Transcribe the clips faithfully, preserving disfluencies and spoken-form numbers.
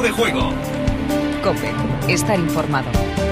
de juego. COPE. Estar informado.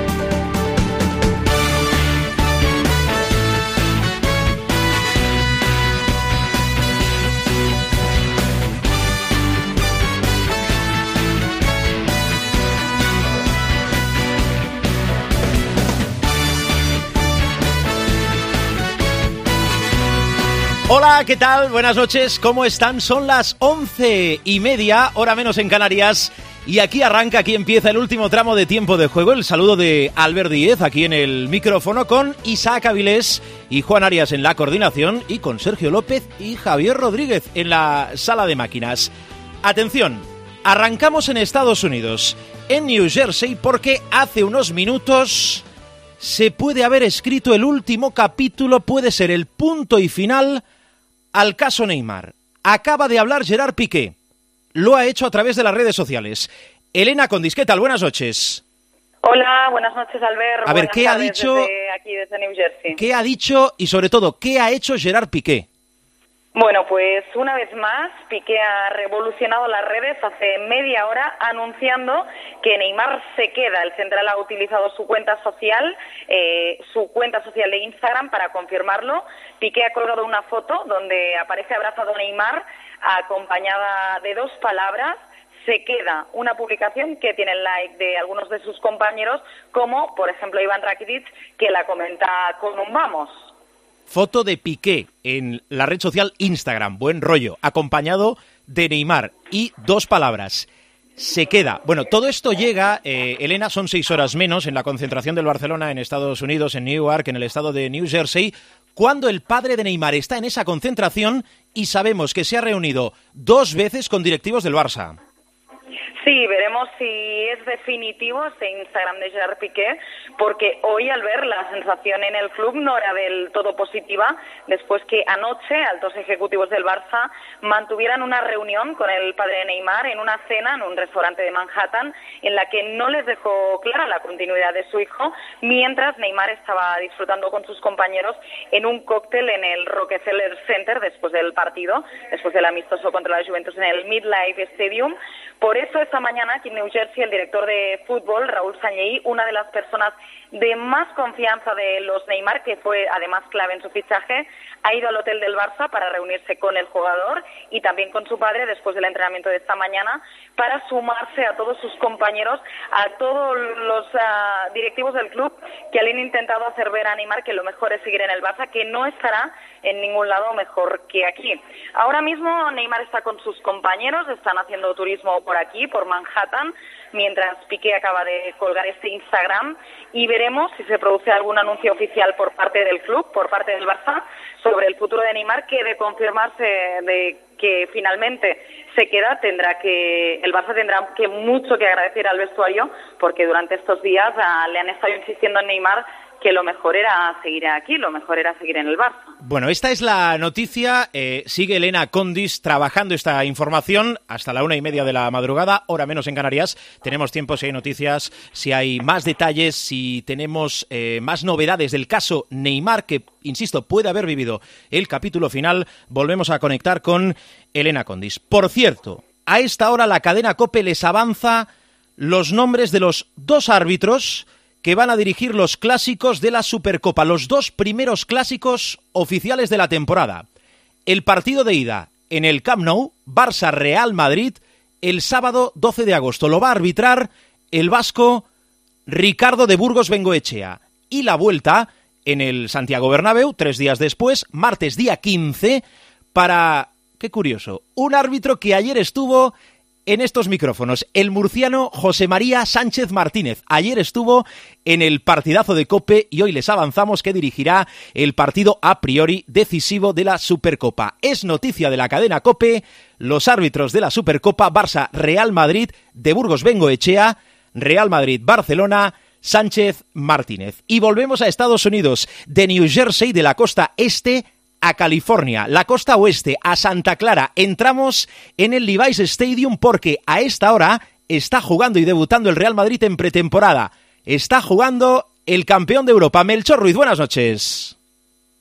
Hola, ¿qué tal? Buenas noches, ¿cómo están? Son las once y media, hora menos en Canarias, y aquí arranca, aquí empieza el último tramo de tiempo de juego. El saludo de Albert Díez aquí en el micrófono, con Isaac Avilés y Juan Arias en la coordinación, y con Sergio López y Javier Rodríguez en la sala de máquinas. Atención, arrancamos en Estados Unidos, en New Jersey, porque hace unos minutos se puede haber escrito el último capítulo, puede ser el punto y final al caso Neymar. Acaba de hablar Gerard Piqué. Lo ha hecho a través de las redes sociales. Elena Condis, ¿qué tal? Buenas noches. Hola, buenas noches, Albert. A ver, ¿qué ha dicho? Desde aquí, desde New Jersey. ¿Qué ha dicho y, sobre todo, qué ha hecho Gerard Piqué? Bueno, pues una vez más, Piqué ha revolucionado las redes hace media hora anunciando que Neymar se queda. El central ha utilizado su cuenta social, eh, su cuenta social de Instagram para confirmarlo. Piqué ha colgado una foto donde aparece abrazado Neymar, acompañada de dos palabras: se queda. Una publicación que tiene el like de algunos de sus compañeros, como por ejemplo Iván Rakitic, que la comenta con un vamos. Foto de Piqué en la red social Instagram, buen rollo, acompañado de Neymar, y dos palabras: se queda. Bueno, todo esto llega, eh, Elena, son seis horas menos en la concentración del Barcelona en Estados Unidos, en Newark, en el estado de New Jersey, cuando el padre de Neymar está en esa concentración y sabemos que se ha reunido dos veces con directivos del Barça. Sí, veremos si es definitivo este Instagram de Gerard Piqué, porque hoy, al ver, la sensación en el club no era del todo positiva, después que anoche altos ejecutivos del Barça mantuvieran una reunión con el padre de Neymar en una cena en un restaurante de Manhattan, en la que no les dejó clara la continuidad de su hijo, mientras Neymar estaba disfrutando con sus compañeros en un cóctel en el Rockefeller Center después del partido, después del amistoso contra la Juventus en el MetLife Stadium. Por eso, esta mañana, aquí en New Jersey, el director de fútbol, Raúl Sanllehy, una de las personas de más confianza de los Neymar, que fue además clave en su fichaje, ha ido al hotel del Barça para reunirse con el jugador y también con su padre después del entrenamiento de esta mañana, para sumarse a todos sus compañeros, a todos los uh, directivos del club que han intentado hacer ver a Neymar que lo mejor es seguir en el Barça, que no estará en ningún lado mejor que aquí. Ahora mismo Neymar está con sus compañeros, están haciendo turismo por aquí, por Manhattan, mientras Piqué acaba de colgar este Instagram, y veremos si se produce algún anuncio oficial por parte del club, por parte del Barça, sobre el futuro de Neymar, que de confirmarse de que finalmente se queda, tendrá que el Barça tendrá que mucho que agradecer al vestuario, porque durante estos días a, le han estado insistiendo en Neymar que lo mejor era seguir aquí, lo mejor era seguir en el Barça. Bueno, esta es la noticia. Eh, sigue Elena Condis trabajando esta información hasta la una y media de la madrugada, hora menos en Canarias. Tenemos tiempo si hay noticias, si hay más detalles, si tenemos eh, más novedades del caso Neymar, que, insisto, puede haber vivido el capítulo final. Volvemos a conectar con Elena Condis. Por cierto, a esta hora la cadena COPE les avanza los nombres de los dos árbitros que van a dirigir los clásicos de la Supercopa, los dos primeros clásicos oficiales de la temporada. El partido de ida en el Camp Nou, Barça-Real Madrid, el sábado doce de agosto. Lo va a arbitrar el vasco Ricardo de Burgos Bengoechea. Y la vuelta en el Santiago Bernabéu, tres días después, martes día quince, para, qué curioso, un árbitro que ayer estuvo en estos micrófonos, el murciano José María Sánchez Martínez. Ayer estuvo en el partidazo de COPE y hoy les avanzamos que dirigirá el partido a priori decisivo de la Supercopa. Es noticia de la cadena COPE, los árbitros de la Supercopa: Barça-Real Madrid, de Burgos Bengoechea, Real Madrid-Barcelona, Sánchez Martínez. Y volvemos a Estados Unidos, de New Jersey, de la costa este a California, la costa oeste, a Santa Clara. Entramos en el Levi's Stadium porque a esta hora está jugando y debutando el Real Madrid en pretemporada. Está jugando el campeón de Europa, Melchor Ruiz. Buenas noches.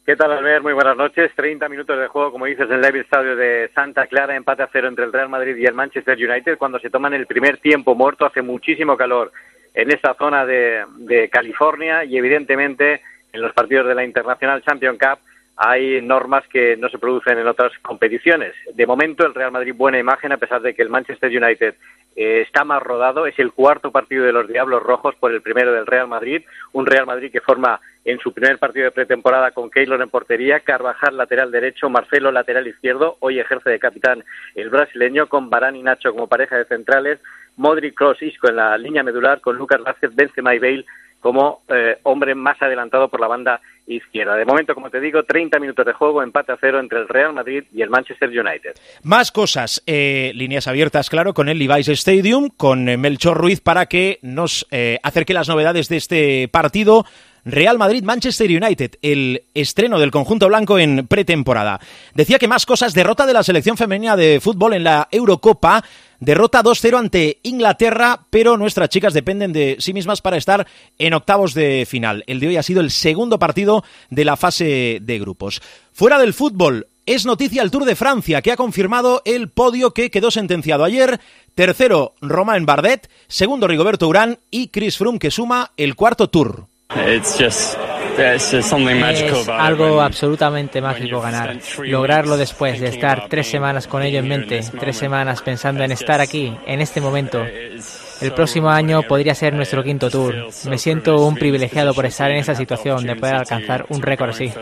¿Qué tal, Albert? Muy buenas noches. treinta minutos de juego, como dices, en el Live Estadio de Santa Clara, empate a cero entre el Real Madrid y el Manchester United, cuando se toman el primer tiempo muerto. Hace muchísimo calor en esta zona de, de California y, evidentemente, en los partidos de la International Champions Cup hay normas que no se producen en otras competiciones. De momento, el Real Madrid buena imagen, a pesar de que el Manchester United eh, está más rodado. Es el cuarto partido de los Diablos Rojos por el primero del Real Madrid. Un Real Madrid que forma en su primer partido de pretemporada con Keylor en portería, Carvajal lateral derecho, Marcelo lateral izquierdo, hoy ejerce de capitán el brasileño, con Varane y Nacho como pareja de centrales, Modric, Kroos, Isco en la línea medular, con Lucas Vázquez, Benzema y Bale como eh, hombre más adelantado por la banda izquierda. De momento, como te digo, treinta minutos de juego, empate a cero entre el Real Madrid y el Manchester United. Más cosas, eh, líneas abiertas, claro, con el Levi's Stadium, con eh, Melchor Ruiz, para que nos eh, acerque las novedades de este partido. Real Madrid-Manchester United, el estreno del conjunto blanco en pretemporada. Decía que más cosas, derrota de la selección femenina de fútbol en la Eurocopa, derrota dos cero ante Inglaterra, pero nuestras chicas dependen de sí mismas para estar en octavos de final. El de hoy ha sido el segundo partido de la fase de grupos. Fuera del fútbol, es noticia el Tour de Francia, que ha confirmado el podio que quedó sentenciado ayer. Tercero, Romain Bardet, segundo, Rigoberto Urán y Chris Froome, que suma el cuarto Tour. It's just, it's just something magical es about algo it when, absolutamente mágico ganar, lograrlo después de estar tres semanas con ello en mente, tres semanas pensando en estar aquí, en este momento. El próximo año podría ser nuestro quinto Tour. Me siento un privilegiado por estar en esa situación, de poder alcanzar un récord así.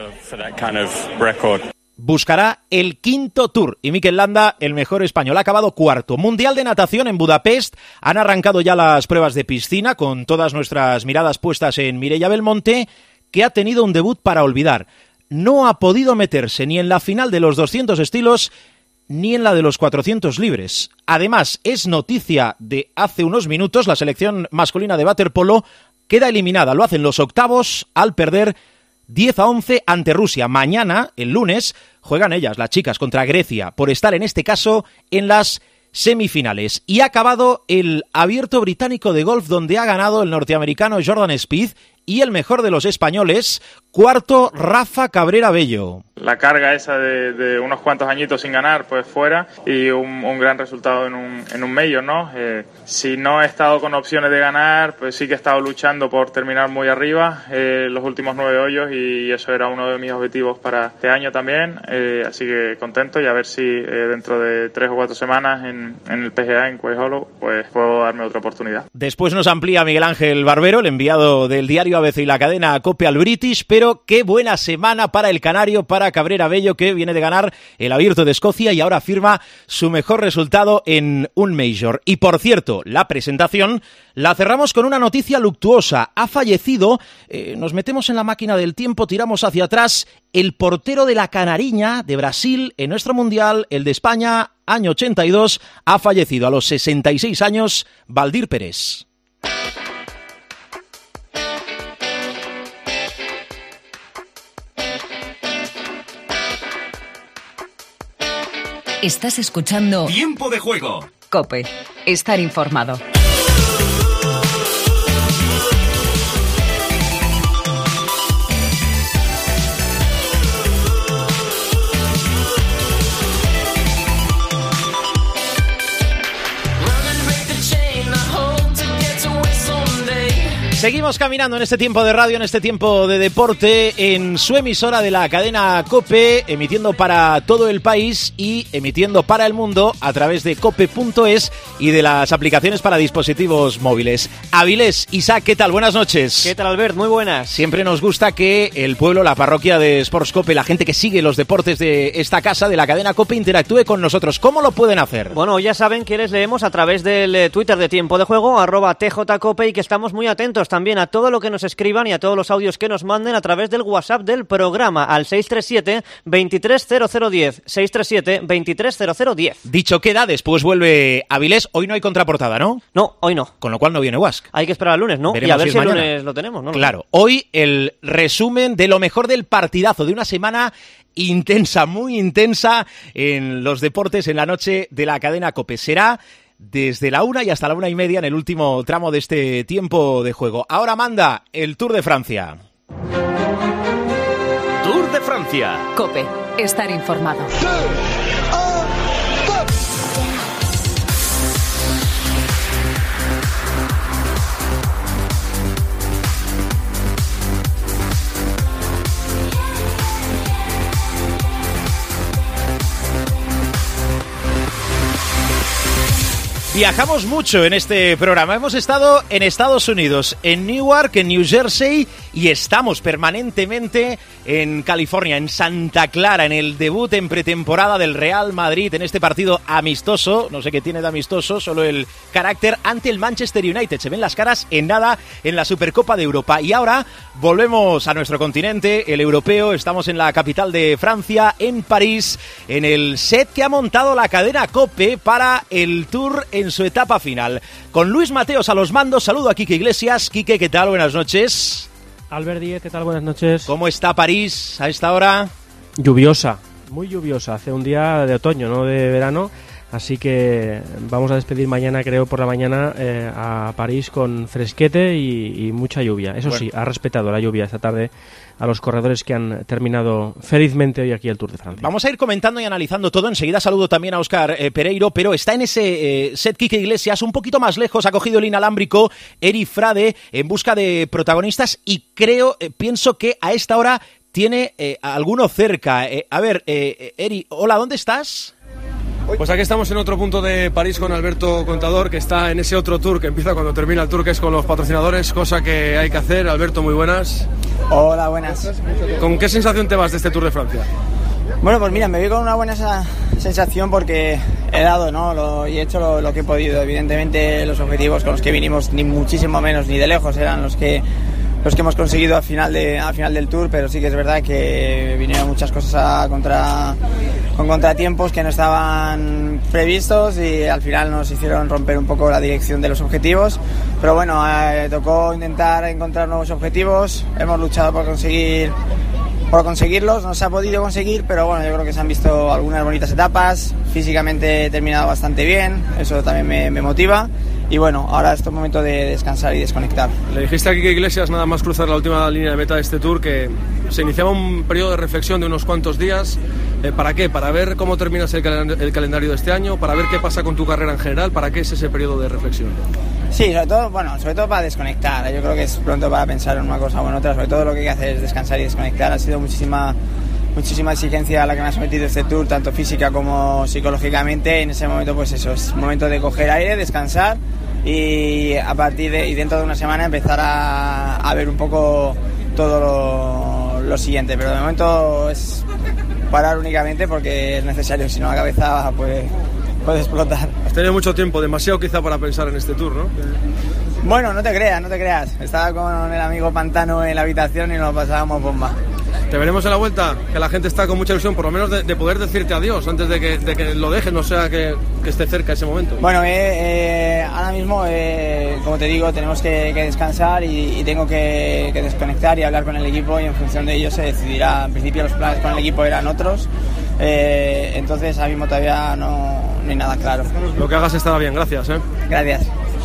Buscará el quinto Tour y Mikel Landa, el mejor español, ha acabado cuarto. Mundial de natación en Budapest, han arrancado ya las pruebas de piscina con todas nuestras miradas puestas en Mireia Belmonte, que ha tenido un debut para olvidar. No ha podido meterse ni en la final de los doscientos estilos ni en la de los cuatrocientos libres. Además, es noticia de hace unos minutos, la selección masculina de waterpolo queda eliminada. Lo hacen los octavos al perder diez a once ante Rusia. Mañana, el lunes, juegan ellas, las chicas, contra Grecia, por estar en este caso en las semifinales. Y ha acabado el Abierto Británico de Golf, donde ha ganado el norteamericano Jordan Spieth, y el mejor de los españoles, cuarto, Rafa Cabrera Bello. La carga esa de, de unos cuantos añitos sin ganar, pues fuera, y un, un gran resultado en un, en un Major, ¿no? Eh, si no he estado con opciones de ganar, pues sí que he estado luchando por terminar muy arriba eh, los últimos nueve hoyos, y eso era uno de mis objetivos para este año también, eh, así que contento, y a ver si eh, dentro de tres o cuatro semanas en, en el P G A, en Quail Hollow, pues puedo darme otra oportunidad. Después nos amplía Miguel Ángel Barbero, el enviado del diario A B C y la cadena COPE al British, pero qué buena semana para el canario, para Cabrera Bello, que viene de ganar el Abierto de Escocia y ahora firma su mejor resultado en un Major. Y por cierto, la presentación la cerramos con una noticia luctuosa. Ha fallecido, eh, nos metemos en la máquina del tiempo, tiramos hacia atrás, el portero de la Canariña de Brasil en nuestro Mundial, el de España, año ochenta y dos, ha fallecido a los sesenta y seis años, Valdir Pérez. Estás escuchando Tiempo de Juego. COPE. Estar informado. Seguimos caminando en este tiempo de radio, en este tiempo de deporte, en su emisora de la cadena COPE, emitiendo para todo el país y emitiendo para el mundo a través de cope punto es y de las aplicaciones para dispositivos móviles. Avilés, Isaac, ¿qué tal? Buenas noches. ¿Qué tal, Albert? Muy buenas. Siempre nos gusta que el pueblo, la parroquia de Sports COPE, la gente que sigue los deportes de esta casa, de la cadena COPE, interactúe con nosotros. ¿Cómo lo pueden hacer? Bueno, ya saben que les leemos a través del Twitter de Tiempo de Juego, arroba tjcope, y que estamos muy atentos también a todo lo que nos escriban y a todos los audios que nos manden a través del WhatsApp del programa al seis tres siete, veintitrés cero cero diez, seis tres siete, veintitrés cero cero diez. Dicho queda, después vuelve Avilés. Hoy no hay contraportada, ¿no? No, hoy no. Con lo cual no viene Huasc. Hay que esperar al lunes, ¿no? Veremos y a ver si, si el mañana. lunes lo tenemos, ¿no? Claro, hoy el resumen de lo mejor del partidazo de una semana intensa, muy intensa en los deportes en la noche de la cadena COPE. Será desde la una y hasta la una y media en el último tramo de este tiempo de juego. Ahora manda el Tour de Francia. Tour de de Francia. COPE, estar informado. Viajamos mucho en este programa. Hemos estado en Estados Unidos, en Newark, en New Jersey y estamos permanentemente en California, en Santa Clara, en el debut en pretemporada del Real Madrid en este partido amistoso. No sé qué tiene de amistoso, solo el carácter ante el Manchester United. Se ven las caras en nada en la Supercopa de Europa. Y ahora volvemos a nuestro continente, el europeo. Estamos en la capital de Francia, en París, en el set que ha montado la cadena COPE para el Tour en su etapa final. Con Luis Mateos a los mandos, saludo a Quique Iglesias. Quique, ¿qué tal? Buenas noches. Albert Díez, ¿qué tal? Buenas noches. ¿Cómo está París a esta hora? Lluviosa, muy lluviosa. Hace un día de otoño, no de verano. Así que vamos a despedir mañana, creo, por la mañana eh, a París con fresquete y, y mucha lluvia. Eso bueno. Sí, ha respetado la lluvia esta tarde a los corredores que han terminado felizmente hoy aquí el Tour de Francia. Vamos a ir comentando y analizando todo. Enseguida saludo también a Óscar eh, Pereiro, pero está en ese eh, set Quique Iglesias, un poquito más lejos, ha cogido el inalámbrico Eri Frade en busca de protagonistas y creo, eh, pienso que a esta hora tiene eh, alguno cerca. Eh, a ver, eh, Eri, hola, ¿dónde estás? Pues aquí estamos en otro punto de París con Alberto Contador, que está en ese otro tour que empieza cuando termina el tour, que es con los patrocinadores, cosa que hay que hacer. Alberto, muy buenas. Hola, buenas. ¿Con qué sensación te vas de este Tour de Francia? Bueno, pues mira, me voy con una buena sensación porque he dado, ¿no? Lo, y he hecho lo, lo que he podido. Evidentemente los objetivos con los que vinimos, ni muchísimo menos, ni de lejos, eran los que... los que hemos conseguido al final de al final del Tour, pero sí que es verdad que vinieron muchas cosas a contra con contratiempos que no estaban previstos y al final nos hicieron romper un poco la dirección de los objetivos, pero bueno, eh, tocó intentar encontrar nuevos objetivos, hemos luchado por conseguir por conseguirlos, no se ha podido conseguir, pero bueno, yo creo que se han visto algunas bonitas etapas, físicamente he terminado bastante bien, eso también me, me motiva. Y bueno, ahora es el momento de descansar y desconectar. Le dijiste a Quique Iglesias, nada más cruzar la última línea de meta de este Tour, que se iniciaba un periodo de reflexión de unos cuantos días. Eh, ¿Para qué? ¿Para ver cómo terminas el, cal- el calendario de este año? ¿Para ver qué pasa con tu carrera en general? ¿Para qué es ese periodo de reflexión? Sí, sobre todo, bueno, sobre todo para desconectar. Yo creo que es pronto para pensar en una cosa o en otra. Sobre todo lo que hay que hacer es descansar y desconectar. Ha sido muchísima... muchísima exigencia a la que me ha sometido este Tour, tanto física como psicológicamente. En ese momento, pues eso, es momento de coger aire, descansar y a partir de y dentro de una semana empezar a, a ver un poco todo lo, lo siguiente. Pero de momento es parar únicamente porque es necesario, si no la cabeza pues puede explotar. Has tenido mucho tiempo, demasiado quizá para pensar en este Tour, ¿no? Bueno, no te creas, no te creas. Estaba con el amigo Pantano en la habitación y nos pasábamos bomba. Te veremos en la vuelta, que la gente está con mucha ilusión, por lo menos de, de poder decirte adiós antes de que, de que lo dejes, no sea que, que esté cerca ese momento. Bueno, eh, eh, ahora mismo, eh, como te digo, tenemos que, que descansar y, y tengo que, que desconectar y hablar con el equipo y en función de ello se decidirá. En principio los planes con el equipo eran otros, eh, entonces ahora mismo todavía no, no hay nada claro. Lo que hagas estará bien, gracias. ¿eh? Gracias.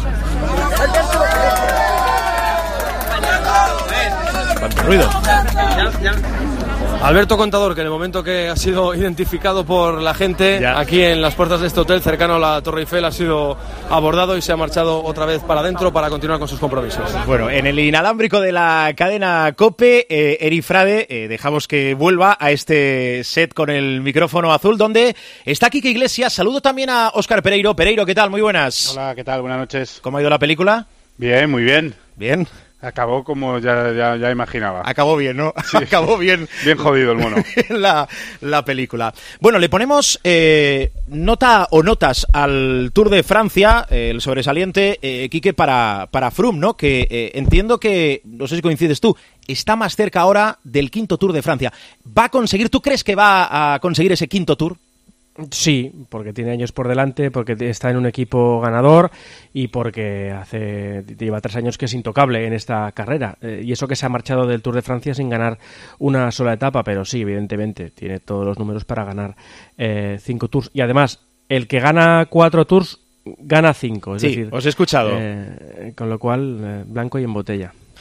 ¿Cuánto ruido? Alberto Contador, que en el momento que ha sido identificado por la gente ya. Aquí en las puertas de este hotel cercano a la Torre Eiffel, ha sido abordado y se ha marchado otra vez para adentro para continuar con sus compromisos. Bueno, en el inalámbrico de la cadena COPE, eh, Eri Frade, eh, dejamos que vuelva a este set con el micrófono azul, donde está Quique Iglesias. Saludo también a Óscar Pereiro. Pereiro, ¿qué tal? Muy buenas. Hola, ¿qué tal? Buenas noches. ¿Cómo ha ido la película? Bien, muy bien. Bien. Acabó como ya, ya, ya imaginaba. Acabó bien, ¿no? Sí. Acabó bien. Bien jodido el mono. la, la película. Bueno, le ponemos eh, nota o notas al Tour de Francia, eh, el sobresaliente, eh, Quique, para, para Froome, ¿no? Que eh, entiendo que, no sé si coincides tú, está más cerca ahora del quinto Tour de Francia. ¿Va a conseguir, tú crees que va a conseguir ese quinto Tour? Sí, porque tiene años por delante, porque está en un equipo ganador y porque hace lleva tres años que es intocable en esta carrera. Eh, y eso que se ha marchado del Tour de Francia sin ganar una sola etapa, pero sí, evidentemente, tiene todos los números para ganar eh, cinco Tours. Y además, el que gana cuatro Tours, gana cinco. Es sí, decir, os he escuchado. Eh, con lo cual, eh, blanco y en botella.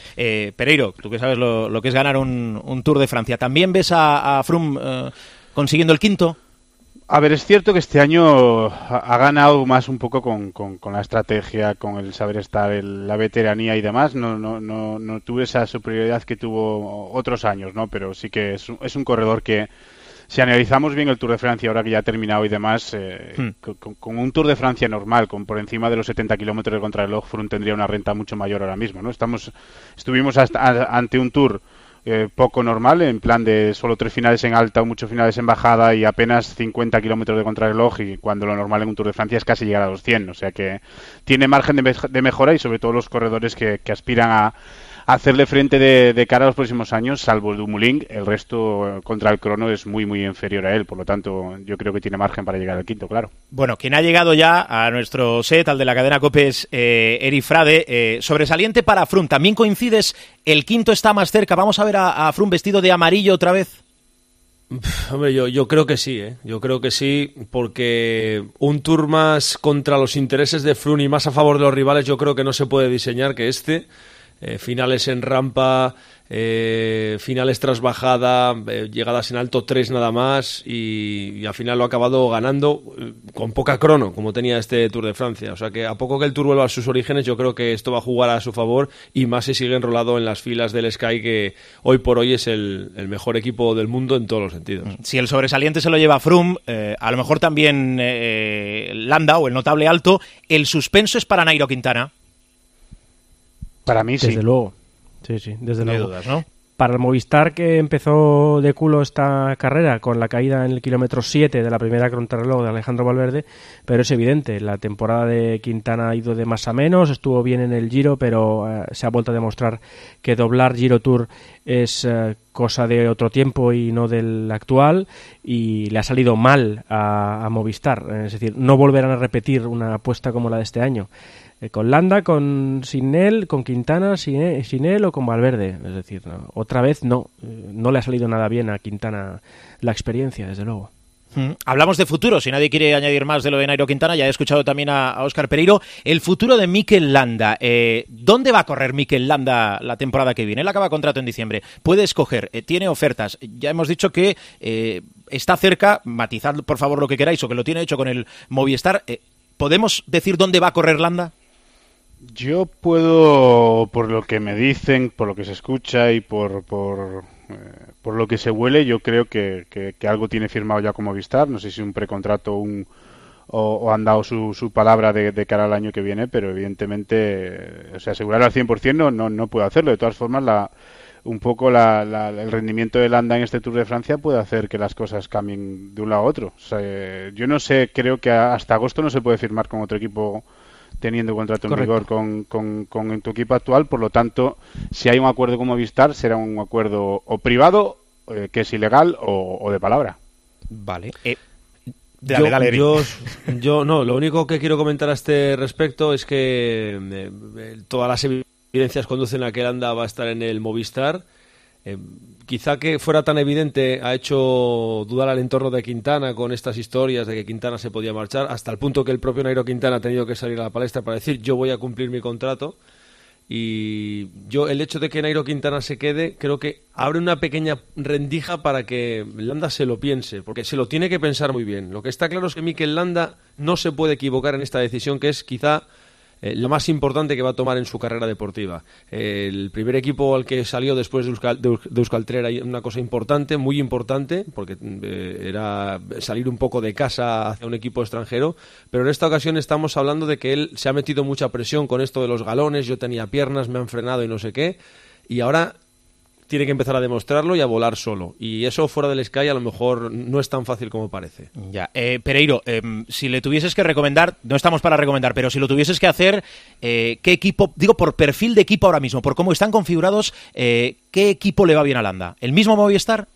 Eh, Pereiro, tú que sabes lo, lo que es ganar un, un Tour de Francia, ¿también ves a, a Froome eh, consiguiendo el quinto? A ver, es cierto que este año ha, ha ganado más un poco con, con, con la estrategia, con el saber estar, el, la veteranía y demás. No, no, no, no tuve esa superioridad que tuvo otros años, ¿no? Pero sí que es, es un corredor que, si analizamos bien el Tour de Francia, ahora que ya ha terminado y demás, eh, hmm. con, con un Tour de Francia normal, con por encima de los setenta kilómetros de contrarreloj, Froome tendría una renta mucho mayor ahora mismo, ¿no? Estamos, estuvimos hasta, a, ante un Tour Eh, poco normal, en plan de solo tres finales en alta o muchos finales en bajada y apenas cincuenta kilómetros de contrarreloj, y cuando lo normal en un Tour de Francia es casi llegar a los cien, o sea que tiene margen de, me de mejora, y sobre todo los corredores que, que aspiran a, a hacerle frente de, de cara a los próximos años, salvo el Dumoulin, el resto contra el crono es muy muy inferior a él, por lo tanto yo creo que tiene margen para llegar al quinto, claro. Bueno, quien ha llegado ya a nuestro set, al de la cadena COPE, es eh, Eri Frade. Eh, sobresaliente para Froome, ¿también coincides? ¿El quinto está más cerca? ¿Vamos a ver a, a Froome vestido de amarillo otra vez? Hombre, yo, yo creo que sí, ¿eh? Yo creo que sí, porque un Tour más contra los intereses de Froome y más a favor de los rivales yo creo que no se puede diseñar que este. Eh, finales en rampa, eh, finales tras bajada, eh, llegadas en alto tres nada más, y, y al final lo ha acabado ganando eh, con poca crono, como tenía este Tour de Francia. O sea que a poco que el Tour vuelva a sus orígenes, yo creo que esto va a jugar a su favor, y más si sigue enrolado en las filas del Sky, que hoy por hoy es el, el mejor equipo del mundo en todos los sentidos. Si el sobresaliente se lo lleva Froome, eh, a lo mejor también eh, Landa, o el notable alto. El suspenso es para Nairo Quintana. Para mí sí. Desde luego. Sí, sí, desde no hay luego. dudas, ¿no? Para el Movistar, que empezó de culo esta carrera con la caída en el kilómetro siete de la primera contrarreloj de Alejandro Valverde, pero es evidente, la temporada de Quintana ha ido de más a menos, estuvo bien en el Giro, pero eh, se ha vuelto a demostrar que doblar Giro Tour es eh, cosa de otro tiempo y no del actual, y le ha salido mal a, a Movistar, es decir, no volverán a repetir una apuesta como la de este año. Eh, con Landa, con sin él, con Quintana, sin él, sin él o con Valverde. Es decir, no, otra vez no. Eh, no le ha salido nada bien a Quintana la experiencia, desde luego. Mm. Hablamos de futuro, si nadie quiere añadir más de lo de Nairo Quintana, ya he escuchado también a, a Óscar Pereiro. El futuro de Mikel Landa. Eh, ¿Dónde va a correr Mikel Landa la temporada que viene? Él acaba contrato en diciembre. Puede escoger, eh, tiene ofertas. Ya hemos dicho que eh, está cerca, matizad por favor lo que queráis, o que lo tiene hecho con el Movistar. Eh, ¿Podemos decir dónde va a correr Landa? Yo puedo, por lo que me dicen, por lo que se escucha y por por, eh, por lo que se huele, yo creo que, que, que algo tiene firmado ya con Movistar. No sé si un precontrato un, o, o han dado su, su palabra de, de cara al año que viene, pero evidentemente, eh, o sea, asegurarlo al cien por ciento no, no, no puedo hacerlo. De todas formas, la, un poco la, la, el rendimiento de Landa en este Tour de Francia puede hacer que las cosas cambien de un lado a otro. O sea, eh, yo no sé, creo que hasta agosto no se puede firmar con otro equipo teniendo contrato en Correcto. vigor con, con, con tu equipo actual, por lo tanto, si hay un acuerdo con Movistar, será un acuerdo o privado, eh, que es ilegal, o, o de palabra. Vale. Eh, dale, yo, dale, yo, yo, no, lo único que quiero comentar a este respecto es que eh, eh, todas las evidencias conducen a que Landa va a estar en el Movistar. Eh, quizá que fuera tan evidente ha hecho dudar al entorno de Quintana con estas historias de que Quintana se podía marchar, hasta el punto que el propio Nairo Quintana ha tenido que salir a la palestra para decir yo voy a cumplir mi contrato. Y yo, el hecho de que Nairo Quintana se quede, creo que abre una pequeña rendija para que Landa se lo piense, porque se lo tiene que pensar muy bien. Lo que está claro es que Mikel Landa no se puede equivocar en esta decisión, que es quizá Eh, lo más importante que va a tomar en su carrera deportiva. Eh, el primer equipo al que salió después de, Euskal, de, de Euskaltel era una cosa importante, muy importante, porque eh, era salir un poco de casa hacia un equipo extranjero, pero en esta ocasión estamos hablando de que él se ha metido mucha presión con esto de los galones, yo tenía piernas, me han frenado y no sé qué, y ahora tiene que empezar a demostrarlo y a volar solo. Y eso fuera del Sky a lo mejor no es tan fácil como parece. Ya, eh, Pereiro, eh, si le tuvieses que recomendar, no estamos para recomendar, pero si lo tuvieses que hacer, eh, ¿qué equipo, digo por perfil de equipo ahora mismo, por cómo están configurados, eh, qué equipo le va bien a Landa? ¿El mismo Movistar?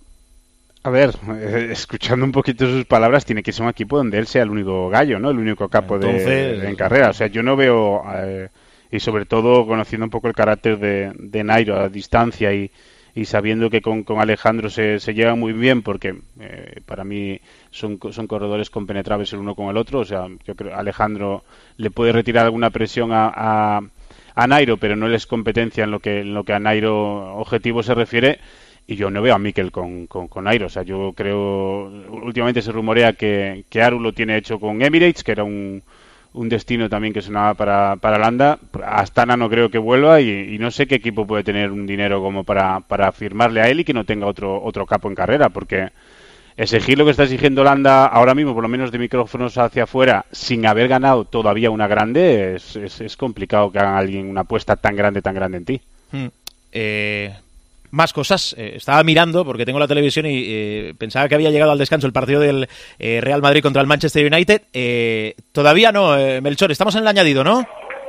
A ver, eh, escuchando un poquito sus palabras, tiene que ser un equipo donde él sea el único gallo, ¿no? El único capo Entonces... de, de en carrera. O sea, yo no veo... Eh, y sobre todo conociendo un poco el carácter de, de Nairo a distancia y, y sabiendo que con, con Alejandro se, se lleva muy bien, porque eh, para mí son, son corredores compenetrables el uno con el otro. O sea, yo creo que Alejandro le puede retirar alguna presión a, a, a Nairo, pero no les competencia en lo que en lo que a Nairo objetivo se refiere. Y yo no veo a Mikel con, con, con Nairo. O sea, yo creo... Últimamente se rumorea que, que Aru lo tiene hecho con Emirates, que era un, un destino también que sonaba para, para Landa. Astana no creo que vuelva y, y no sé qué equipo puede tener un dinero como para, para firmarle a él y que no tenga otro, otro capo en carrera, porque exigir lo que está exigiendo Landa ahora mismo, por lo menos de micrófonos hacia afuera, sin haber ganado todavía una grande, es, es, es complicado que haga alguien una apuesta tan grande, tan grande en ti. Hmm. Eh... Más cosas. Eh, estaba mirando, porque tengo la televisión y eh, pensaba que había llegado al descanso el partido del eh, Real Madrid contra el Manchester United. Eh, todavía no, eh, Melchor, estamos en el añadido, ¿no?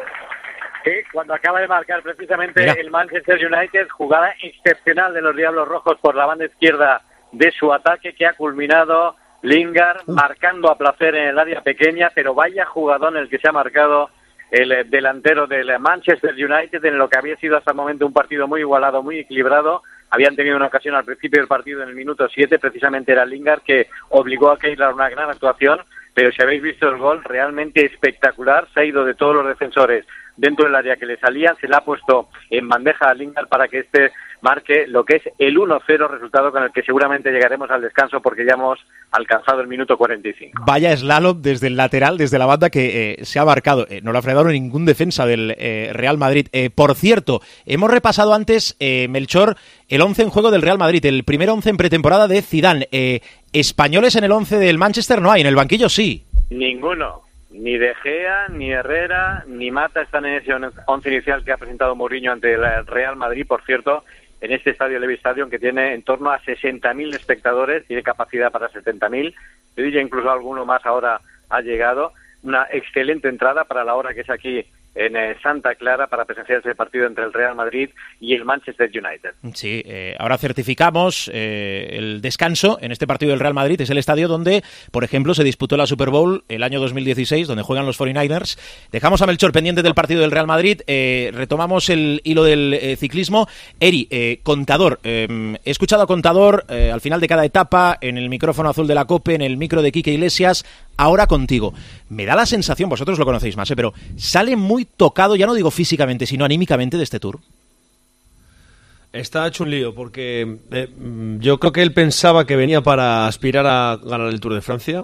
Sí, cuando acaba de marcar precisamente Mira. el Manchester United, jugada excepcional de los Diablos Rojos por la banda izquierda de su ataque, que ha culminado Lingard marcando a placer en el área pequeña, pero vaya jugadón el que se ha marcado el delantero del Manchester United, en lo que había sido hasta el momento un partido muy igualado, muy equilibrado. Habían tenido una ocasión al principio del partido en el minuto siete, precisamente era Lingard, que obligó a Keylor a una gran actuación, pero si habéis visto el gol, realmente espectacular, se ha ido de todos los defensores dentro del área que le salían, se le ha puesto en bandeja a Lingard para que este marque lo que es el uno cero, resultado con el que seguramente llegaremos al descanso porque ya hemos alcanzado el minuto cuarenta y cinco. Vaya slalom desde el lateral, desde la banda que eh, se ha marcado. Eh, no lo ha frenado ningún defensa del eh, Real Madrid. Eh, por cierto, hemos repasado antes, eh, Melchor, el once en juego del Real Madrid, el primer once en pretemporada de Zidane. Eh, españoles en el once del Manchester no hay, en el banquillo sí. Ninguno. Ni De Gea, ni Herrera, ni Mata están en ese once inicial que ha presentado Mourinho ante el Real Madrid, por cierto, en este estadio Levi Stadium, que tiene en torno a sesenta mil espectadores, tiene capacidad para setenta mil, yo diría incluso alguno más ahora ha llegado. Una excelente entrada para la hora que es aquí en eh, Santa Clara para presenciar ese partido entre el Real Madrid y el Manchester United. Sí, eh, ahora certificamos eh, el descanso en este partido del Real Madrid. Es el estadio donde, por ejemplo, se disputó la Super Bowl el año dos mil dieciséis, donde juegan los cuarenta y nueve ers. Dejamos a Melchor pendiente del partido del Real Madrid. Eh, retomamos el hilo del eh, ciclismo. Eri, eh, Contador. Eh, he escuchado a Contador eh, al final de cada etapa, en el micrófono azul de la COPE, en el micro de Quique Iglesias. Ahora contigo. Me da la sensación, vosotros lo conocéis más, ¿eh? Pero sale muy tocado, ya no digo físicamente, sino anímicamente de este Tour. Está hecho un lío, porque eh, yo creo que él pensaba que venía para aspirar a ganar el Tour de Francia.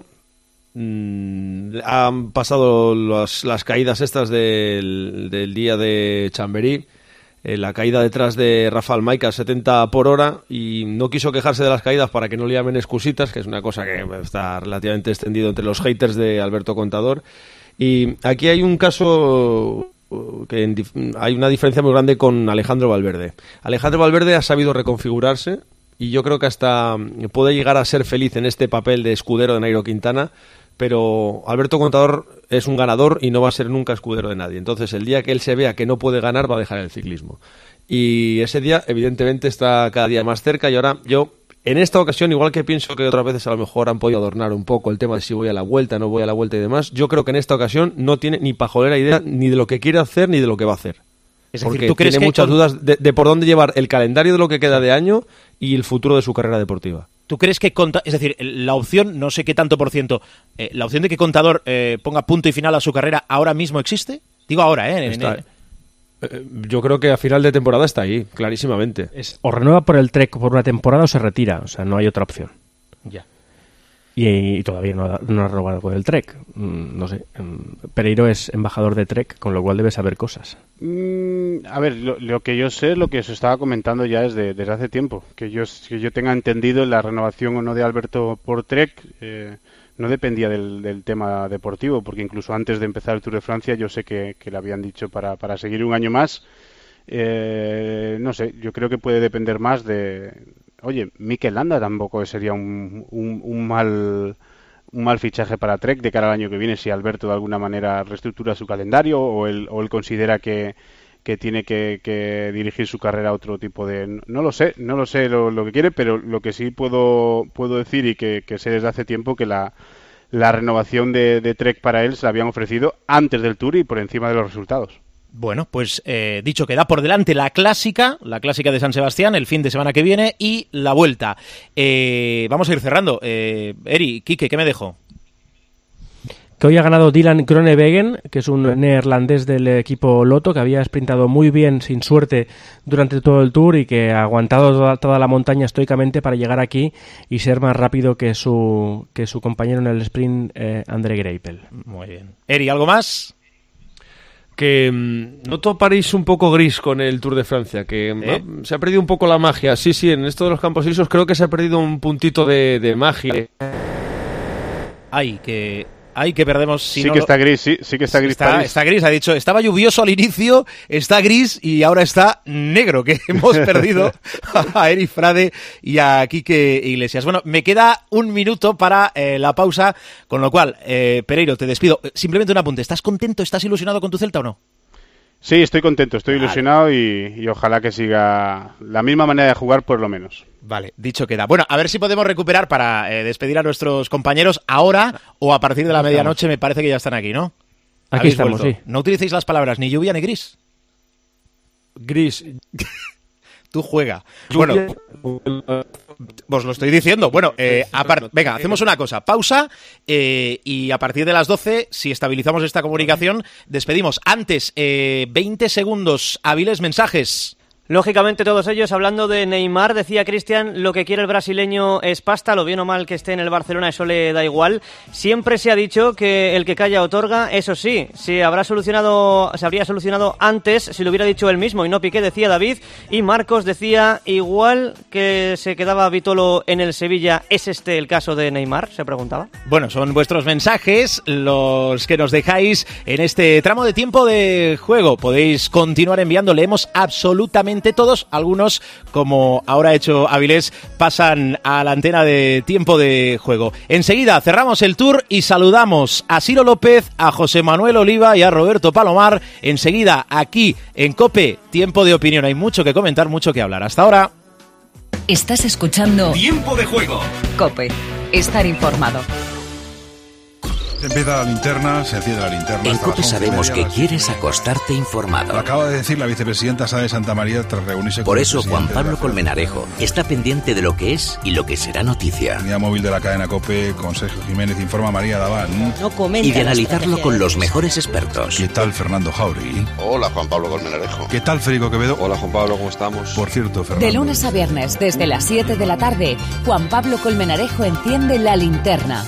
Mm, han pasado los, las caídas estas del, del día de Chamberí, eh, la caída detrás de Rafael Maica, setenta por hora, y no quiso quejarse de las caídas para que no le llamen excusitas, que es una cosa que está relativamente extendido entre los haters de Alberto Contador. Y aquí hay un caso que en, hay una diferencia muy grande con Alejandro Valverde. Alejandro Valverde ha sabido reconfigurarse y yo creo que hasta puede llegar a ser feliz en este papel de escudero de Nairo Quintana, pero Alberto Contador es un ganador y no va a ser nunca escudero de nadie. Entonces, el día que él se vea que no puede ganar, va a dejar el ciclismo. Y ese día, evidentemente, está cada día más cerca. Y ahora yo, en esta ocasión, igual que pienso que otras veces a lo mejor han podido adornar un poco el tema de si voy a la vuelta, no voy a la vuelta y demás, yo creo que en esta ocasión no tiene ni pajolera idea ni de lo que quiere hacer ni de lo que va a hacer. Es decir, porque ¿tú crees tiene que muchas con... dudas de, de por dónde llevar el calendario de lo que queda de año y el futuro de su carrera deportiva. ¿Tú crees que, Conta... es decir, la opción, no sé qué tanto por ciento, eh, la opción de que Contador eh, ponga punto y final a su carrera ahora mismo existe? Digo ahora, ¿eh? En, Está, en... eh yo creo que a final de temporada está ahí, clarísimamente. Es, o renueva por el Trek por una temporada o se retira, o sea, no hay otra opción. Ya. Y, y todavía no ha, no ha renovado por el Trek. Mm, no sé. Pereiro es embajador de Trek, con lo cual debe saber cosas. Mm, a ver, lo, lo que yo sé, lo que se estaba comentando ya es de, desde hace tiempo. Que yo, que yo tenga entendido la renovación o no de Alberto por Trek eh, no dependía del, del tema deportivo, porque incluso antes de empezar el Tour de Francia yo sé que, que le habían dicho para, para seguir un año más. Eh, no sé, yo creo que puede depender más de... Oye, Mikel Landa tampoco sería un, un, un mal un mal fichaje para Trek de cara al año que viene si Alberto de alguna manera reestructura su calendario o él, o él considera que, que tiene que, que dirigir su carrera a otro tipo de... No lo sé, no lo sé lo, lo que quiere, pero lo que sí puedo puedo decir y que, que sé desde hace tiempo que la, la renovación de, de Trek para él se la habían ofrecido antes del Tour y por encima de los resultados. Bueno, pues eh, dicho que da por delante la clásica, la clásica de San Sebastián, el fin de semana que viene y la vuelta. Eh, vamos a ir cerrando. Eh, Eri, Quique, ¿qué me dejo? que hoy ha ganado Dylan Groenewegen, que es un neerlandés del equipo Lotto, que había sprintado muy bien, sin suerte, durante todo el Tour y que ha aguantado toda, toda la montaña estoicamente para llegar aquí y ser más rápido que su, que su compañero en el sprint, eh, André Greipel. Muy bien. Eri, ¿algo más? Que mmm, noto París un poco gris con el Tour de Francia, que ¿Eh? ah, se ha perdido un poco la magia. Sí, sí, en esto de los campos lisos creo que se ha perdido un puntito de, de magia. Ay, que... Ay, que perdemos. Si sí no que lo... está gris, sí, sí que está gris. Está, está gris, ha dicho. Estaba lluvioso al inicio, está gris y ahora está negro, que hemos perdido a Eri Frade y a Quique Iglesias. Bueno, me queda un minuto para eh, la pausa, con lo cual, eh, Pereiro, te despido. Simplemente un apunte. ¿Estás contento, estás ilusionado con tu Celta o no? Sí, estoy contento, estoy vale. ilusionado y, y ojalá que siga la misma manera de jugar por lo menos. Vale, dicho queda. Bueno, a ver si podemos recuperar para eh, despedir a nuestros compañeros ahora o a partir de la medianoche. Me parece que ya están aquí, ¿no? Aquí estamos, vuelto? Sí. No utilicéis las palabras ni lluvia ni gris. Gris. Tú juega. Bueno, os lo estoy diciendo. Bueno, eh, apart- venga, hacemos una cosa. Pausa eh, y a partir de las doce, si estabilizamos esta comunicación, despedimos. Antes, eh, veinte segundos, hábiles mensajes. Lógicamente todos ellos hablando de Neymar. Decía Cristian, lo que quiere el brasileño es pasta, lo bien o mal que esté en el Barcelona, eso le da igual. Siempre se ha dicho que el que calla otorga, eso sí, se habrá solucionado, se habría solucionado antes si lo hubiera dicho él mismo y no Piqué, decía David. Y Marcos decía, igual que se quedaba Vitolo en el Sevilla, ¿es este el caso de Neymar?, se preguntaba. Bueno, son vuestros mensajes los que nos dejáis en este tramo de tiempo de juego. Podéis continuar enviando, leemos absolutamente todos. Algunos, como ahora ha hecho Avilés, pasan a la antena de tiempo de juego. Enseguida cerramos el tour y saludamos a Ciro López, a José Manuel Oliva y a Roberto Palomar. Enseguida aquí en COPE, tiempo de opinión. Hay mucho que comentar, mucho que hablar. Hasta ahora. Estás escuchando Tiempo de Juego. COPE. Estar informado. Empieza la linterna, se enciende la linterna. En COPE sabemos que quieres acostarte informado. Lo acaba de decir la vicepresidenta Sá de Santa María tras reunirse con Por el eso Juan Pablo de Colmenarejo está pendiente de lo que es y lo que será noticia. Unidad móvil de la cadena COPE con Sergio Jiménez informa a María Daván. No comenta y de analizarlo con los mejores expertos. ¿Qué tal Fernando Jauregui? Hola Juan Pablo Colmenarejo. ¿Qué tal Federico Quevedo? Hola Juan Pablo, ¿cómo estamos? Por cierto, Fernando. De lunes a viernes, desde las siete de la tarde, Juan Pablo Colmenarejo enciende la linterna.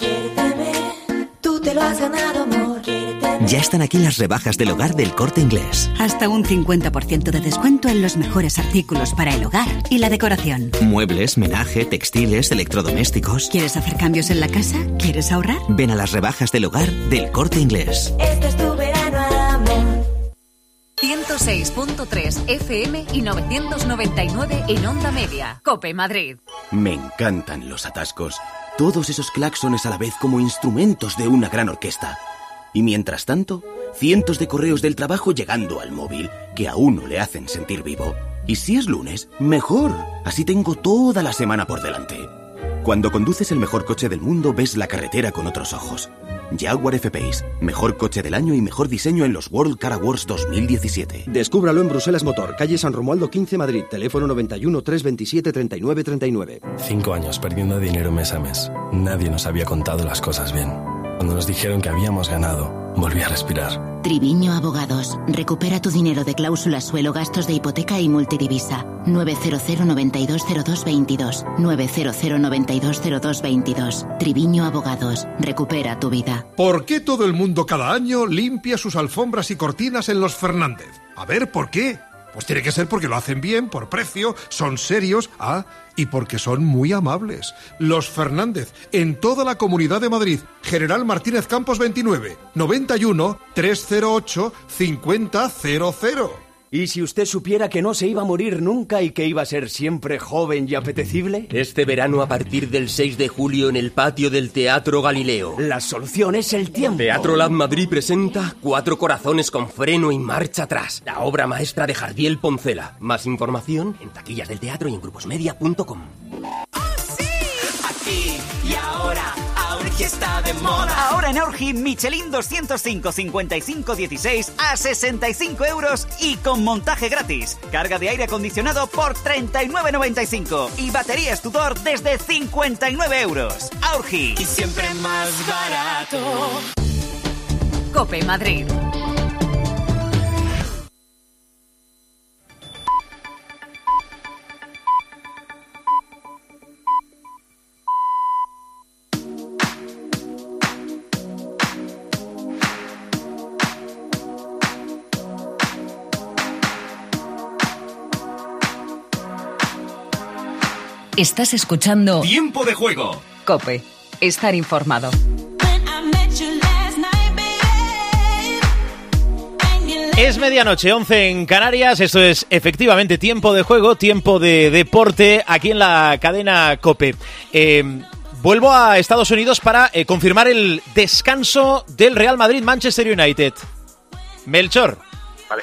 Te lo has ganado, amor. Ya están aquí las rebajas del hogar del Corte Inglés. Hasta un cincuenta por ciento de descuento en los mejores artículos para el hogar y la decoración. Muebles, menaje, textiles, electrodomésticos. ¿Quieres hacer cambios en la casa? ¿Quieres ahorrar? Ven a las rebajas del hogar del Corte Inglés. Este es tu verano, amor. ciento seis punto tres F M y novecientos noventa y nueve en Onda Media. COPE Madrid. Me encantan los atascos. Todos esos claxones a la vez como instrumentos de una gran orquesta. Y mientras tanto, cientos de correos del trabajo llegando al móvil que a uno le hacen sentir vivo. Y si es lunes, mejor. Así tengo toda la semana por delante. Cuando conduces el mejor coche del mundo, ves la carretera con otros ojos. Jaguar F-Pace, mejor coche del año y mejor diseño en los World Car Awards dos mil diecisiete. Descúbralo en Bruselas Motor, calle San Romualdo quince, Madrid. Teléfono noventa y uno, trescientos veintisiete, treinta y nueve, treinta y nueve. Cinco años perdiendo dinero mes a mes. Nadie nos había contado las cosas bien. Cuando nos dijeron que habíamos ganado, volví a respirar. Triviño Abogados. Recupera tu dinero de cláusula suelo, gastos de hipoteca y multidivisa. nueve cero cero, noventa y dos, cero dos, veintidós. nueve cero cero, noventa y dos, cero dos, veintidós. Triviño Abogados. Recupera tu vida. ¿Por qué todo el mundo cada año limpia sus alfombras y cortinas en los Fernández? A ver, ¿por qué? Pues tiene que ser porque lo hacen bien, por precio, son serios, ah, y porque son muy amables. Los Fernández, en toda la Comunidad de Madrid. General Martínez Campos veintinueve, noventa y uno, trescientos ocho, cincuenta, cero cero. ¿Y si usted supiera que no se iba a morir nunca y que iba a ser siempre joven y apetecible? Este verano a partir del seis de julio en el patio del Teatro Galileo. La solución es el tiempo. Teatro Lab Madrid presenta Cuatro corazones con freno y marcha atrás. La obra maestra de Jardiel Poncela. Más información en taquillas del teatro y en gruposmedia punto com. Aquí y ahora, Aurgi está de moda. Ahora en Aurgi, Michelin doscientos cinco cincuenta y cinco dieciséis a sesenta y cinco euros y con montaje gratis. Carga de aire acondicionado por treinta y nueve noventa y cinco y batería Studor desde cincuenta y nueve euros. Aurgi. Y siempre más barato. COPE Madrid. Estás escuchando Tiempo de Juego. COPE. Estar informado. Es medianoche, once en Canarias. Esto es efectivamente Tiempo de Juego, tiempo de deporte aquí en la cadena COPE. Eh, vuelvo a Estados Unidos para eh, confirmar el descanso del Real Madrid-Manchester United. Melchor. Vale.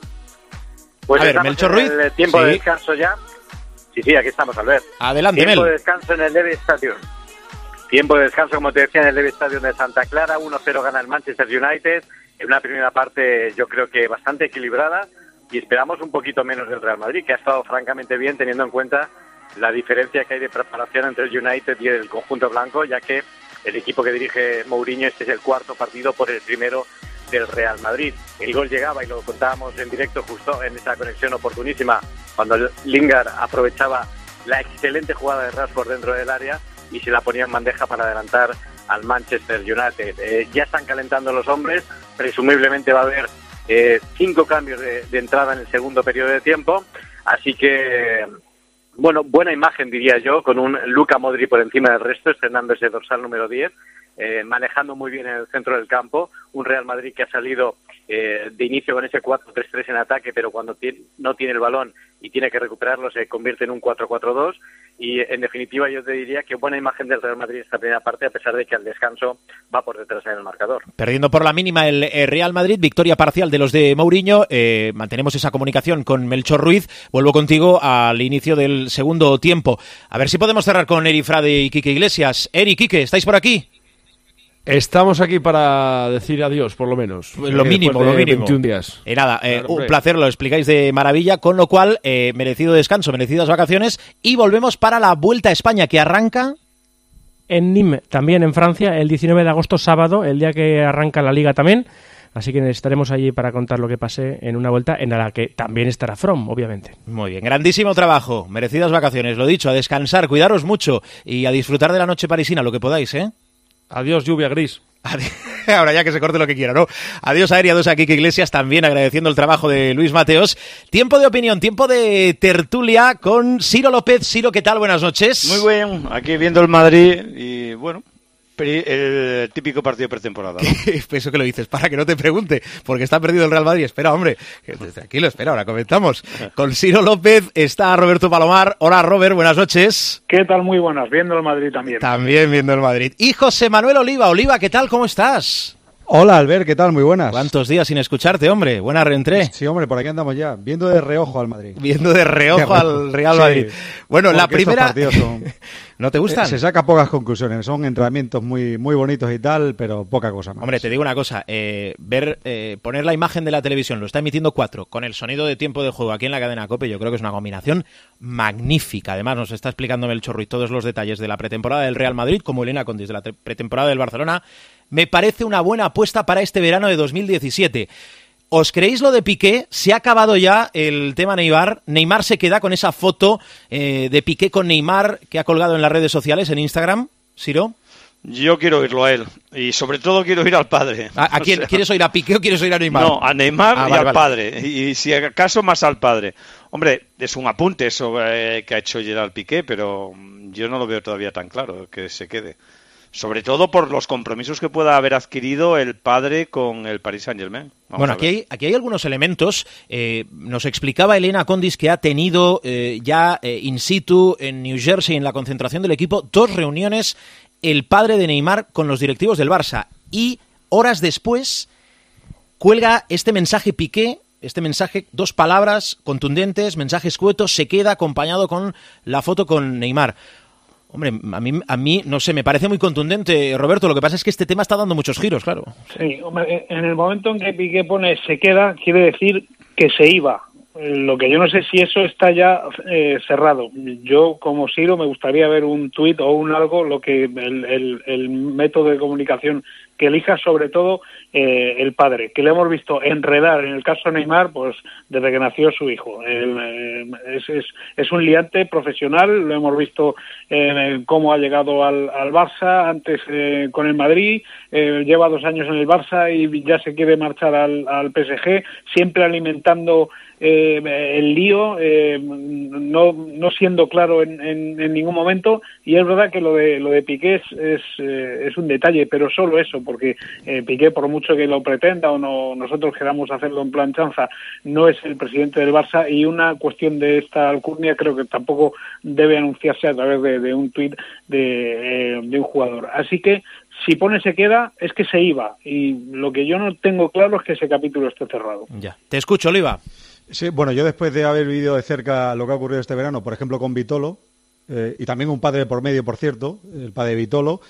Pues a ver, estamos Melchor en Ruiz. el tiempo Sí. de descanso ya. Sí, sí, aquí estamos, Albert. Adelante, Tiempo Mel. de descanso en el Levy Stadium. Tiempo de descanso, como te decía, en el Levy Stadium de Santa Clara. uno cero gana el Manchester United. En una primera parte, yo creo que bastante equilibrada. Y esperamos un poquito menos del Real Madrid, que ha estado francamente bien, teniendo en cuenta la diferencia que hay de preparación entre el United y el conjunto blanco, ya que el equipo que dirige Mourinho, este es el cuarto partido por el primero del Real Madrid. El gol llegaba, y lo contábamos en directo justo en esa conexión oportunísima, cuando Lingard aprovechaba la excelente jugada de Rashford dentro del área y se la ponía en bandeja para adelantar al Manchester United. Eh, ya están calentando los hombres, presumiblemente va a haber eh, cinco cambios de, de entrada en el segundo periodo de tiempo, así que, bueno, buena imagen diría yo, con un Luka Modric por encima del resto, estrenando ese dorsal número diez, eh, manejando muy bien en el centro del campo, un Real Madrid que ha salido eh, de inicio con ese cuatro tres tres en ataque, pero cuando tiene, no tiene el balón y tiene que recuperarlo se convierte en un cuatro cuatro dos, y en definitiva yo te diría que buena imagen del Real Madrid esta primera parte, a pesar de que al descanso va por detrás en el marcador. Perdiendo por la mínima el eh, Real Madrid, victoria parcial de los de Mourinho. Eh, mantenemos esa comunicación con Melchor Ruiz. Vuelvo contigo al inicio del segundo tiempo. A ver si podemos cerrar con Eri Frade y Quique Iglesias. Eri, Quique, ¿estáis por aquí? Estamos aquí para decir adiós, por lo menos. Lo eh, mínimo, de lo mínimo. veintiún días. Y nada, eh, Claro, un placer, lo explicáis de maravilla, con lo cual, eh, merecido descanso, merecidas vacaciones, y volvemos para la Vuelta a España, que arranca en Nîmes, también en Francia, el diecinueve de agosto, sábado, el día que arranca la Liga también. Así que estaremos allí para contar lo que pase en una vuelta en la que también estará From, obviamente. Muy bien, grandísimo trabajo, merecidas vacaciones, lo dicho, a descansar, cuidaros mucho y a disfrutar de la noche parisina, lo que podáis, ¿eh? Adiós, lluvia gris. Ahora ya que se corte lo que quiera, ¿no? Adiós a Eri, adiós a Quique Iglesias, también agradeciendo el trabajo de Luis Mateos. Tiempo de opinión, tiempo de tertulia con Ciro López. Ciro, ¿qué tal? Buenas noches. Muy bien, aquí viendo el Madrid y bueno, el típico partido de pretemporada, ¿no? Eso que lo dices, para que no te pregunte, porque está perdido el Real Madrid. Espera, hombre, tranquilo, espera, ahora comentamos. Con Ciro López está Roberto Palomar. Hola, Robert, buenas noches. ¿Qué tal? Muy buenas, viendo el Madrid también. También viendo el Madrid. Y José Manuel Oliva. Oliva, ¿qué tal? ¿Cómo estás? Hola, Albert, ¿qué tal? Muy buenas. ¿Cuántos días sin escucharte, hombre? Buena reentré. Sí, hombre, por aquí andamos ya, viendo de reojo al Madrid. Viendo de reojo al Real Madrid. Sí, bueno, la primera... Partidos son... ¿No te gustan? Se saca pocas conclusiones, son entrenamientos muy muy bonitos y tal, pero poca cosa más. Hombre, te digo una cosa, eh, ver eh, poner la imagen de la televisión, lo está emitiendo cuatro, con el sonido de tiempo de juego aquí en la cadena COPE, yo creo que es una combinación magnífica. Además, nos está explicando Melchor Ruiz todos los detalles de la pretemporada del Real Madrid, como Elena Condis de la pretemporada del Barcelona. Me parece una buena apuesta para este verano de dos mil diecisiete. ¿Os creéis lo de Piqué? ¿Se ha acabado ya el tema Neymar? ¿Neymar se queda con esa foto eh, de Piqué con Neymar que ha colgado en las redes sociales, en Instagram? ¿Ciro? Yo quiero oírlo a él y sobre todo quiero oír al padre. ¿A, a quién? O sea, ¿quieres oír a Piqué o quieres oír a Neymar? No, a Neymar ah, y vale, al vale. padre. Y, y si acaso más al padre. Hombre, es un apunte eso eh, que ha hecho Gerard Piqué, pero yo no lo veo todavía tan claro que se quede. Sobre todo por los compromisos que pueda haber adquirido el padre con el Paris Saint-Germain. Vamos bueno, aquí hay, aquí hay algunos elementos. Eh, nos explicaba Elena Condis que ha tenido eh, ya eh, in situ en New Jersey, en la concentración del equipo, dos reuniones el padre de Neymar con los directivos del Barça. Y horas después cuelga este mensaje Piqué, este mensaje, dos palabras contundentes, mensaje escueto, se queda acompañado con la foto con Neymar. Hombre, a mí, a mí, no sé, me parece muy contundente, Roberto. Lo que pasa es que este tema está dando muchos giros, claro. Sí, hombre, en el momento en que Piqué pone se queda, quiere decir que se iba. Lo que yo no sé si eso está ya eh, cerrado. Yo, como Siro, me gustaría ver un tuit o un algo, lo que el, el, el método de comunicación que elija, sobre todo eh, el padre, que le hemos visto enredar en el caso de Neymar, pues desde que nació su hijo. El, eh, es, es, es un liante profesional, lo hemos visto eh, cómo ha llegado al, al Barça, antes eh, con el Madrid, eh, lleva dos años en el Barça y ya se quiere marchar al, al P S G, siempre alimentando eh, el lío, eh, no, no siendo claro en, en, en ningún momento, y es verdad que lo de lo de Piqué es, es, eh, es un detalle, pero solo eso, porque eh, Piqué, por mucho que lo pretenda o no nosotros queramos hacerlo en plan chanza, no es el presidente del Barça, y una cuestión de esta alcurnia creo que tampoco debe anunciarse a través de, de un tuit de, eh, de un jugador. Así que si pone se queda, es que se iba, y lo que yo no tengo claro es que ese capítulo esté cerrado. Ya. Te escucho, Oliva. Sí, bueno, yo después de haber vivido de cerca lo que ha ocurrido este verano, por ejemplo con Vitolo, eh, y también un padre por medio, por cierto, el padre de Vitolo,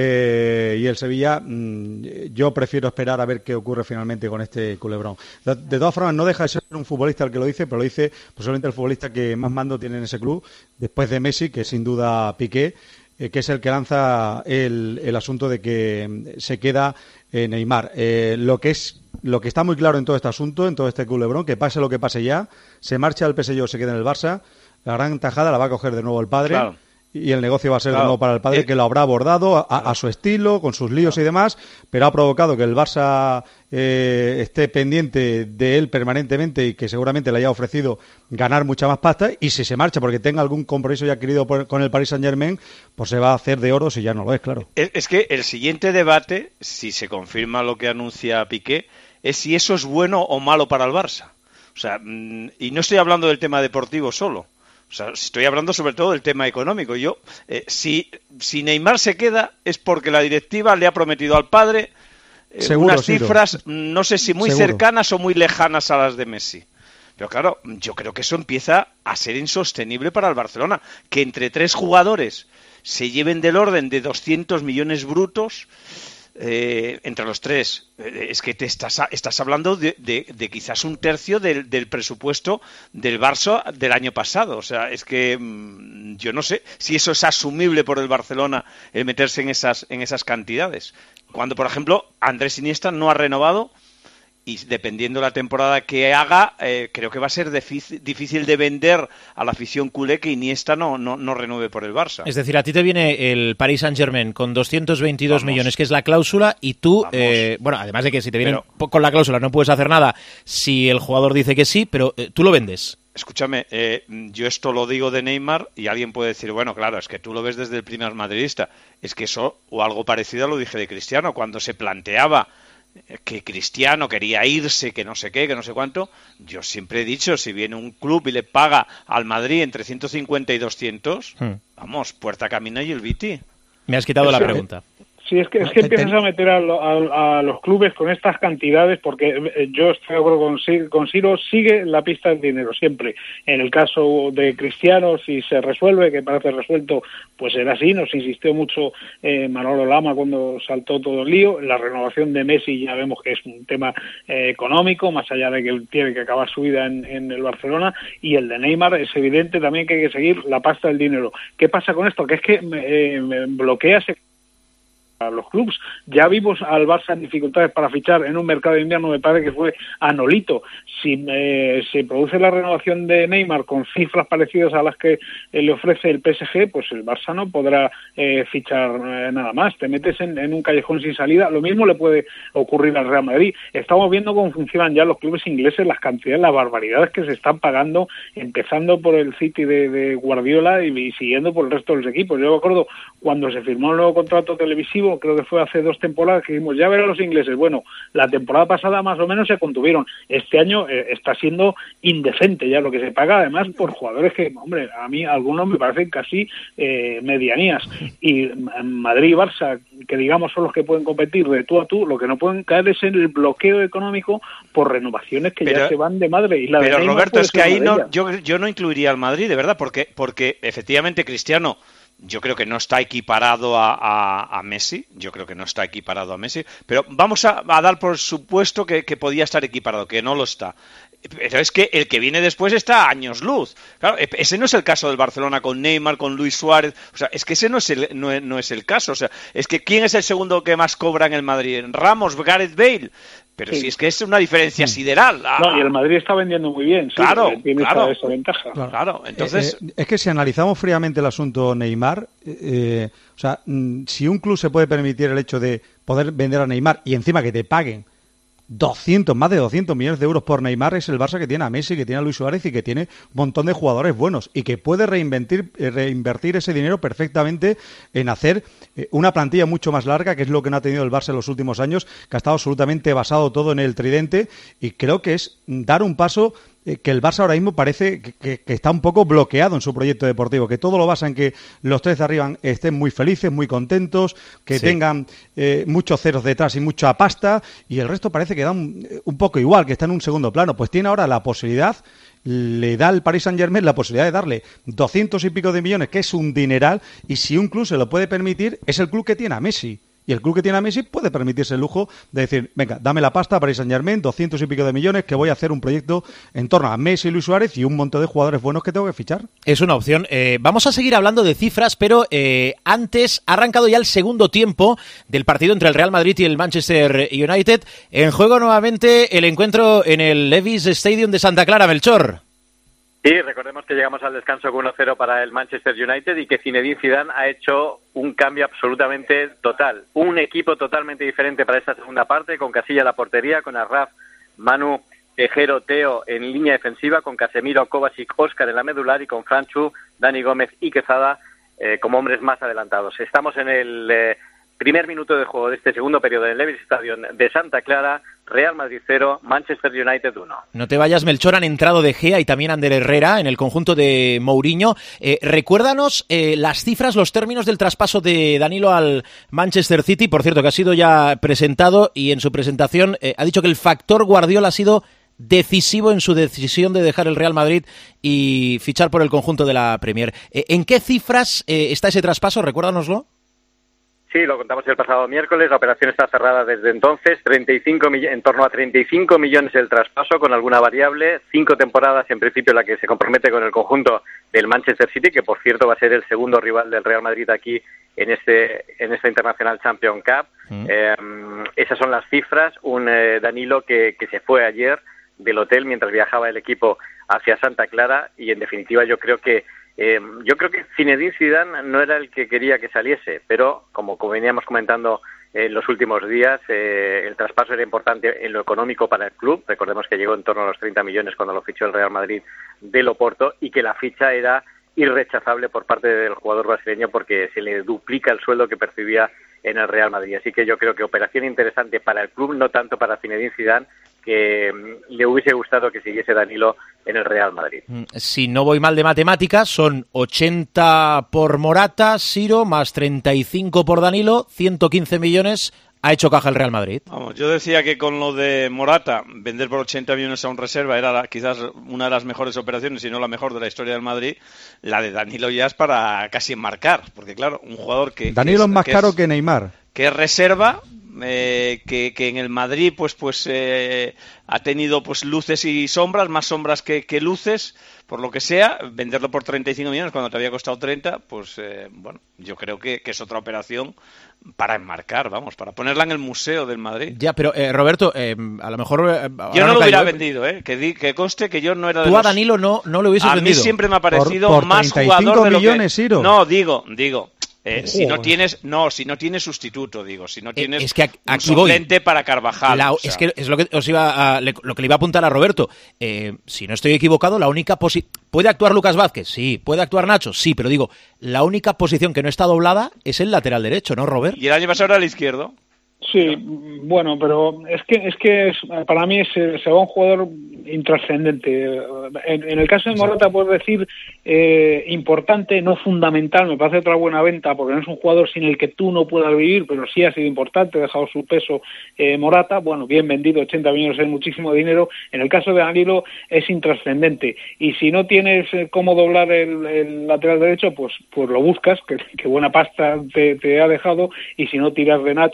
eh, y el Sevilla, mmm, yo prefiero esperar a ver qué ocurre finalmente con este culebrón. De, de todas formas, no deja de ser un futbolista el que lo dice, pero lo dice posiblemente el futbolista que más mando tiene en ese club, después de Messi, que sin duda Piqué, eh, que es el que lanza el, el asunto de que se queda eh, Neymar. Eh, lo que es Lo que está muy claro en todo este asunto, en todo este culebrón, que pase lo que pase ya, se marcha al P S G o se queda en el Barça, la gran tajada la va a coger de nuevo el padre, claro, y el negocio va a ser claro de nuevo para el padre, eh, que lo habrá abordado a, a su estilo, con sus líos claro y demás, pero ha provocado que el Barça eh, esté pendiente de él permanentemente y que seguramente le haya ofrecido ganar mucha más pasta, y si se marcha porque tenga algún compromiso ya adquirido por, con el Paris Saint-Germain, pues se va a hacer de oro si ya no lo es, claro. Es, es que el siguiente debate, si se confirma lo que anuncia Piqué, es si eso es bueno o malo para el Barça. O sea, y no estoy hablando del tema deportivo solo. O sea, estoy hablando sobre todo del tema económico. Yo, eh, si, si Neymar se queda es porque la directiva le ha prometido al padre eh, Seguro, unas cifras, Ciro. no sé si muy Seguro. cercanas o muy lejanas a las de Messi. Pero claro, yo creo que eso empieza a ser insostenible para el Barcelona. Que entre tres jugadores se lleven del orden de doscientos millones brutos... Eh, entre los tres, eh, es que te estás, estás hablando de, de, de quizás un tercio del, del presupuesto del Barça del año pasado. O sea, es que mmm, yo no sé si eso es asumible por el Barcelona, el meterse en esas, en esas cantidades. Cuando, por ejemplo, Andrés Iniesta no ha renovado, y dependiendo de la temporada que haga, eh, creo que va a ser difícil, difícil de vender a la afición culé que Iniesta no, no, no renueve por el Barça. Es decir, a ti te viene el Paris Saint-Germain con doscientos veintidós Vamos. millones, que es la cláusula, y tú, eh, bueno, además de que si te vienen pero, con la cláusula no puedes hacer nada si el jugador dice que sí, pero eh, tú lo vendes. Escúchame, eh, yo esto lo digo de Neymar y alguien puede decir, bueno, claro, es que tú lo ves desde el primer madridista. Es que eso, o algo parecido lo dije de Cristiano, cuando se planteaba que Cristiano quería irse, que no sé qué, que no sé cuánto. Yo siempre he dicho, si viene un club y le paga al Madrid entre ciento cincuenta y doscientos, hmm. vamos, puerta camina y el Viti. Me has quitado Eso, la pregunta. Sí, es que, es que empiezas a meter a, a, a los clubes con estas cantidades, porque yo estoy de acuerdo con, con Siro, sigue la pista del dinero siempre. En el caso de Cristiano, si se resuelve, que parece resuelto, pues será así. Nos insistió mucho eh, Manolo Lama cuando saltó todo el lío. La renovación de Messi ya vemos que es un tema eh, económico, más allá de que tiene que acabar su vida en, en el Barcelona, y el de Neymar es evidente también que hay que seguir la pasta del dinero. ¿Qué pasa con esto? Que es que eh, me bloquea ese a los clubes. Ya vimos al Barça en dificultades para fichar en un mercado de invierno, me parece que fue a Nolito. Si eh, se produce la renovación de Neymar con cifras parecidas a las que eh, le ofrece el P S G, pues el Barça no podrá eh, fichar eh, nada más. Te metes en, en un callejón sin salida. Lo mismo le puede ocurrir al Real Madrid. Estamos viendo cómo funcionan ya los clubes ingleses, las cantidades, las barbaridades que se están pagando, empezando por el City de, de Guardiola y, y siguiendo por el resto de los equipos. Yo me acuerdo cuando se firmó el nuevo contrato televisivo, creo que fue hace dos temporadas, que dijimos, ya verán los ingleses. Bueno, la temporada pasada más o menos se contuvieron. Este año eh, está siendo indecente ya lo que se paga, además por jugadores que, hombre, a mí algunos me parecen casi eh, medianías. Y Madrid y Barça, que digamos son los que pueden competir de tú a tú, lo que no pueden caer es en el bloqueo económico por renovaciones que pero, ya se van de madre. Y la pero de Roberto, es que ahí no, yo, yo no incluiría al Madrid, de verdad, porque, porque efectivamente Cristiano, yo creo que no está equiparado a, a, a Messi, yo creo que no está equiparado a Messi, pero vamos a, a dar por supuesto que, que podía estar equiparado, que no lo está. Pero es que el que viene después está a años luz. Claro, ese no es el caso del Barcelona con Neymar, con Luis Suárez. O sea, es que ese no es el, no es, no es el caso. O sea, es que ¿quién es el segundo que más cobra en el Madrid? Ramos, Gareth Bale. Pero sí. si es que es una diferencia sideral. Ah. No, y el Madrid está vendiendo muy bien. Sí, claro, tiene claro. esa, esa ventaja. Claro, claro. Entonces... Eh, eh, es que si analizamos fríamente el asunto Neymar, eh, o sea, mm, si un club se puede permitir el hecho de poder vender a Neymar y encima que te paguen doscientos, más de doscientos millones de euros por Neymar, es el Barça que tiene a Messi, que tiene a Luis Suárez y que tiene un montón de jugadores buenos y que puede reinventir, reinvertir ese dinero perfectamente en hacer una plantilla mucho más larga, que es lo que no ha tenido el Barça en los últimos años, que ha estado absolutamente basado todo en el tridente, y creo que es dar un paso que el Barça ahora mismo parece que, que, que está un poco bloqueado en su proyecto deportivo, que todo lo basa en que los tres de arriba estén muy felices, muy contentos, que sí. tengan eh, muchos ceros detrás y mucha pasta, y el resto parece que da un, un poco igual, que está en un segundo plano. Pues tiene ahora la posibilidad, le da al Paris Saint-Germain la posibilidad de darle doscientos y pico de millones, que es un dineral, y si un club se lo puede permitir, es el club que tiene a Messi. Y el club que tiene a Messi puede permitirse el lujo de decir, venga, dame la pasta para Paris Saint-Germain, doscientos y pico de millones, que voy a hacer un proyecto en torno a Messi y Luis Suárez y un montón de jugadores buenos que tengo que fichar. Es una opción. Eh, vamos a seguir hablando de cifras, pero eh, antes ha arrancado ya el segundo tiempo del partido entre el Real Madrid y el Manchester United. En juego nuevamente el encuentro en el Levi's Stadium de Santa Clara, Melchor. Sí, recordemos que llegamos al descanso con uno cero para el Manchester United y que Zinedine Zidane ha hecho un cambio absolutamente total. Un equipo totalmente diferente para esta segunda parte, con Casilla en la portería, con Arraf, Manu, Tejero, Teo en línea defensiva, con Casemiro, Kovacic, Óscar en la medular y con Franchu, Dani Gómez y Quezada eh, como hombres más adelantados. Estamos en el eh, primer minuto de juego de este segundo periodo del Levi's Stadium de Santa Clara. Real Madrid cero, Manchester United uno. No te vayas, Melchor, han entrado De Gea y también Ander Herrera en el conjunto de Mourinho. Eh, recuérdanos eh, las cifras, los términos del traspaso de Danilo al Manchester City, por cierto, que ha sido ya presentado y en su presentación eh, ha dicho que el factor Guardiola ha sido decisivo en su decisión de dejar el Real Madrid y fichar por el conjunto de la Premier. Eh, ¿En qué cifras eh, está ese traspaso? Recuérdanoslo. Sí, lo contamos el pasado miércoles, la operación está cerrada desde entonces, treinta y cinco mill- en torno a treinta y cinco millones el traspaso con alguna variable, cinco temporadas en principio la que se compromete con el conjunto del Manchester City, que por cierto va a ser el segundo rival del Real Madrid aquí en este en esta International Champions Cup. Mm. Eh, esas son las cifras, un eh, Danilo que, que se fue ayer del hotel mientras viajaba el equipo hacia Santa Clara y en definitiva yo creo que Eh, yo creo que Zinedine Zidane no era el que quería que saliese, pero como, como veníamos comentando en los últimos días, eh, el traspaso era importante en lo económico para el club. Recordemos que llegó en torno a los treinta millones cuando lo fichó el Real Madrid del Oporto y que la ficha era irrechazable por parte del jugador brasileño porque se le duplica el sueldo que percibía en el Real Madrid. Así que yo creo que operación interesante para el club, no tanto para Zinedine Zidane, que le hubiese gustado que siguiese Danilo en el Real Madrid. Si no voy mal de matemáticas, son ochenta por Morata, Siro, más treinta y cinco por Danilo, ciento quince millones ha hecho caja el Real Madrid. Vamos, yo decía que con lo de Morata, vender por ochenta millones a un reserva era la, quizás una de las mejores operaciones, si no la mejor de la historia del Madrid. La de Danilo ya es para casi enmarcar, porque claro, un jugador que... Danilo que es, es más que caro es, que Neymar. Que es reserva... Eh, que, que en el Madrid pues pues eh, ha tenido pues luces y sombras, más sombras que, que luces, por lo que sea, venderlo por treinta y cinco millones cuando te había costado treinta, pues eh, bueno, yo creo que, que es otra operación para enmarcar, vamos, para ponerla en el museo del Madrid. Ya, pero eh, Roberto, eh, a lo mejor... Eh, yo no lo hubiera vendido, eh, que, di, que conste que yo no era de Tú los... a Danilo no, no lo hubieses a vendido. A mí siempre me ha parecido por, por más jugador de lo millones, que... Ciro. No, digo, digo... Eh, si no tienes, no, si no tienes sustituto, digo, si no tienes es que aquí un suplente para Carvajal. La, o sea. Es que es lo que os iba a, le, lo que le iba a apuntar a Roberto. Eh, si no estoy equivocado, la única posición... ¿Puede actuar Lucas Vázquez? Sí. ¿Puede actuar Nacho? Sí, pero digo, la única posición que no está doblada es el lateral derecho, ¿no, Robert? Y el año pasado era el izquierdo. Sí, bueno, pero es que es que es, para mí es, se va un jugador intrascendente. En, en el caso de Morata puedo decir eh, importante, no fundamental, me parece otra buena venta, porque no es un jugador sin el que tú no puedas vivir, pero sí ha sido importante, ha dejado su peso eh, Morata, bueno, bien vendido, ochenta millones es muchísimo dinero. En el caso de Danilo es intrascendente, y si no tienes cómo doblar el, el lateral derecho, pues pues lo buscas, que, que buena pasta te, te ha dejado, y si no tiras de Nacho, de Lucas Vázquez,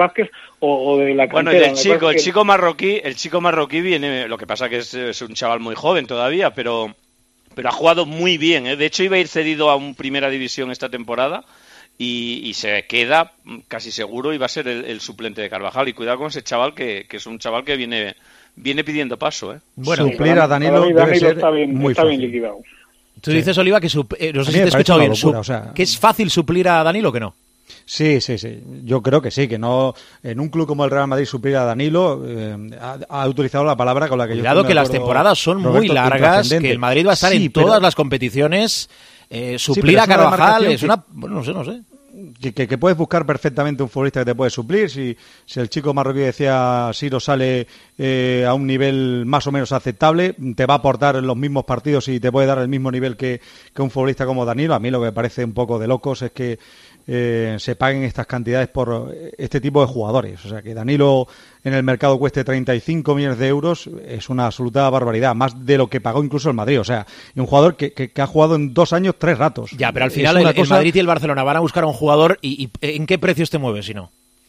Vázquez o, o de la Bueno, cantera. y el chico, el que... chico marroquí, el chico marroquí viene, lo que pasa que es, es un chaval muy joven todavía, pero, pero ha jugado muy bien, ¿eh? De hecho iba a ir cedido a un primera división esta temporada y, y se queda casi seguro y va a ser el, el suplente de Carvajal. Y cuidado con ese chaval que, que es un chaval que viene, viene pidiendo paso, ¿eh? Bueno, suplir a Danilo, Danilo debe ser está bien, muy está fácil. bien liquidado. Tú Sí. dices, Oliva, que sup- eh, no sé A si mí te me he parece escuchado una bien, locura, sup- o sea- que es fácil suplir a Danilo, que no. Sí, sí, sí. Yo creo que sí, que no en un club como el Real Madrid suplir a Danilo eh, ha, ha utilizado la palabra con la que Cuidado yo estoy que de las acuerdo, temporadas son Roberto, muy largas, intrascendente. que el Madrid va a estar Sí, en pero- todas las competiciones. Eh, Sí, suplir pero a es una Carvajal demarcación es que- una... Bueno, no sé, no sé. Que, que, que puedes buscar perfectamente un futbolista que te puede suplir. Si, si el chico marroquí decía Siro sale eh, a un nivel más o menos aceptable, te va a aportar en los mismos partidos y te puede dar el mismo nivel que, que un futbolista como Danilo. A mí lo que me parece un poco de locos es que eh, se paguen estas cantidades por este tipo de jugadores. O sea, que Danilo en el mercado cueste treinta y cinco millones de euros es una absoluta barbaridad, más de lo que pagó incluso el Madrid. O sea, un jugador que, que, que ha jugado en dos años tres ratos. Ya, pero al Es final una el, el cosa- Madrid y el Barcelona van a buscar a un jugador y, y ¿en qué precios te mueves si no?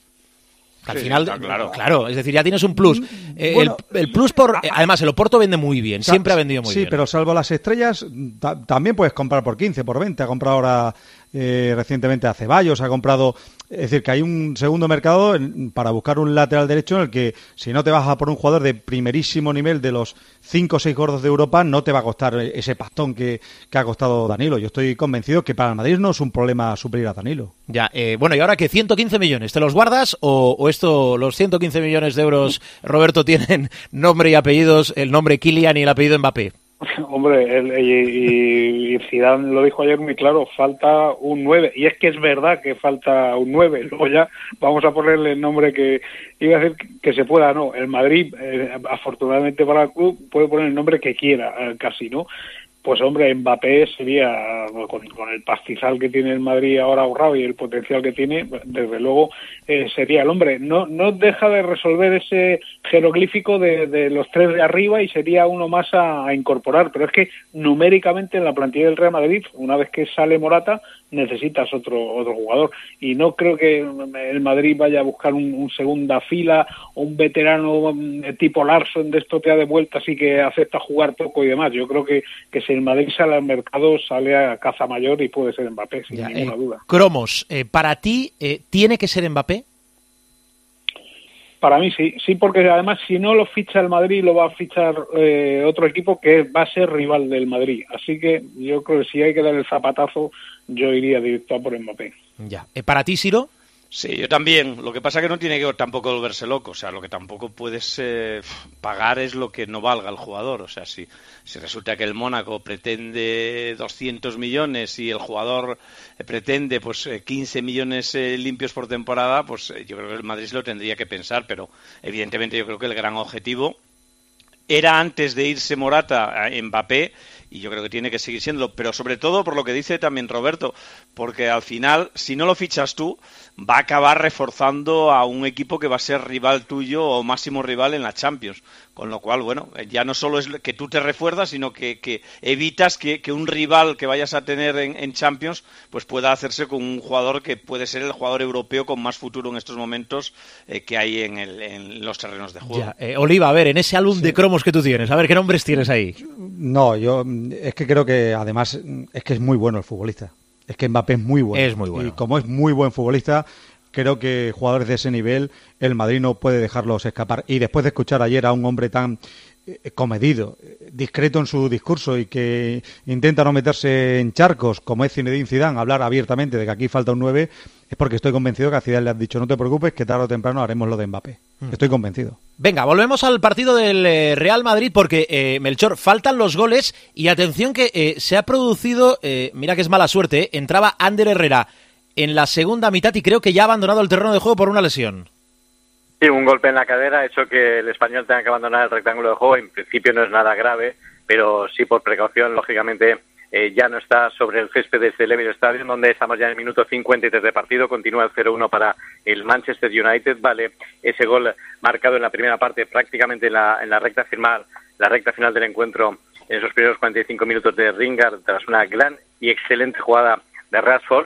Al Sí, final, está claro. claro, es decir, ya tienes un plus. Eh, Bueno, el, el plus por... eh, además, el Oporto vende muy bien, Sa- siempre ha vendido muy sí, bien. pero salvo las estrellas, ta- también puedes comprar por quince, por veinte. Ha comprado ahora eh, recientemente a Ceballos, ha comprado... Es decir, que hay un segundo mercado en- para buscar un lateral derecho en el que si no te vas a por un jugador de primerísimo nivel de los cinco o seis gordos de Europa, no te va a costar ese pastón que, que ha costado Danilo. Yo estoy convencido que para el Madrid no es un problema suplir a Danilo. Ya, eh, bueno, y ahora que ciento quince millones, ¿te los guardas o, o esto, los ciento quince millones de euros, Roberto, tienen nombre y apellidos, el nombre Kylian y el apellido Mbappé? Hombre, el, y, y Zidane lo dijo ayer muy claro, falta un nueve, y es que es verdad que falta un nueve, luego ya vamos a ponerle el nombre que iba a decir que, que se pueda, no, el Madrid, eh, afortunadamente para el club, puede poner el nombre que quiera, eh, casi, ¿no? Pues hombre, Mbappé sería, con, con el pastizal que tiene el Madrid ahora ahorrado y el potencial que tiene, desde luego eh, sería el hombre. No no deja de resolver ese jeroglífico de, de los tres de arriba y sería uno más a, a incorporar. Pero es que numéricamente en la plantilla del Real Madrid, una vez que sale Morata, necesitas otro otro jugador. Y no creo que el Madrid vaya a buscar un, un segunda fila o un veterano tipo Larsson de esto que ha de vuelta, así que acepta jugar poco y demás. Yo creo que, que si el Madrid sale al mercado, sale a caza mayor y puede ser Mbappé, sin Ya, ninguna eh, duda. Cromos, eh, ¿para ti eh, tiene que ser Mbappé? Para mí sí, sí, porque además si no lo ficha el Madrid, lo va a fichar eh, otro equipo que va a ser rival del Madrid. Así que yo creo que si hay que dar el zapatazo, yo iría directo a por Mbappé. Ya. Eh, ¿Para ti, Siro? Sí, yo también. Lo que pasa es que no tiene que tampoco volverse loco. O sea, lo que tampoco puedes eh, pagar es lo que no valga el jugador. O sea, si, si resulta que el Mónaco pretende doscientos millones y el jugador eh, pretende pues eh, quince millones eh, limpios por temporada, pues eh, yo creo que el Madrid se lo tendría que pensar. Pero evidentemente yo creo que el gran objetivo era antes de irse Morata a Mbappé, y yo creo que tiene que seguir siendo, pero sobre todo por lo que dice también Roberto, porque al final, si no lo fichas tú, va a acabar reforzando a un equipo que va a ser rival tuyo o máximo rival en la Champions, con lo cual, bueno, ya no solo es que tú te refuerzas, sino que, que evitas que, que un rival que vayas a tener en, en Champions pues pueda hacerse con un jugador que puede ser el jugador europeo con más futuro en estos momentos eh, que hay en, el, en los terrenos de juego. Ya. Eh, Oliva, a ver, en ese álbum sí. de cromos que tú tienes, a ver, ¿qué nombres tienes ahí? No, yo es que creo que además es que es muy bueno el futbolista. Es que Mbappé es muy bueno. Es muy bueno. Y como es muy buen futbolista, creo que jugadores de ese nivel el Madrid no puede dejarlos escapar. Y después de escuchar ayer a un hombre tan eh, comedido, discreto en su discurso y que intenta no meterse en charcos, como es Zinedine Zidane, hablar abiertamente de que aquí falta un nueve, es porque estoy convencido que a Zidane le han dicho no te preocupes, que tarde o temprano haremos lo de Mbappé. Mm. Estoy convencido. Venga, volvemos al partido del eh, Real Madrid porque, eh, Melchor, faltan los goles y atención que eh, se ha producido, eh, mira que es mala suerte, eh, entraba Ander Herrera en la segunda mitad y creo que ya ha abandonado el terreno de juego por una lesión. Sí, un golpe en la cadera ha hecho que el español tenga que abandonar el rectángulo de juego. En principio no es nada grave, pero sí por precaución, lógicamente, eh, ya no está sobre el césped del Emirates Stadium, donde estamos ya en el minuto cincuenta y tres de partido. Continúa el cero uno para el Manchester United. Vale, ese gol marcado en la primera parte, prácticamente en la, en la recta final, la recta final del encuentro, en esos primeros cuarenta y cinco minutos de Lingard, tras una gran y excelente jugada de Rashford.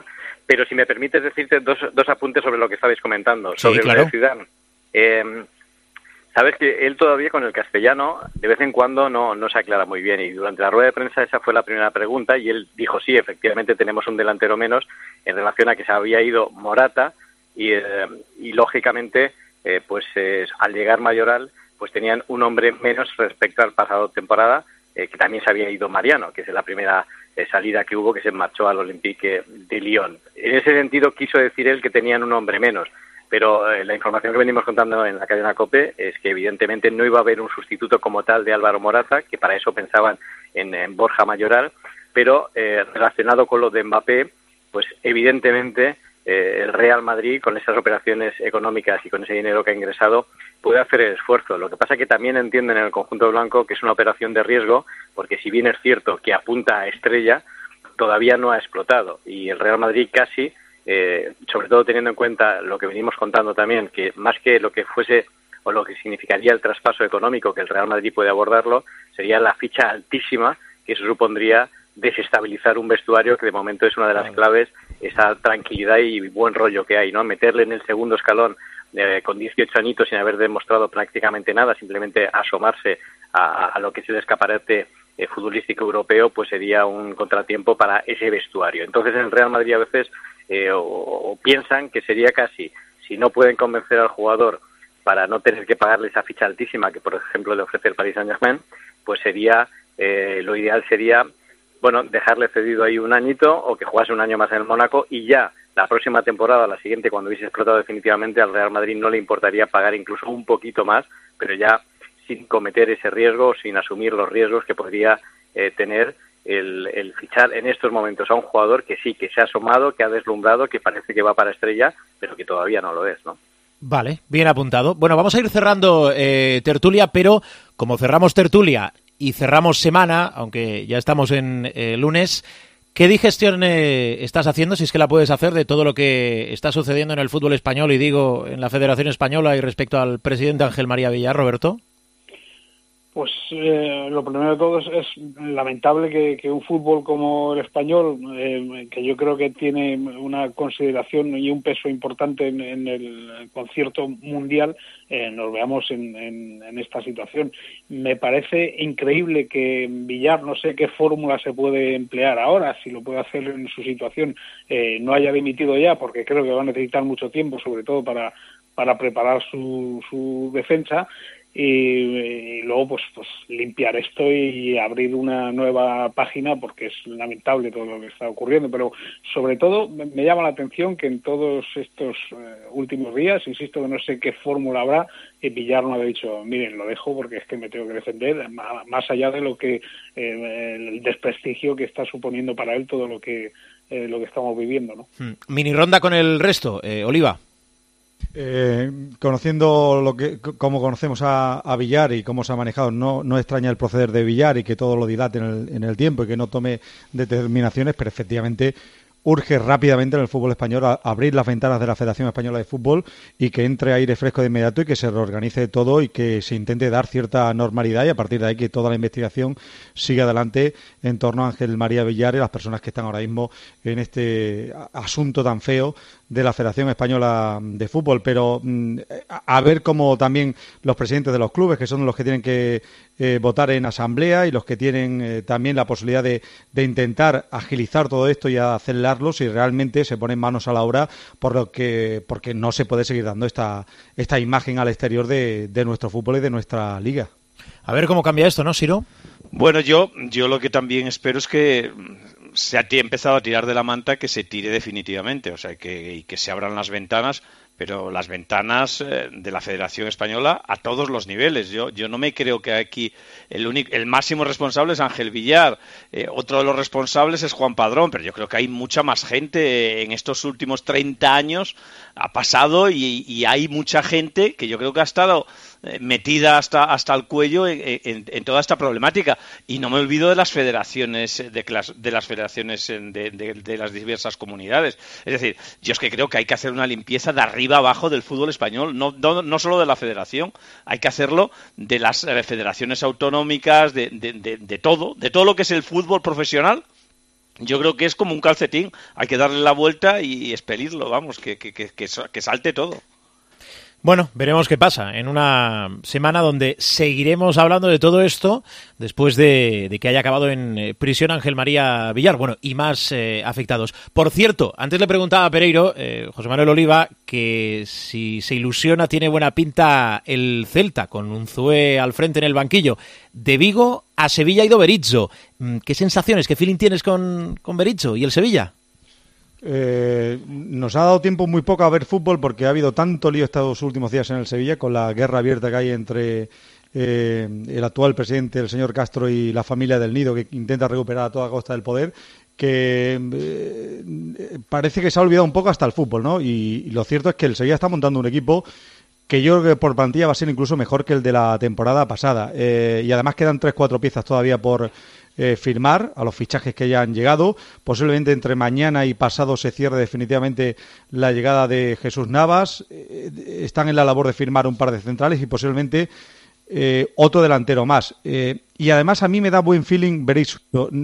pero si me permites decirte dos, dos apuntes sobre lo que estabais comentando, Sí, sobre claro. lo de Zidane. Eh, sabes que él todavía con el castellano de vez en cuando no, no se aclara muy bien, y durante la rueda de prensa esa fue la primera pregunta y él dijo sí, efectivamente tenemos un delantero menos en relación a que se había ido Morata y, eh, y lógicamente eh, pues eh, al llegar Mayoral pues tenían un hombre menos respecto al pasado temporada, eh, que también se había ido Mariano, que es la primera eh, salida que hubo, que se marchó al Olympique de Lyon. En ese sentido quiso decir él que tenían un hombre menos, pero eh, la información que venimos contando en la cadena COPE es que evidentemente no iba a haber un sustituto como tal de Álvaro Morata, que para eso pensaban en, en Borja Mayoral, pero eh, relacionado con lo de Mbappé, pues evidentemente eh, el Real Madrid, con esas operaciones económicas y con ese dinero que ha ingresado, puede hacer el esfuerzo. Lo que pasa es que también entienden en el conjunto blanco que es una operación de riesgo, porque si bien es cierto que apunta a estrella, todavía no ha explotado, y el Real Madrid casi, eh, sobre todo teniendo en cuenta lo que venimos contando también, que más que lo que fuese o lo que significaría el traspaso económico, que el Real Madrid puede abordarlo, sería la ficha altísima que eso supondría desestabilizar un vestuario que de momento es una de las claves, esa tranquilidad y buen rollo que hay, ¿no? Meterle en el segundo escalón eh, con dieciocho añitos sin haber demostrado prácticamente nada, simplemente asomarse a, a lo que es el escaparate eh, futbolístico europeo, pues sería un contratiempo para ese vestuario. Entonces en el Real Madrid a veces eh, o, o piensan que sería casi, si no pueden convencer al jugador para no tener que pagarle esa ficha altísima que por ejemplo le ofrece el Paris Saint-Germain, pues sería, eh, lo ideal sería bueno, dejarle cedido ahí un añito o que jugase un año más en el Mónaco, y ya la próxima temporada, la siguiente, cuando hubiese explotado definitivamente, al Real Madrid no le importaría pagar incluso un poquito más, pero ya sin cometer ese riesgo, sin asumir los riesgos que podría eh, tener el, el fichar en estos momentos a un jugador que sí, que se ha asomado, que ha deslumbrado, que parece que va para estrella, pero que todavía no lo es, ¿no? Vale, bien apuntado. Bueno, vamos a ir cerrando eh, tertulia, pero como cerramos tertulia y cerramos semana, aunque ya estamos en eh, lunes, ¿qué digestión eh, estás haciendo, si es que la puedes hacer, de todo lo que está sucediendo en el fútbol español y digo en la Federación Española y respecto al presidente Ángel María Villar, Roberto? Pues eh, lo primero de todo es, es lamentable que, que un fútbol como el español, eh, que yo creo que tiene una consideración y un peso importante en, en el concierto mundial, eh, nos veamos en, en, en esta situación. Me parece increíble que Villar, no sé qué fórmula se puede emplear ahora, si lo puede hacer en su situación, eh, no haya dimitido ya, porque creo que va a necesitar mucho tiempo, sobre todo para, para preparar su, su defensa. Y, y luego pues pues limpiar esto y abrir una nueva página, porque es lamentable todo lo que está ocurriendo. Pero sobre todo me, me llama la atención que en todos estos eh, últimos días, insisto que no sé qué fórmula habrá, y Villar no ha dicho, miren, lo dejo porque es que me tengo que defender, más, más allá de lo que eh, el desprestigio que está suponiendo para él todo lo que eh, lo que estamos viviendo, ¿no? Hmm. Mini ronda con el resto, eh, Oliva. Eh, conociendo lo que, cómo conocemos a, a Villar y cómo se ha manejado, no, no extraña el proceder de Villar y que todo lo dilate en el, en el tiempo y que no tome determinaciones, pero efectivamente urge rápidamente en el fútbol español a abrir las ventanas de la Federación Española de Fútbol y que entre aire fresco de inmediato y que se reorganice todo y que se intente dar cierta normalidad, y a partir de ahí que toda la investigación siga adelante en torno a Ángel María Villar y las personas que están ahora mismo en este asunto tan feo de la Federación Española de Fútbol. Pero mmm, a ver cómo también los presidentes de los clubes, que son los que tienen que eh, votar en asamblea y los que tienen eh, también la posibilidad de, de intentar agilizar todo esto y acelerarlo, si realmente se ponen manos a la obra, por lo que porque no se puede seguir dando esta esta imagen al exterior de, de nuestro fútbol y de nuestra liga. A ver cómo cambia esto, ¿no, Siro? Bueno, yo yo lo que también espero es que se ha empezado a tirar de la manta, que se tire definitivamente, o sea, que, y que se abran las ventanas, pero las ventanas eh, de la Federación Española a todos los niveles. Yo yo no me creo que aquí el único, el máximo responsable es Ángel Villar, eh, otro de los responsables es Juan Padrón, pero yo creo que hay mucha más gente en estos últimos treinta años, ha pasado y, y hay mucha gente que yo creo que ha estado eh, metida hasta hasta el cuello en, en, en toda esta problemática. Y no me olvido de las federaciones de las, de las federaciones de, de, de las diversas comunidades. Es decir, yo es que creo que hay que hacer una limpieza de arriba abajo del fútbol español, no, no, no solo de la federación, hay que hacerlo de las eh, federaciones autonómicas, de, de, de, de todo, de todo lo que es el fútbol profesional. Yo creo que es como un calcetín, hay que darle la vuelta y expelirlo, vamos, que, que, que, que salte todo. Bueno, veremos qué pasa en una semana donde seguiremos hablando de todo esto después de, de que haya acabado en prisión Ángel María Villar, bueno, y más eh, afectados. Por cierto, antes le preguntaba a Pereiro, eh, José Manuel Oliva, que si se ilusiona tiene buena pinta el Celta, con Unzué al frente en el banquillo. De Vigo a Sevilla ha ido Berizzo. ¿Qué sensaciones, qué feeling tienes con, con Berizzo y el Sevilla? Eh, nos ha dado tiempo muy poco a ver fútbol porque ha habido tanto lío estos últimos días en el Sevilla con la guerra abierta que hay entre eh, el actual presidente, el señor Castro, y la familia del Nido, que intenta recuperar a toda costa el poder, que eh, parece que se ha olvidado un poco hasta el fútbol, ¿no? Y, y lo cierto es que el Sevilla está montando un equipo que yo creo que por plantilla va a ser incluso mejor que el de la temporada pasada, eh, y además quedan tres cuatro piezas todavía por Eh, firmar a los fichajes que ya han llegado. Posiblemente entre mañana y pasado se cierre definitivamente la llegada de Jesús Navas. Eh, están en la labor de firmar un par de centrales y posiblemente eh, otro delantero más. Eh, y además a mí me da buen feeling Berizzo,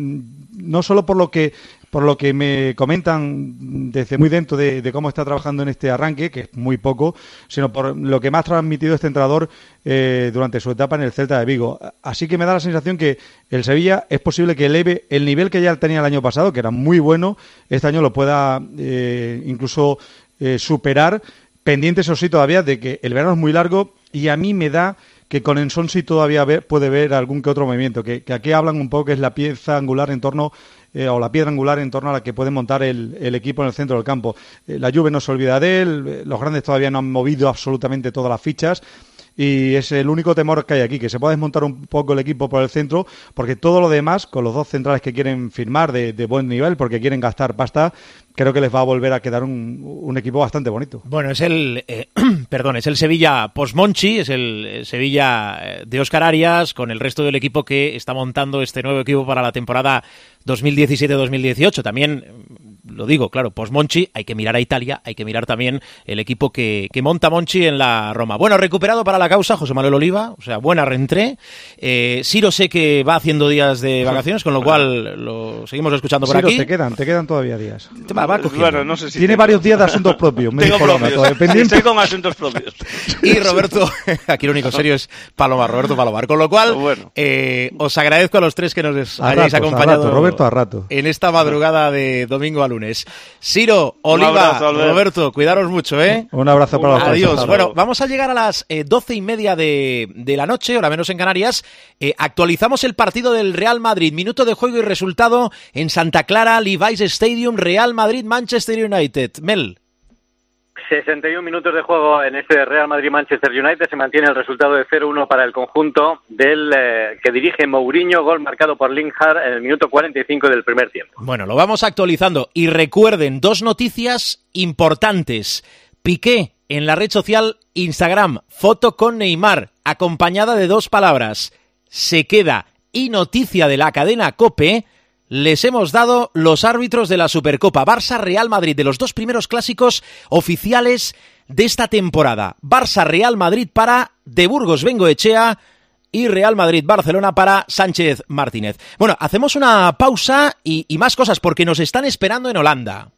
no solo por lo que por lo que me comentan desde muy dentro de, de cómo está trabajando en este arranque, que es muy poco, sino por lo que me ha transmitido este entrenador eh, durante su etapa en el Celta de Vigo. Así que me da la sensación que el Sevilla es posible que eleve el nivel que ya tenía el año pasado, que era muy bueno, este año lo pueda eh, incluso eh, superar, pendiente eso sí todavía de que el verano es muy largo y a mí me da que con Ensón sí todavía ve, puede ver algún que otro movimiento, que, que aquí hablan un poco que es la pieza angular en torno, eh, o la piedra angular en torno a la que puede montar el, el equipo en el centro del campo. Eh, la Juve no se olvida de él, los grandes todavía no han movido absolutamente todas las fichas, y es el único temor que hay aquí, que se pueda desmontar un poco el equipo por el centro, porque todo lo demás, con los dos centrales que quieren firmar de, de buen nivel, porque quieren gastar pasta, creo que les va a volver a quedar un, un equipo bastante bonito. Bueno, es el eh, perdón, es el Sevilla post-Monchi, es el Sevilla de Óscar Arias, con el resto del equipo que está montando este nuevo equipo para la temporada dos mil diecisiete dos mil dieciocho. También, lo digo, claro, post-Monchi, hay que mirar a Italia, hay que mirar también el equipo que, que monta Monchi en la Roma. Bueno, recuperado para la causa José Manuel Oliva, o sea, buena reentré. Eh, Siro sé que va haciendo días de vacaciones, con lo cual lo seguimos escuchando por Siro, aquí. te quedan, te quedan todavía días. Va, va bueno, no sé si Tiene tengo. varios días de asuntos propios. Me tengo dijo propios. Lona, pendiente. Estoy con asuntos propios. Y Roberto, aquí el único serio es Palomar, Roberto Palomar. Con lo cual, bueno. eh, os agradezco a los tres que nos A hayáis ratos, a acompañado. rato, Roberto, a rato. En esta madrugada de domingo a lunes. Siro, Oliva, abrazo, Roberto, cuidaros mucho, ¿eh? Un abrazo para los tres. Adiós. Hasta Bueno, luego. vamos a llegar a las eh, doce y media de, de la noche, hora menos en Canarias. Eh, actualizamos el partido del Real Madrid. Minuto de juego y resultado en Santa Clara, Levi's Stadium, Real Madrid, Manchester United. Mel. sesenta y un minutos de juego en este Real Madrid-Manchester United. Se mantiene el resultado de cero uno para el conjunto del eh, que dirige Mourinho. Gol marcado por Linhart en el minuto cuarenta y cinco del primer tiempo. Bueno, lo vamos actualizando. Y recuerden, dos noticias importantes. Piqué en la red social Instagram, foto con Neymar, acompañada de dos palabras. Se queda. Y noticia de la cadena COPE, les hemos dado los árbitros de la Supercopa. Barça-Real Madrid, de los dos primeros clásicos oficiales de esta temporada. Barça-Real Madrid para De Burgos Bengoechea y Real Madrid-Barcelona para Sánchez Martínez. Bueno, hacemos una pausa y, y más cosas porque nos están esperando en Holanda.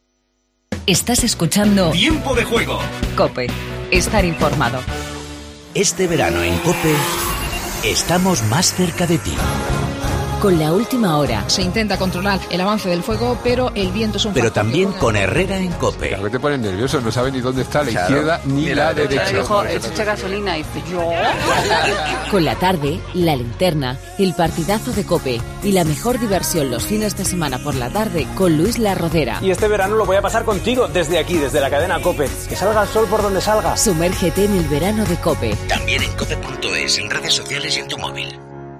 Estás escuchando Tiempo de Juego. COPE. Estar informado. Este verano en COPE estamos más cerca de ti. Con la última hora. Se intenta controlar el avance del fuego, pero el viento es un Pero factor también que con Herrera en COPE. Claro que te pones nervioso, no sabes ni dónde está la Claro. izquierda ni, Ni la, la derecha. derecha. dijo, echa gasolina y dice yo. Con la tarde, la linterna, el partidazo de COPE y la mejor diversión los fines de semana por la tarde con Luis La Rodera. Y este verano lo voy a pasar contigo desde aquí, desde la cadena COPE. Que salga el sol por donde salga. Sumérgete en el verano de COPE. También en cope punto es, en redes sociales y en tu móvil.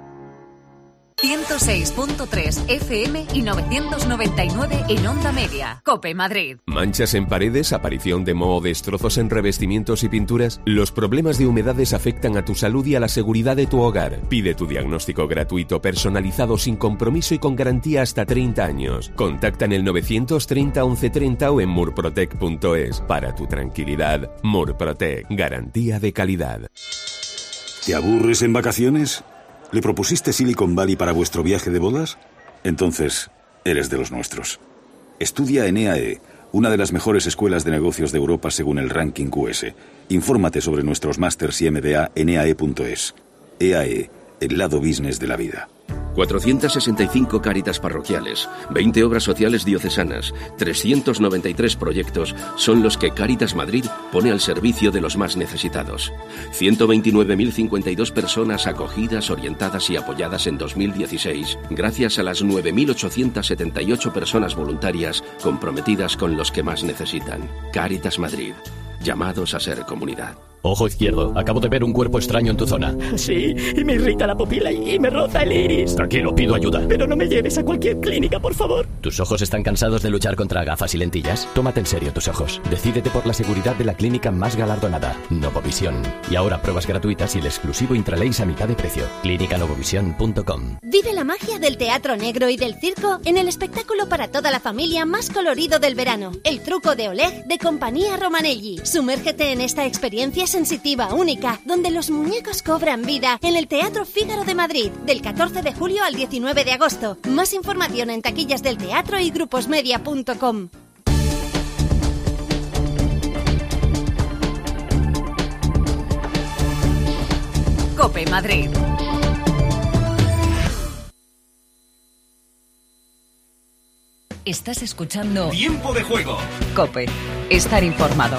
ciento seis punto tres F M y novecientos noventa y nueve en Onda Media. COPE Madrid. ¿Manchas en paredes, aparición de moho, destrozos en revestimientos y pinturas? Los problemas de humedades afectan a tu salud y a la seguridad de tu hogar. Pide tu diagnóstico gratuito, personalizado, sin compromiso y con garantía hasta treinta años. Contacta en el novecientos treinta once treinta o en murprotec punto es. Para tu tranquilidad, Murprotec, garantía de calidad. ¿Te aburres en vacaciones? ¿Le propusiste Silicon Valley para vuestro viaje de bodas? Entonces, eres de los nuestros. Estudia en E A E, una de las mejores escuelas de negocios de Europa según el ranking Q S. Infórmate sobre nuestros másters y M B A en E A E punto es. E A E, el lado business de la vida. cuatrocientas sesenta y cinco cáritas parroquiales, veinte obras sociales diocesanas, trescientos noventa y tres proyectos son los que Cáritas Madrid pone al servicio de los más necesitados. ciento veintinueve mil cincuenta y dos personas acogidas, orientadas y apoyadas en dos mil dieciséis, gracias a las nueve mil ochocientas setenta y ocho personas voluntarias comprometidas con los que más necesitan. Cáritas Madrid, llamados a ser comunidad. Ojo izquierdo, acabo de ver un cuerpo extraño en tu zona. Sí, y me irrita la pupila y me roza el iris. Tranquilo, pido ayuda. Pero no me lleves a cualquier clínica, por favor. ¿Tus ojos están cansados de luchar contra gafas y lentillas? Tómate en serio tus ojos. Decídete por la seguridad de la clínica más galardonada, Novovisión. Y ahora pruebas gratuitas y el exclusivo Intraleis a mitad de precio. clínica novovisión punto com. Vive la magia del teatro negro y del circo en el espectáculo para toda la familia más colorido del verano. El truco de Oleg de Compañía Romanelli. Sumérgete en esta experiencia sensitiva, única, donde los muñecos cobran vida en el Teatro Fígaro de Madrid, del catorce de julio al diecinueve de agosto. Más información en taquillas del teatro y gruposmedia punto com. COPE Madrid. Estás escuchando Tiempo de Juego. COPE. Estar informado.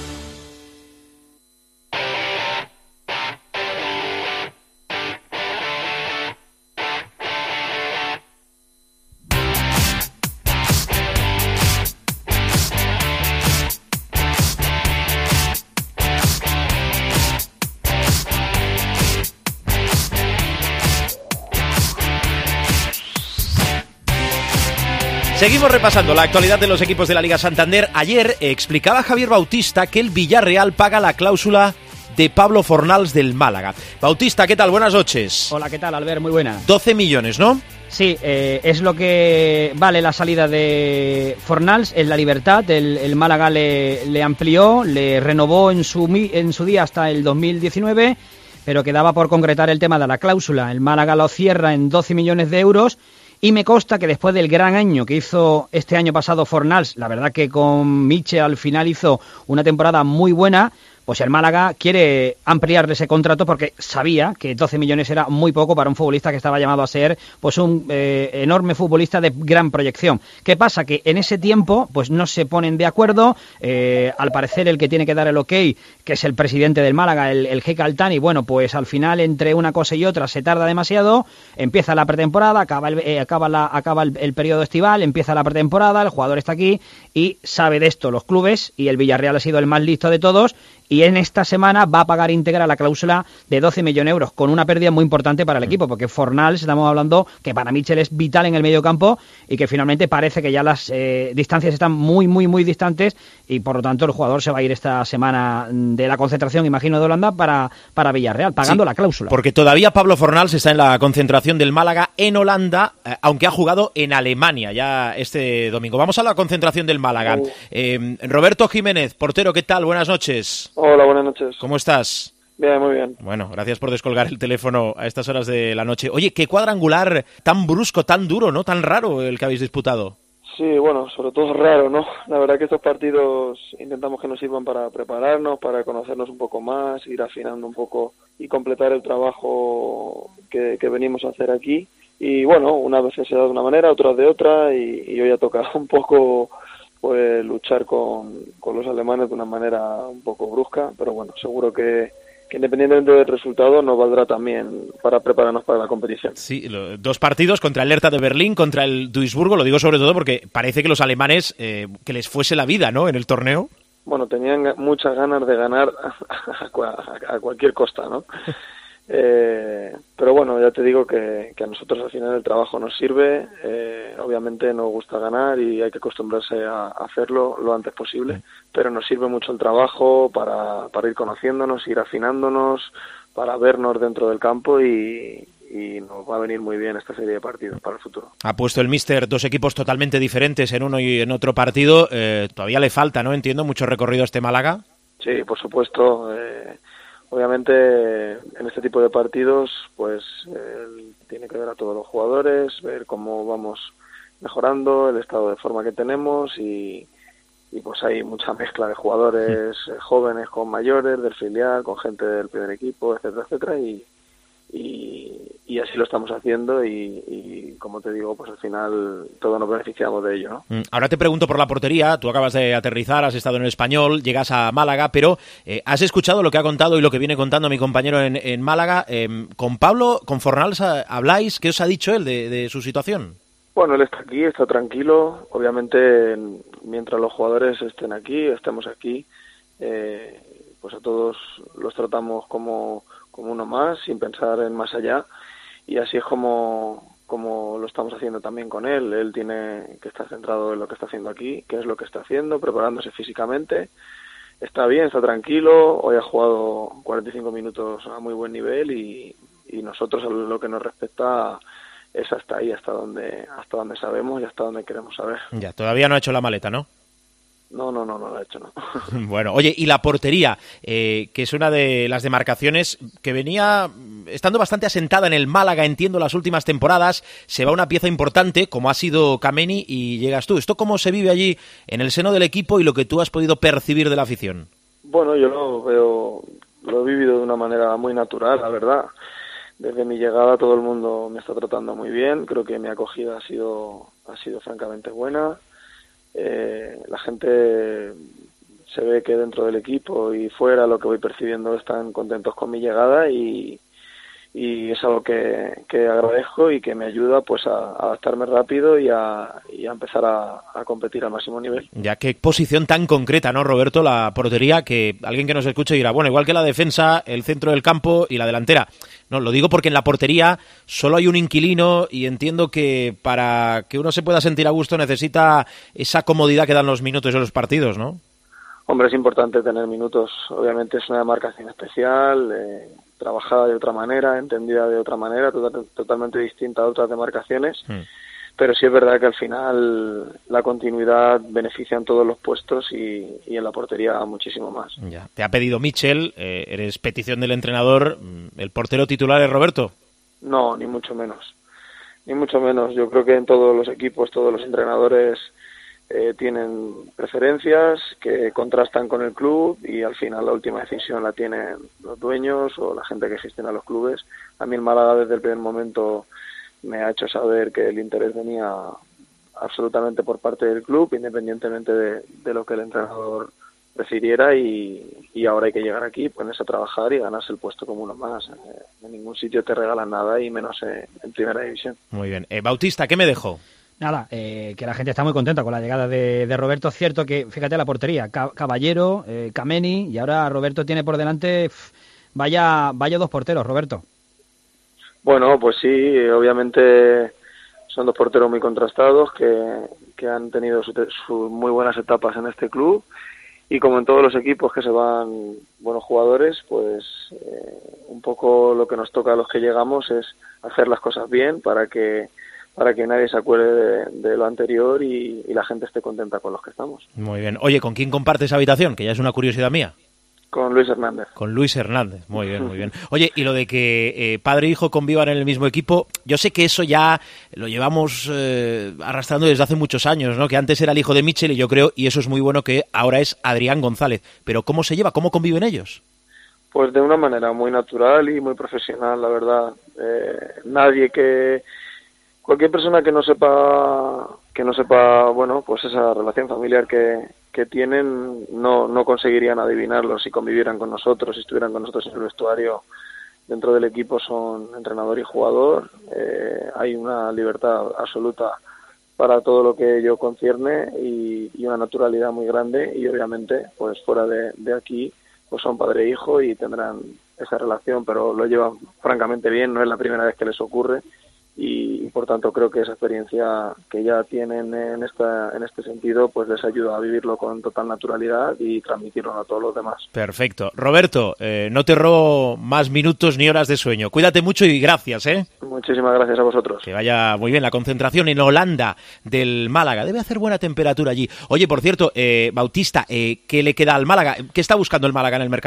Seguimos repasando la actualidad de los equipos de la Liga Santander. Ayer eh, explicaba Javier Bautista que el Villarreal paga la cláusula de Pablo Fornals del Málaga. Bautista, ¿qué tal? Buenas noches. Hola, ¿qué tal, Albert? Muy buena. doce millones, ¿no? Sí, eh, es lo que vale la salida de Fornals en la Libertad. El, el Málaga le, le amplió, le renovó en su, en su día hasta el dos mil diecinueve, pero quedaba por concretar el tema de la cláusula. El Málaga lo cierra en doce millones de euros. Y me consta que después del gran año que hizo este año pasado Fornals, la verdad que con Miche al final hizo una temporada muy buena, pues el Málaga quiere ampliarle ese contrato porque sabía que doce millones era muy poco para un futbolista que estaba llamado a ser pues un eh, enorme futbolista de gran proyección. ¿Qué pasa? Que en ese tiempo pues no se ponen de acuerdo, eh, al parecer el que tiene que dar el ok, que es el presidente del Málaga, el, el Jeque Altani, bueno, pues al final entre una cosa y otra se tarda demasiado, empieza la pretemporada, acaba el, eh, acaba, la, acaba el, el periodo estival, empieza la pretemporada, el jugador está aquí y sabe de esto los clubes y el Villarreal ha sido el más listo de todos. Y en esta semana va a pagar íntegra la cláusula de doce millones de euros, con una pérdida muy importante para el equipo, porque Fornals, estamos hablando que para Michel es vital en el medio campo y que finalmente parece que ya las eh, distancias están muy, muy, muy distantes y por lo tanto el jugador se va a ir esta semana de la concentración, imagino, de Holanda para, para Villarreal, pagando sí, la cláusula. Porque todavía Pablo Fornals está en la concentración del Málaga en Holanda, eh, aunque ha jugado en Alemania ya este domingo. Vamos a la concentración del Málaga. Oh. Eh, Roberto Jiménez, portero, ¿qué tal? Buenas noches. Hola, buenas noches. ¿Cómo estás? Bien, muy bien. Bueno, gracias por descolgar el teléfono a estas horas de la noche. Oye, qué cuadrangular tan brusco, tan duro, ¿no? Tan raro el que habéis disputado. Sí, bueno, sobre todo raro, ¿no? La verdad que estos partidos intentamos que nos sirvan para prepararnos, para conocernos un poco más, ir afinando un poco y completar el trabajo que, que venimos a hacer aquí. Y bueno, una vez se da de una manera, otras de otra, y, y hoy ha tocado un poco pues luchar con, con los alemanes de una manera un poco brusca, pero bueno, seguro que, que independientemente del resultado nos valdrá también para prepararnos para la competición. Sí, lo, dos partidos contra el Hertha de Berlín, contra el Duisburgo, lo digo sobre todo porque parece que los alemanes, eh, que les fuese la vida, ¿no?, en el torneo. Bueno, tenían muchas ganas de ganar a, a, a cualquier costa, ¿no? Eh, pero bueno, ya te digo que, que a nosotros al final el trabajo nos sirve, eh, obviamente nos gusta ganar y hay que acostumbrarse a, a hacerlo lo antes posible, pero nos sirve mucho el trabajo para, para ir conociéndonos, ir afinándonos, para vernos dentro del campo y, y nos va a venir muy bien esta serie de partidos para el futuro. Ha puesto el míster dos equipos totalmente diferentes en uno y en otro partido, eh, todavía le falta, ¿no? Entiendo, mucho recorrido a este Málaga. Sí, por supuesto. eh, Obviamente, en este tipo de partidos, pues eh, tiene que ver a todos los jugadores, ver cómo vamos mejorando, el estado de forma que tenemos y, y pues hay mucha mezcla de jugadores sí. jóvenes con mayores, del filial, con gente del primer equipo, etcétera, etcétera, y, y, y así lo estamos haciendo y, y como te digo, pues al final todos nos beneficiamos de ello, ¿no? Ahora te pregunto por la portería, tú acabas de aterrizar, has estado en el Español, llegas a Málaga, pero eh, ¿has escuchado lo que ha contado y lo que viene contando mi compañero en, en Málaga? Eh, ¿Con Pablo, con Fornals habláis? ¿Qué os ha dicho él de, de su situación? Bueno, él está aquí, está tranquilo. Obviamente, mientras los jugadores estén aquí, estemos aquí, eh, pues a todos los tratamos como, como uno más, sin pensar en más allá. Y así es como, como lo estamos haciendo también con él. Él tiene que estar centrado en lo que está haciendo aquí, qué es lo que está haciendo, preparándose físicamente. Está bien, está tranquilo. Hoy ha jugado cuarenta y cinco minutos a muy buen nivel y, y nosotros, a lo que nos respecta, es hasta ahí, hasta donde hasta donde sabemos y hasta donde queremos saber. Ya, todavía no ha hecho la maleta, ¿no? No, no, no, no lo ha hecho, no. Bueno, oye, y la portería, eh, que es una de las demarcaciones que venía estando bastante asentada en el Málaga, entiendo, las últimas temporadas, se va una pieza importante, como ha sido Kameni, y llegas tú. ¿Esto cómo se vive allí en el seno del equipo y lo que tú has podido percibir de la afición? Bueno, yo lo veo, lo he vivido de una manera muy natural, la verdad. Desde mi llegada todo el mundo me está tratando muy bien, creo que mi acogida ha sido ha sido francamente buena. Eh, la gente se ve que dentro del equipo y fuera, lo que voy percibiendo, están contentos con mi llegada y, y es algo que, que agradezco y que me ayuda pues a, a adaptarme rápido y a, y a empezar a, a competir al máximo nivel. Ya, qué posición tan concreta, ¿no, Roberto? La portería, que alguien que nos escuche dirá, bueno, igual que la defensa, el centro del campo y la delantera. No, lo digo porque en la portería solo hay un inquilino y entiendo que para que uno se pueda sentir a gusto necesita esa comodidad que dan los minutos de los partidos, ¿no? Hombre, es importante tener minutos. Obviamente es una demarcación especial, eh, trabajada de otra manera, entendida de otra manera, total, totalmente distinta a otras demarcaciones. Mm. Pero sí es verdad que al final la continuidad beneficia en todos los puestos y, y en la portería muchísimo más. Ya. Te ha pedido Michel, eh, eres petición del entrenador, ¿el portero titular es Roberto? No, ni mucho menos. Ni mucho menos. Yo creo que en todos los equipos, todos los entrenadores eh, tienen preferencias que contrastan con el club y al final la última decisión la tienen los dueños o la gente que gestiona los clubes. A mí el Málaga desde el primer momento me ha hecho saber que el interés venía absolutamente por parte del club, independientemente de, de lo que el entrenador prefiriera y, y ahora hay que llegar aquí, ponerse a trabajar y ganarse el puesto como uno más. Eh, en ningún sitio te regalan nada y menos eh, en primera división. Muy bien. Eh, Bautista, ¿qué me dejó? Nada, eh, que la gente está muy contenta con la llegada de, de Roberto. Es cierto que, fíjate, la portería, Caballero, eh, Kameni, y ahora Roberto tiene por delante, pff, vaya, vaya dos porteros, Roberto. Bueno, pues sí, obviamente son dos porteros muy contrastados que, que han tenido sus su muy buenas etapas en este club y como en todos los equipos que se van buenos jugadores, pues eh, un poco lo que nos toca a los que llegamos es hacer las cosas bien para que para que nadie se acuerde de, de lo anterior y, y la gente esté contenta con los que estamos. Muy bien. Oye, ¿con quién compartes habitación? Que ya es una curiosidad mía. Con Luis Hernández. Con Luis Hernández, muy bien, muy bien. Oye, y lo de que eh, padre e hijo convivan en el mismo equipo, yo sé que eso ya lo llevamos eh, arrastrando desde hace muchos años, ¿no? Que antes era el hijo de Michel y yo creo, y eso es muy bueno, que ahora es Adrián González. Pero ¿cómo se lleva? ¿Cómo conviven ellos? Pues de una manera muy natural y muy profesional, la verdad. Eh, nadie que... Cualquier persona que no sepa, que no sepa, bueno, pues esa relación familiar que, que tienen, no, no conseguirían adivinarlo si convivieran con nosotros, si estuvieran con nosotros en el vestuario. Dentro del equipo son entrenador y jugador, eh, hay una libertad absoluta para todo lo que ello concierne y, y una naturalidad muy grande y obviamente, pues fuera de, de aquí, pues son padre e hijo y tendrán esa relación, pero lo llevan francamente bien, no es la primera vez que les ocurre. Y, y por tanto creo que esa experiencia que ya tienen en esta en este sentido pues les ayuda a vivirlo con total naturalidad y transmitirlo a todos los demás. Perfecto. Roberto, eh, no te robo más minutos ni horas de sueño. Cuídate mucho y gracias, ¿eh? Muchísimas gracias a vosotros. Que vaya muy bien la concentración en Holanda del Málaga. Debe hacer buena temperatura allí. Oye, por cierto, eh, Bautista, eh, ¿qué le queda al Málaga? ¿Qué está buscando el Málaga en el mercado?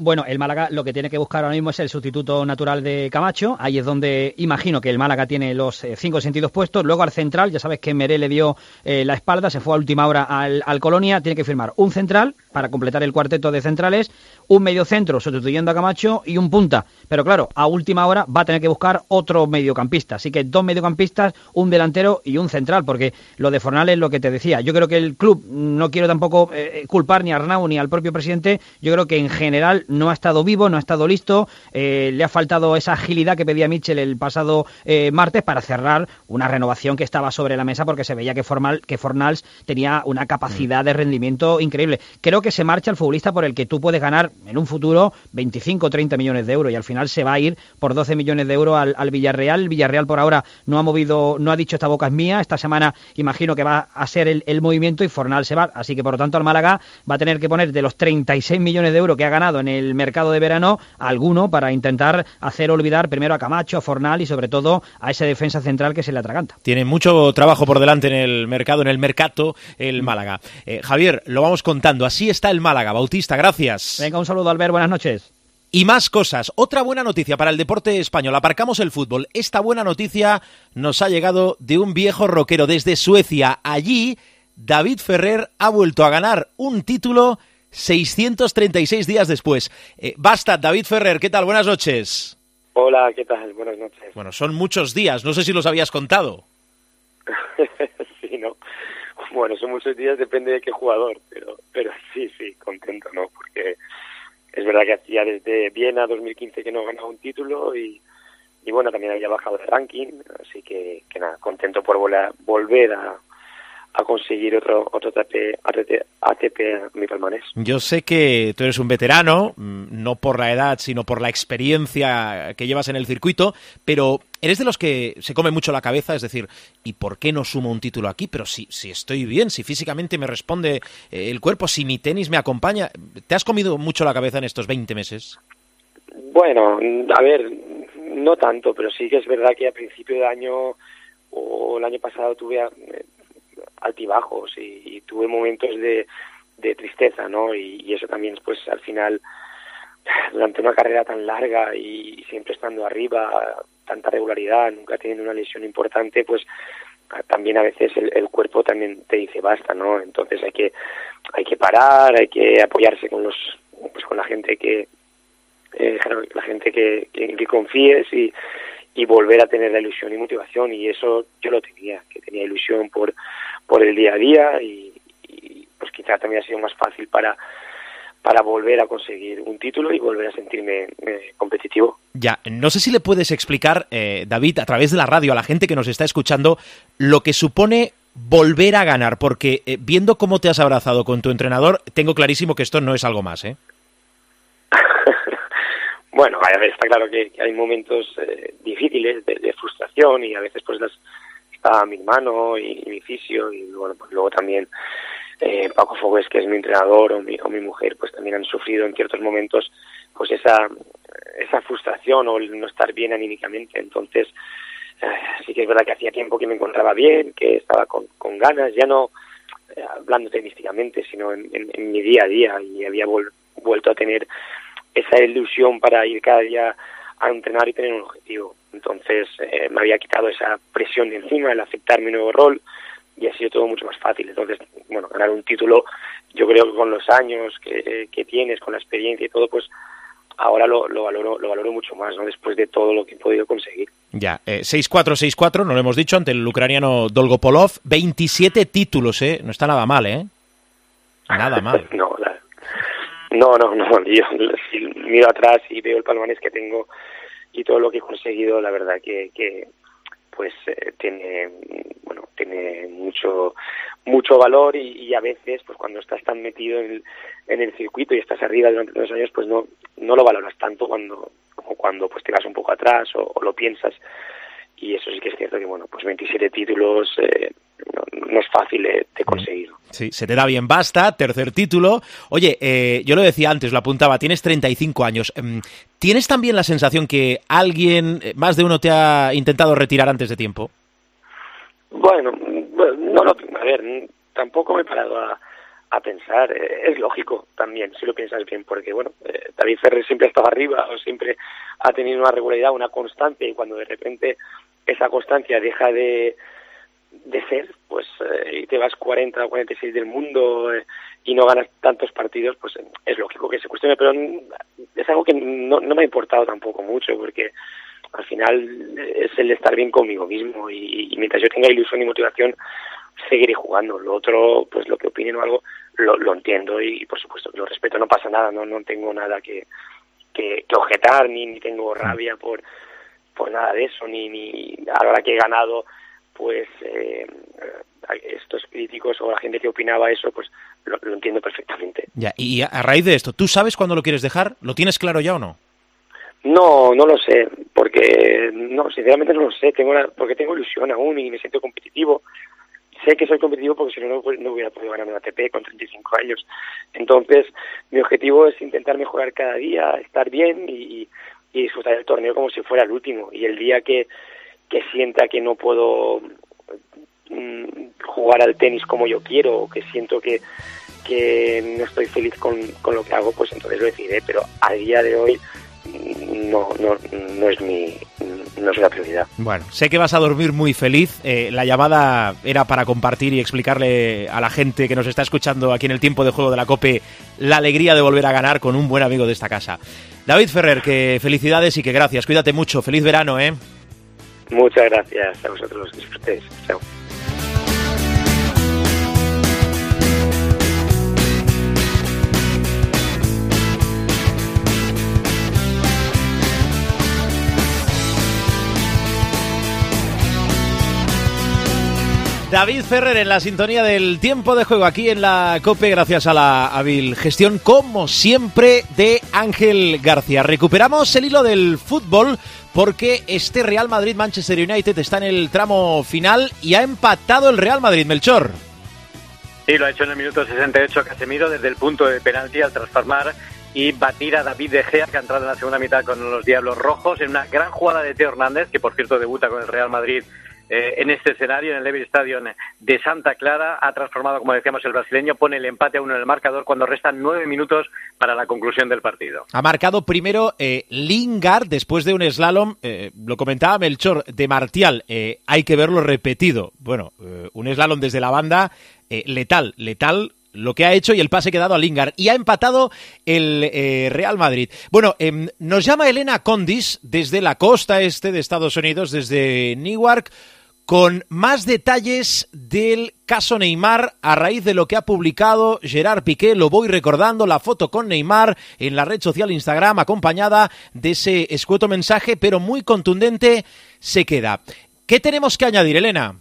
Bueno, el Málaga lo que tiene que buscar ahora mismo es el sustituto natural de Camacho. Ahí es donde imagino que el Málaga tiene los eh, cinco sentidos puestos. Luego al central, ya sabes que Meré le dio eh, la espalda, se fue a última hora al, al Colonia. Tiene que firmar un central para completar el cuarteto de centrales, un mediocentro sustituyendo a Camacho y un punta. Pero claro, a última hora va a tener que buscar otro mediocampista. Así que dos mediocampistas, un delantero y un central, porque lo de Fornal es lo que te decía. Yo creo que el club, no quiero tampoco eh, culpar ni a Arnau ni al propio presidente, yo creo que en general no ha estado vivo, no ha estado listo, eh, le ha faltado esa agilidad que pedía Mitchell el pasado eh, martes para cerrar una renovación que estaba sobre la mesa, porque se veía que, Formal, que Fornals tenía una capacidad de rendimiento increíble. Creo que se marcha el futbolista por el que tú puedes ganar en un futuro veinticinco o treinta millones de euros y al final se va a ir por doce millones de euros al, al Villarreal. El Villarreal por ahora no ha movido, no ha dicho esta boca es mía. Esta semana imagino que va a ser el, el movimiento y Fornals se va. Así que por lo tanto al Málaga va a tener que poner de los treinta y seis millones de euros que ha ganado en el mercado de verano alguno para intentar hacer olvidar primero a Camacho, a Fornal y sobre todo a ese defensa central que se le atraganta. Tiene mucho trabajo por delante en el mercado, en el mercato, el Málaga. Eh, Javier, lo vamos contando. Así está el Málaga. Bautista, gracias. Venga, un saludo, Albert. Buenas noches. Y más cosas. Otra buena noticia para el deporte español. Aparcamos el fútbol. Esta buena noticia nos ha llegado de un viejo rockero desde Suecia. Allí, David Ferrer ha vuelto a ganar un título seiscientos treinta y seis días después. Eh, basta, David Ferrer, ¿qué tal? Buenas noches. Hola, ¿qué tal? Buenas noches. Bueno, son muchos días. No sé si los habías contado. Sí, ¿no? Bueno, son muchos días, depende de qué jugador, pero pero sí, sí, contento, ¿no? Porque es verdad que hacía desde Viena dos mil quince que no ganaba un título y, y bueno, también había bajado de ranking, así que, que nada, contento por volver, volver a, a conseguir otro otro A T P a mi palmarés. Yo sé que tú eres un veterano, no por la edad, sino por la experiencia que llevas en el circuito, pero eres de los que se come mucho la cabeza, es decir, ¿y por qué no sumo un título aquí? Pero si, si estoy bien, si físicamente me responde el cuerpo, si mi tenis me acompaña. ¿Te has comido mucho la cabeza en estos veinte meses? Bueno, a ver, no tanto, pero sí que es verdad que a principio de año o el año pasado tuve altibajos y, y tuve momentos de, de tristeza, ¿no? Y, y eso también, pues, al final, durante una carrera tan larga y siempre estando arriba, tanta regularidad, nunca teniendo una lesión importante, pues también a veces el, el cuerpo también te dice basta, ¿no? Entonces hay que hay que parar, hay que apoyarse con los pues con la gente que eh, la gente que, que, que confíes y y volver a tener la ilusión y motivación, y eso yo lo tenía, que tenía ilusión por por el día a día y, y pues quizá también ha sido más fácil para para volver a conseguir un título y volver a sentirme eh, competitivo. Ya, no sé si le puedes explicar, eh, David, a través de la radio, a la gente que nos está escuchando, lo que supone volver a ganar, porque eh, viendo cómo te has abrazado con tu entrenador, tengo clarísimo que esto no es algo más, ¿eh? Bueno, a ver, está claro que, que hay momentos eh, difíciles de, de frustración y a veces pues las, está mi hermano y, y mi fisio y bueno, pues luego también eh, Paco Fogués, que es mi entrenador, o mi, o mi mujer, pues también han sufrido en ciertos momentos pues esa esa frustración o el no estar bien anímicamente. Entonces eh, sí que es verdad que hacía tiempo que me encontraba bien, que estaba con, con ganas, ya no eh, hablando tenísticamente, sino en, en, en mi día a día, y había vol, vuelto a tener esa ilusión para ir cada día a entrenar y tener un objetivo. Entonces eh, me había quitado esa presión de encima, el aceptar mi nuevo rol, y ha sido todo mucho más fácil. Entonces, bueno, ganar un título, yo creo que con los años que, que tienes, con la experiencia y todo, pues ahora lo, lo valoro lo valoro mucho más, ¿no? Después de todo lo que he podido conseguir. Ya, eh, seis cuatro seis cuatro, no lo hemos dicho, ante el ucraniano Dolgopolov, veintisiete títulos, ¿eh? No está nada mal, ¿eh? Nada mal. no, la, no, no, no, yo si miro atrás y veo el palmarés que tengo y todo lo que he conseguido, la verdad que, que pues eh, tiene, bueno, tiene mucho mucho valor y, y a veces, pues cuando estás tan metido en el, en el circuito y estás arriba durante dos años, pues no no lo valoras tanto cuando como cuando pues te vas un poco atrás o, o lo piensas. Y eso sí que es cierto que, bueno, pues veintisiete títulos eh, no, no es fácil de, de conseguir. Sí, se te da bien, basta, tercer título. Oye, eh, yo lo decía antes, lo apuntaba, tienes treinta y cinco años. ¿Tienes también la sensación que alguien, más de uno, te ha intentado retirar antes de tiempo? Bueno, no lo, a ver, tampoco me he parado a, a pensar. Es lógico también, si lo piensas bien, porque bueno, eh, David Ferrer siempre ha estado arriba, o siempre ha tenido una regularidad, una constancia, y cuando de repente esa constancia deja de, de ser, pues eh, y te vas cuarenta o cuarenta y seis del mundo eh, y no ganas tantos partidos, pues eh, es lógico que se cuestione, pero es algo que no, no me ha importado tampoco mucho, porque al final es el estar bien conmigo mismo, y, y mientras yo tenga ilusión y motivación, seguiré jugando. Lo otro, pues lo que opinen o algo, lo, lo entiendo, y por supuesto que lo respeto, no pasa nada, no no tengo nada que, que, que objetar, ni, ni tengo rabia por, por nada de eso, ni, ni ahora que he ganado, pues eh, estos críticos o la gente que opinaba eso, pues lo, lo entiendo perfectamente. Ya, y a raíz de esto, ¿tú sabes cuándo lo quieres dejar? ¿Lo tienes claro ya o no? No, no lo sé, porque no, sinceramente no lo sé, tengo la, porque tengo ilusión aún y me siento competitivo. Sé que soy competitivo porque si no, no, no hubiera podido ganar una A T P con treinta y cinco años. Entonces, mi objetivo es intentar mejorar cada día, estar bien y, y disfrutar del torneo como si fuera el último. Y el día que, que sienta que no puedo mm, jugar al tenis como yo quiero, o que siento que, que no estoy feliz con, con lo que hago, pues entonces lo decidiré. Pero a día de hoy no no no es mi no es la prioridad. Bueno, sé que vas a dormir muy feliz. Eh, la llamada era para compartir y explicarle a la gente que nos está escuchando aquí en el tiempo de juego de la COPE la alegría de volver a ganar con un buen amigo de esta casa. David Ferrer, que felicidades y que gracias. Cuídate mucho. Feliz verano, ¿eh? Muchas gracias a vosotros. Disfrutéis. Chao. David Ferrer en la sintonía del tiempo de juego aquí en la COPE, gracias a la hábil gestión, como siempre, de Ángel García. Recuperamos el hilo del fútbol porque este Real Madrid-Manchester United está en el tramo final y ha empatado el Real Madrid, Melchor. Sí, lo ha hecho en el minuto sesenta y ocho Casemiro desde el punto de penalti al transformar y batir a David De Gea, que ha entrado en la segunda mitad con los Diablos Rojos, en una gran jugada de Teo Hernández, que por cierto debuta con el Real Madrid Eh, en este escenario, en el Levy Stadium de Santa Clara. Ha transformado, como decíamos, el brasileño, pone el empate a uno en el marcador cuando restan nueve minutos para la conclusión del partido. Ha marcado primero eh, Lingard después de un slalom, eh, lo comentaba Melchor, de Martial, eh, hay que verlo repetido. Bueno, eh, un slalom desde la banda, eh, letal, letal, lo que ha hecho y el pase que ha dado a Lingard. Y ha empatado el eh, Real Madrid. Bueno, eh, nos llama Elena Condis desde la costa este de Estados Unidos, desde Newark, con más detalles del caso Neymar a raíz de lo que ha publicado Gerard Piqué. Lo voy recordando, la foto con Neymar en la red social Instagram, acompañada de ese escueto mensaje, pero muy contundente, se queda. ¿Qué tenemos que añadir, Elena?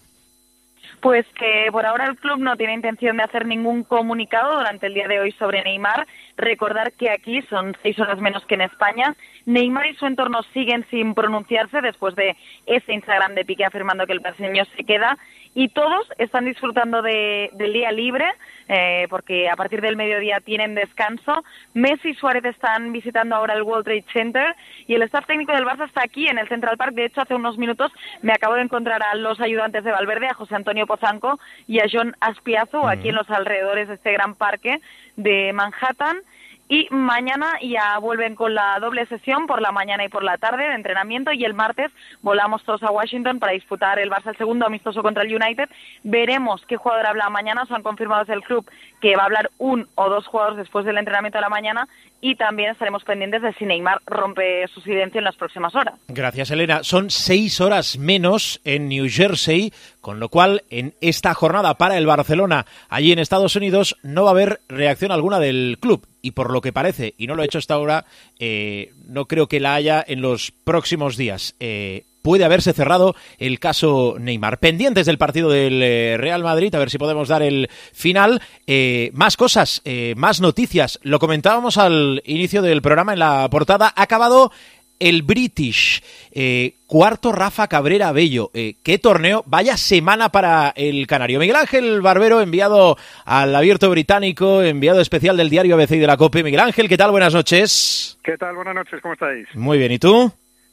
Pues que por ahora el club no tiene intención de hacer ningún comunicado durante el día de hoy sobre Neymar. Recordar que aquí son seis horas menos que en España. Neymar y su entorno siguen sin pronunciarse después de ese Instagram de Piqué afirmando que el brasileño se queda. Y todos están disfrutando de, del día libre, eh, porque a partir del mediodía tienen descanso. Messi y Suárez están visitando ahora el World Trade Center y el staff técnico del Barça está aquí en el Central Park. De hecho, hace unos minutos me acabo de encontrar a los ayudantes de Valverde, a José Antonio Pozanco y a John Aspiazu, aquí en los alrededores de este gran parque de Manhattan. Y mañana ya vuelven con la doble sesión por la mañana y por la tarde de entrenamiento, y el martes volamos todos a Washington para disputar el Barça el segundo amistoso contra el United. Veremos qué jugador habla mañana. Se han confirmado desde el club que va a hablar un o dos jugadores después del entrenamiento de la mañana, y también estaremos pendientes de si Neymar rompe su silencio en las próximas horas. Gracias, Elena. Son seis horas menos en New Jersey, con lo cual en esta jornada para el Barcelona allí en Estados Unidos no va a haber reacción alguna del club. Y por lo que parece, y no lo he hecho hasta ahora, eh, no creo que la haya en los próximos días. Eh, puede haberse cerrado el caso Neymar. Pendientes del partido del eh, Real Madrid, a ver si podemos dar el final. Eh, más cosas, eh, más noticias. Lo comentábamos al inicio del programa en la portada. Ha acabado el British, eh, cuarto Rafa Cabrera Bello. Eh, ¿Qué torneo? Vaya semana para el canario. Miguel Ángel Barbero, enviado al Abierto Británico, enviado especial del diario A B C y de la COPE. Miguel Ángel, ¿qué tal? Buenas noches. ¿Qué tal? Buenas noches, ¿cómo estáis? Muy bien, ¿y tú? Pues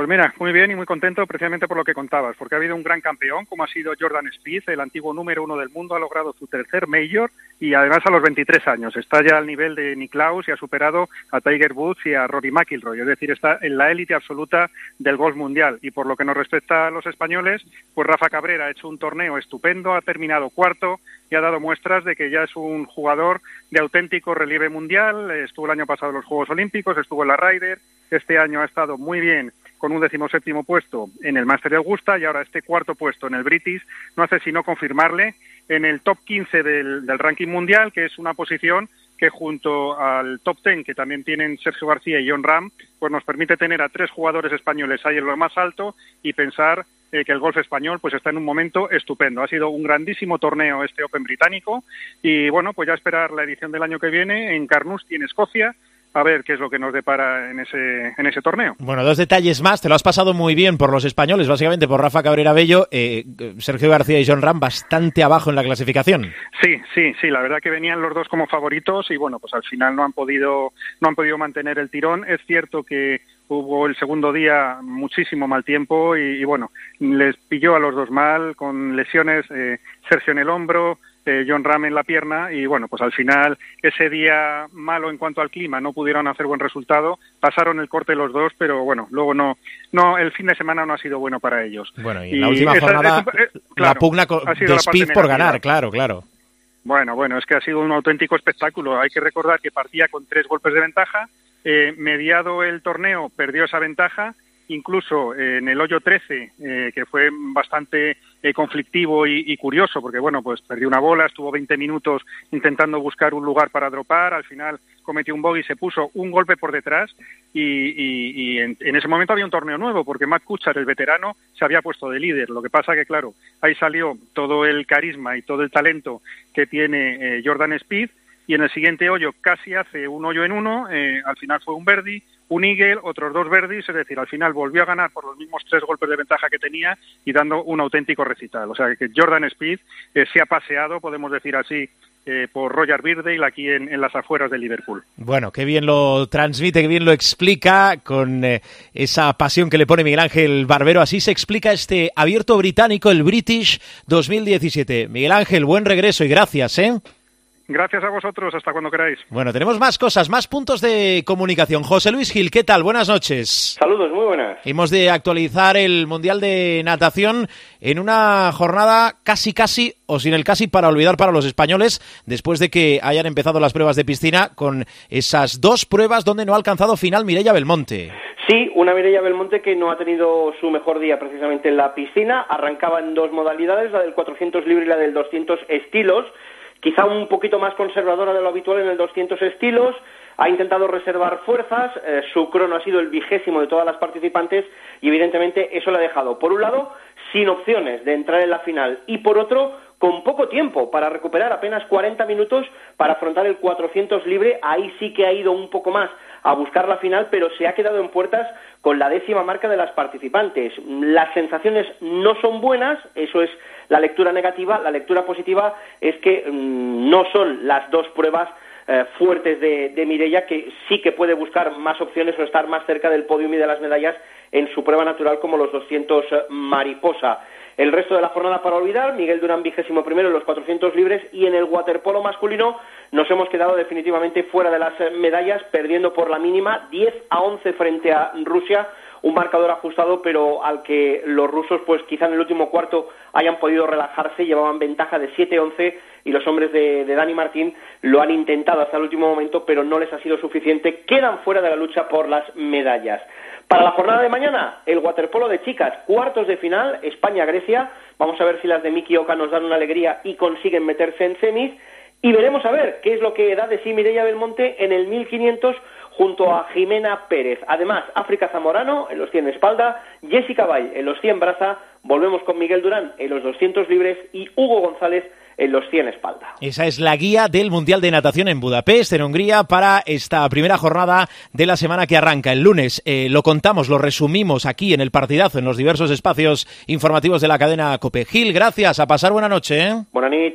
Pues mira, muy bien y muy contento precisamente por lo que contabas, porque ha habido un gran campeón como ha sido Jordan Spieth, el antiguo número uno del mundo, ha logrado su tercer Major y además a los veintitrés años. Está ya al nivel de Nicklaus y ha superado a Tiger Woods y a Rory McIlroy, es decir, está en la élite absoluta del golf mundial. Y por lo que nos respecta a los españoles, pues Rafa Cabrera ha hecho un torneo estupendo, ha terminado cuarto y ha dado muestras de que ya es un jugador de auténtico relieve mundial. Estuvo el año pasado en los Juegos Olímpicos, estuvo en la Ryder, este año ha estado muy bien con un decimoséptimo puesto en el Máster de Augusta y ahora este cuarto puesto en el British no hace sino confirmarle en el top quince del, del ranking mundial, que es una posición que junto al top diez que también tienen Sergio García y Jon Rahm, pues nos permite tener a tres jugadores españoles ahí en lo más alto y pensar eh, que el golf español pues está en un momento estupendo. Ha sido un grandísimo torneo este Open británico y bueno, pues ya esperar la edición del año que viene en Carnoustie, en Escocia, a ver qué es lo que nos depara en ese en ese torneo. Bueno, dos detalles más. Te lo has pasado muy bien por los españoles, básicamente por Rafa Cabrera Bello. Eh, Sergio García y Jon Rahm bastante abajo en la clasificación. Sí, sí, sí. La verdad que venían los dos como favoritos y bueno, pues al final no han podido no han podido mantener el tirón. Es cierto que hubo el segundo día muchísimo mal tiempo y, y bueno, les pilló a los dos mal con lesiones. Eh, Sergio en el hombro, Eh, Jon Rahm en la pierna y bueno, pues al final ese día malo en cuanto al clima no pudieron hacer buen resultado, pasaron el corte los dos, pero bueno, luego no, no el fin de semana no ha sido bueno para ellos. Bueno, y en la última esa, jornada es, eh, claro, la pugna de Spieth por ganar, claro, claro. Bueno, bueno, es que ha sido un auténtico espectáculo. Hay que recordar que partía con tres golpes de ventaja, eh, mediado el torneo perdió esa ventaja. Incluso eh, en el hoyo trece, eh, que fue bastante eh, conflictivo y, y curioso, porque bueno, pues perdió una bola, estuvo veinte minutos intentando buscar un lugar para dropar, al final cometió un bogey, se puso un golpe por detrás y, y, y en, en ese momento había un torneo nuevo, porque Matt Kuchar, el veterano, se había puesto de líder. Lo que pasa que, claro, ahí salió todo el carisma y todo el talento que tiene eh, Jordan Spieth, y en el siguiente hoyo casi hace un hoyo en uno, eh, al final fue un birdie, un eagle, otros dos birdies, es decir, al final volvió a ganar por los mismos tres golpes de ventaja que tenía y dando un auténtico recital. O sea que Jordan Spieth eh, se ha paseado, podemos decir así, eh, por Roger Birdale aquí en, en las afueras de Liverpool. Bueno, qué bien lo transmite, qué bien lo explica con eh, esa pasión que le pone Miguel Ángel Barbero. Así se explica este abierto británico, el British dos mil diecisiete. Miguel Ángel, buen regreso y gracias, ¿eh? Gracias a vosotros, hasta cuando queráis. Bueno, tenemos más cosas, más puntos de comunicación. José Luis Gil, ¿qué tal? Buenas noches. Saludos, muy buenas. Hemos de actualizar el Mundial de Natación en una jornada casi casi, o sin el casi, para olvidar para los españoles, después de que hayan empezado las pruebas de piscina con esas dos pruebas donde no ha alcanzado final Mireia Belmonte. Sí, una Mireia Belmonte que no ha tenido su mejor día precisamente en la piscina. Arrancaba en dos modalidades, la del cuatrocientos libre y la del doscientos estilos. Quizá un poquito más conservadora de lo habitual en el doscientos estilos, ha intentado reservar fuerzas, eh, su crono ha sido el vigésimo de todas las participantes y evidentemente eso le ha dejado, por un lado, sin opciones de entrar en la final y por otro, con poco tiempo para recuperar apenas cuarenta minutos para afrontar el cuatrocientos libre. Ahí sí que ha ido un poco más a buscar la final, pero se ha quedado en puertas con la décima marca de las participantes. Las sensaciones no son buenas, eso es la lectura negativa. La lectura positiva es que mmm, no son las dos pruebas eh, fuertes de, de Mireia, que sí que puede buscar más opciones o estar más cerca del podium y de las medallas en su prueba natural como los doscientos mariposa. El resto de la jornada para olvidar, Miguel Durán vigésimo primero en los cuatrocientos libres y en el waterpolo masculino nos hemos quedado definitivamente fuera de las medallas, perdiendo por la mínima diez a once frente a Rusia, un marcador ajustado pero al que los rusos pues quizá en el último cuarto hayan podido relajarse, llevaban ventaja de siete a once y los hombres de, de Dani Martín lo han intentado hasta el último momento pero no les ha sido suficiente, quedan fuera de la lucha por las medallas. Para la jornada de mañana, el waterpolo de chicas, cuartos de final, España-Grecia. Vamos a ver si las de Miki Oka nos dan una alegría y consiguen meterse en semis. Y veremos a ver qué es lo que da de sí Mireia Belmonte en el mil quinientos junto a Jimena Pérez. Además, África Zamorano en los cien espalda, Jessica Bay en los cien braza, volvemos con Miguel Durán en los doscientos libres y Hugo González en los cien espalda. Esa es la guía del Mundial de Natación en Budapest, en Hungría, para esta primera jornada de la semana que arranca el lunes. Eh, lo contamos, lo resumimos aquí en el partidazo, en los diversos espacios informativos de la cadena COPE. Gil, gracias, a pasar buena noche. ¿eh? Buenas noches.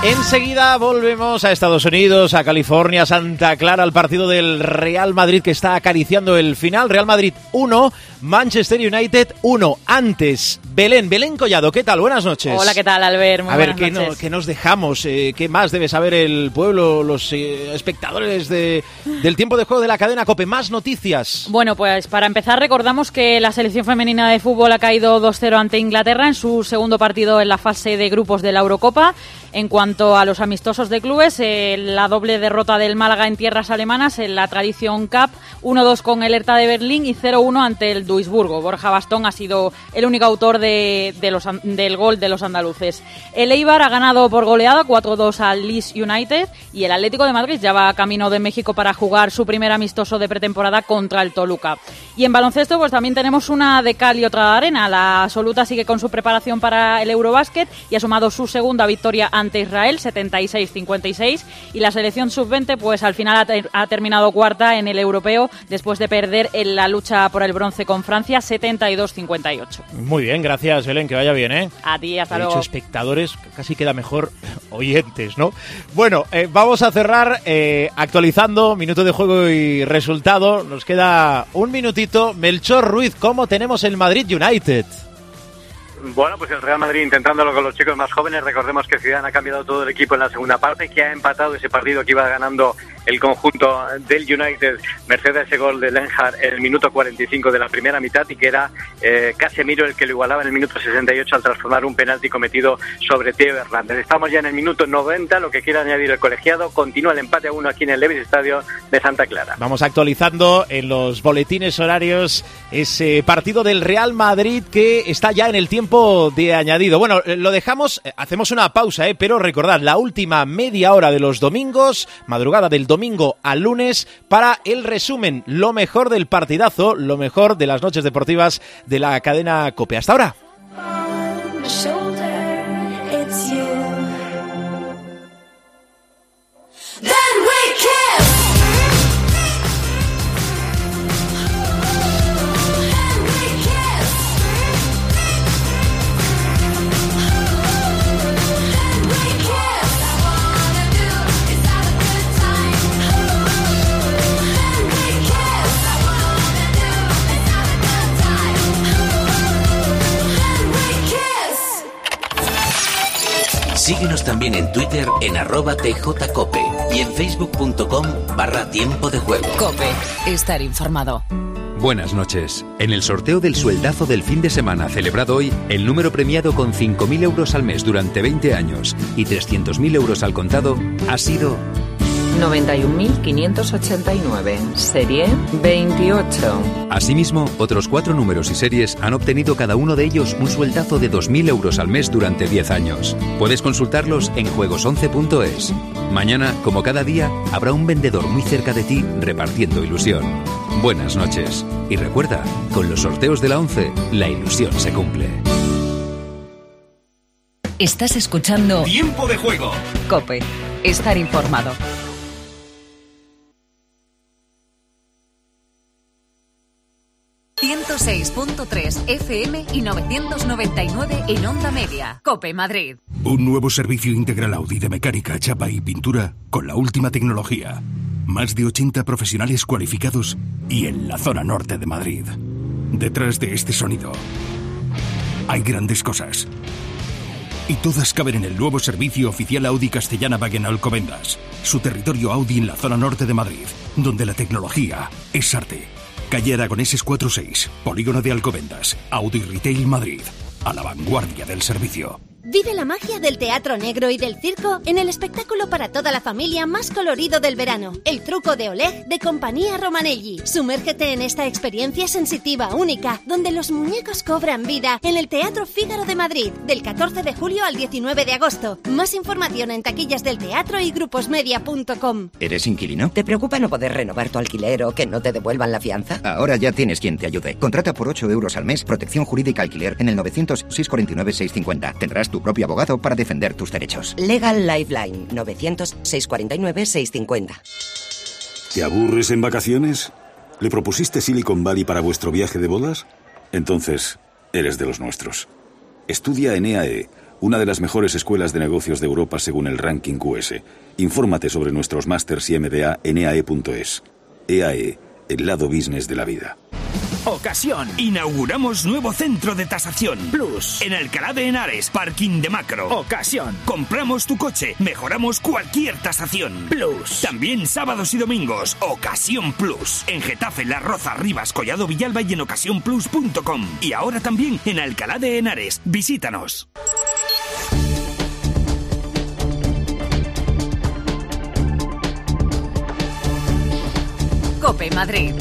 Enseguida volvemos a Estados Unidos, a California, Santa Clara, al partido del Real Madrid que está acariciando el final. Real Madrid uno, Manchester United uno. Antes, Belén, Belén Collado, ¿qué tal? Buenas noches. Hola, ¿qué tal, Albert? Muy a ver, buenas ¿qué, noches. no, ¿qué nos dejamos? Eh, ¿Qué más debe saber el pueblo, los eh, espectadores de, del tiempo de juego de la cadena COPE? Más noticias. Bueno, pues para empezar recordamos que la selección femenina de fútbol ha caído dos cero ante Inglaterra en su segundo partido en la fase de grupos de la Eurocopa. En cuanto a los amistosos de clubes, eh, la doble derrota del Málaga en tierras alemanas en la Tradition Cup, uno dos con el Hertha de Berlín y cero uno ante el Duisburgo. Borja Bastón ha sido el único autor de, de los, del gol de los andaluces. El Eibar ha ganado por goleada cuatro dos al Leeds United y el Atlético de Madrid ya va camino de México para jugar su primer amistoso de pretemporada contra el Toluca. Y en baloncesto pues también tenemos una de cal y otra de arena. La absoluta sigue con su preparación para el Eurobásquet y ha sumado su segunda victoria ante Israel, setenta y seis cincuenta y seis, y la selección sub veinte pues al final ha, ter- ha terminado cuarta en el europeo después de perder en la lucha por el bronce con Francia, setenta y dos cincuenta y ocho. Muy bien, gracias Belén, que vaya bien, ¿eh? A ti, hasta He luego. dicho espectadores, casi queda mejor oyentes, ¿no? Bueno, eh, vamos a cerrar eh, actualizando minuto de juego y resultado. Nos queda un minutito. Melchor Ruiz, ¿cómo tenemos el Madrid United? Bueno, pues el Real Madrid intentándolo con los chicos más jóvenes. Recordemos que Zidane ha cambiado todo el equipo en la segunda parte, que ha empatado ese partido que iba ganando el conjunto del United, merced a ese gol de Lenhart en el minuto cuarenta y cinco de la primera mitad, y que era eh, Casemiro el que lo igualaba en el minuto sesenta y ocho al transformar un penalti cometido sobre Theo Hernández. Estamos ya en el minuto noventa, lo que quiere añadir el colegiado. Continúa el empate a uno aquí en el Levi's Stadium de Santa Clara. Vamos actualizando en los boletines horarios ese partido del Real Madrid que está ya en el tiempo de añadido. Bueno, lo dejamos, hacemos una pausa, ¿eh? Pero recordad, la última media hora de los domingos, madrugada del domingo al lunes, para el resumen, lo mejor del partidazo, lo mejor de las noches deportivas de la cadena COPE. Hasta ahora. Síguenos también en Twitter en arroba tjcope y en facebook.com barra tiempo de juego. COPE, estar informado. Buenas noches. En el sorteo del sueldazo del fin de semana celebrado hoy, el número premiado con cinco mil euros al mes durante veinte años y trescientos mil euros al contado ha sido noventa y un mil quinientos ochenta y nueve, serie veintiocho. Asimismo, otros cuatro números y series han obtenido cada uno de ellos un sueldazo de dos mil euros al mes durante diez años. Puedes consultarlos en juegos once punto es. Mañana, como cada día, habrá un vendedor muy cerca de ti repartiendo ilusión. Buenas noches. Y recuerda, con los sorteos de la once, la ilusión se cumple. Estás escuchando Tiempo de juego. COPE, estar informado. ciento seis punto tres F M y novecientos noventa y nueve en Onda Media. COPE Madrid. Un nuevo servicio integral Audi de mecánica, chapa y pintura con la última tecnología. Más de ochenta profesionales cualificados y en la zona norte de Madrid. Detrás de este sonido hay grandes cosas. Y todas caben en el nuevo servicio oficial Audi Castellana-Wagen Alcobendas. Su territorio Audi en la zona norte de Madrid, donde la tecnología es arte. Calle Aragoneses cuatro seis, Polígono de Alcobendas, Audi Retail Madrid, a la vanguardia del servicio. Vive la magia del teatro negro y del circo en el espectáculo para toda la familia más colorido del verano, El truco de Oleg de Compañía Romanelli. Sumérgete en esta experiencia sensitiva única, donde los muñecos cobran vida en el Teatro Fígaro de Madrid, del catorce de julio al diecinueve de agosto. Más información en taquillas del teatro y gruposmedia punto com. ¿Eres inquilino? ¿Te preocupa no poder renovar tu alquiler o que no te devuelvan la fianza? Ahora ya tienes quien te ayude. Contrata por ocho euros al mes protección jurídica alquiler en el novecientos seiscientos cuarenta y nueve seiscientos cincuenta. Tendrás tu propio abogado para defender tus derechos. Legal Lifeline, novecientos seiscientos cuarenta y nueve seiscientos cincuenta. ¿Te aburres en vacaciones? ¿Le propusiste Silicon Valley para vuestro viaje de bodas? Entonces, eres de los nuestros. Estudia en E A E, una de las mejores escuelas de negocios de Europa según el ranking Q S. Infórmate sobre nuestros másters y M B A en E A E punto es. E A E, el lado business de la vida. Ocasión. Inauguramos nuevo centro de tasación. Plus. En Alcalá de Henares, parking de Macro. Ocasión. Compramos tu coche, mejoramos cualquier tasación. Plus. También sábados y domingos. Ocasión Plus. En Getafe, La Roza, Rivas, Collado Villalba y en ocasión plus punto com. Y ahora también en Alcalá de Henares. Visítanos. COPE Madrid.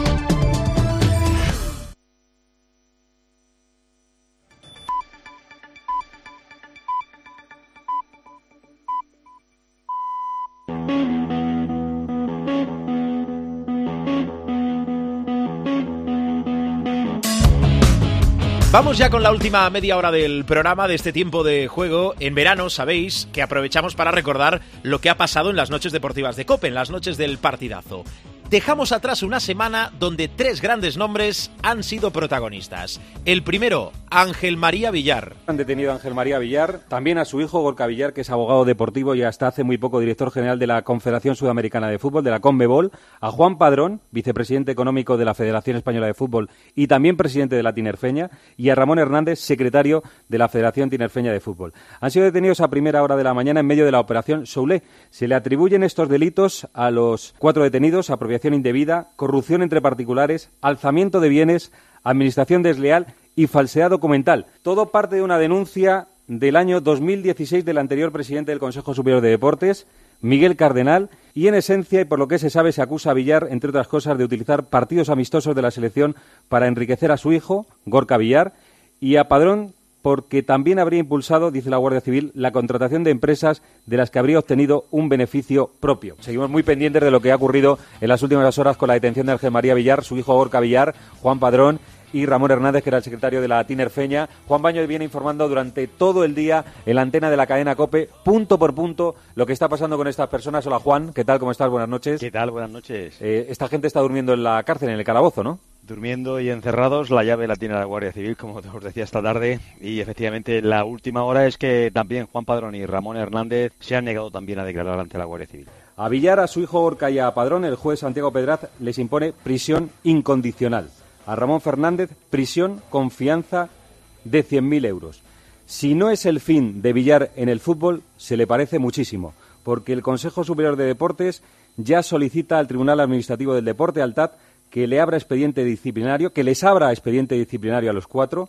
Vamos ya con la última media hora del programa, de este tiempo de juego. En verano sabéis que aprovechamos para recordar lo que ha pasado en las noches deportivas de COPE, en las noches del partidazo. Dejamos atrás una semana donde tres grandes nombres han sido protagonistas. El primero, Ángel María Villar. Han detenido a Ángel María Villar, también a su hijo Gorka Villar, que es abogado deportivo y hasta hace muy poco director general de la Confederación Sudamericana de Fútbol, de la CONMEBOL, a Juan Padrón, vicepresidente económico de la Federación Española de Fútbol y también presidente de la Tinerfeña, y a Ramón Hernández, secretario de la Federación Tinerfeña de Fútbol. Han sido detenidos a primera hora de la mañana en medio de la operación Soulé. Se le atribuyen estos delitos a los cuatro detenidos: apropiación indebida, corrupción entre particulares, alzamiento de bienes, administración desleal y falsedad documental. Todo parte de una denuncia del año dos mil dieciséis del anterior presidente del Consejo Superior de Deportes, Miguel Cardenal, y en esencia, y por lo que se sabe, se acusa a Villar, entre otras cosas, de utilizar partidos amistosos de la selección para enriquecer a su hijo, Gorka Villar, y a Padrón, porque también habría impulsado, dice la Guardia Civil, la contratación de empresas de las que habría obtenido un beneficio propio. Seguimos muy pendientes de lo que ha ocurrido en las últimas horas con la detención de Ángel María Villar, su hijo Gorka Villar, Juan Padrón y Ramón Hernández, que era el secretario de la Tinerfeña. Juan Baño viene informando durante todo el día en la antena de la cadena COPE, punto por punto, lo que está pasando con estas personas. Hola, Juan, ¿qué tal? ¿Cómo estás? Buenas noches. ¿Qué tal? Buenas noches. Eh, esta gente está durmiendo en la cárcel, en el calabozo, ¿no? Durmiendo y encerrados, la llave la tiene la Guardia Civil, como os decía esta tarde, y efectivamente la última hora es que también Juan Padrón y Ramón Hernández se han negado también a declarar ante la Guardia Civil. A Villar, a su hijo Gorka y a Padrón, el juez Santiago Pedraz les impone prisión incondicional. A Ramón Fernández, prisión con fianza de cien mil euros. Si no es el fin de Villar en el fútbol, se le parece muchísimo, porque el Consejo Superior de Deportes ya solicita al Tribunal Administrativo del Deporte, al T A D, que le abra expediente disciplinario, que les abra expediente disciplinario a los cuatro,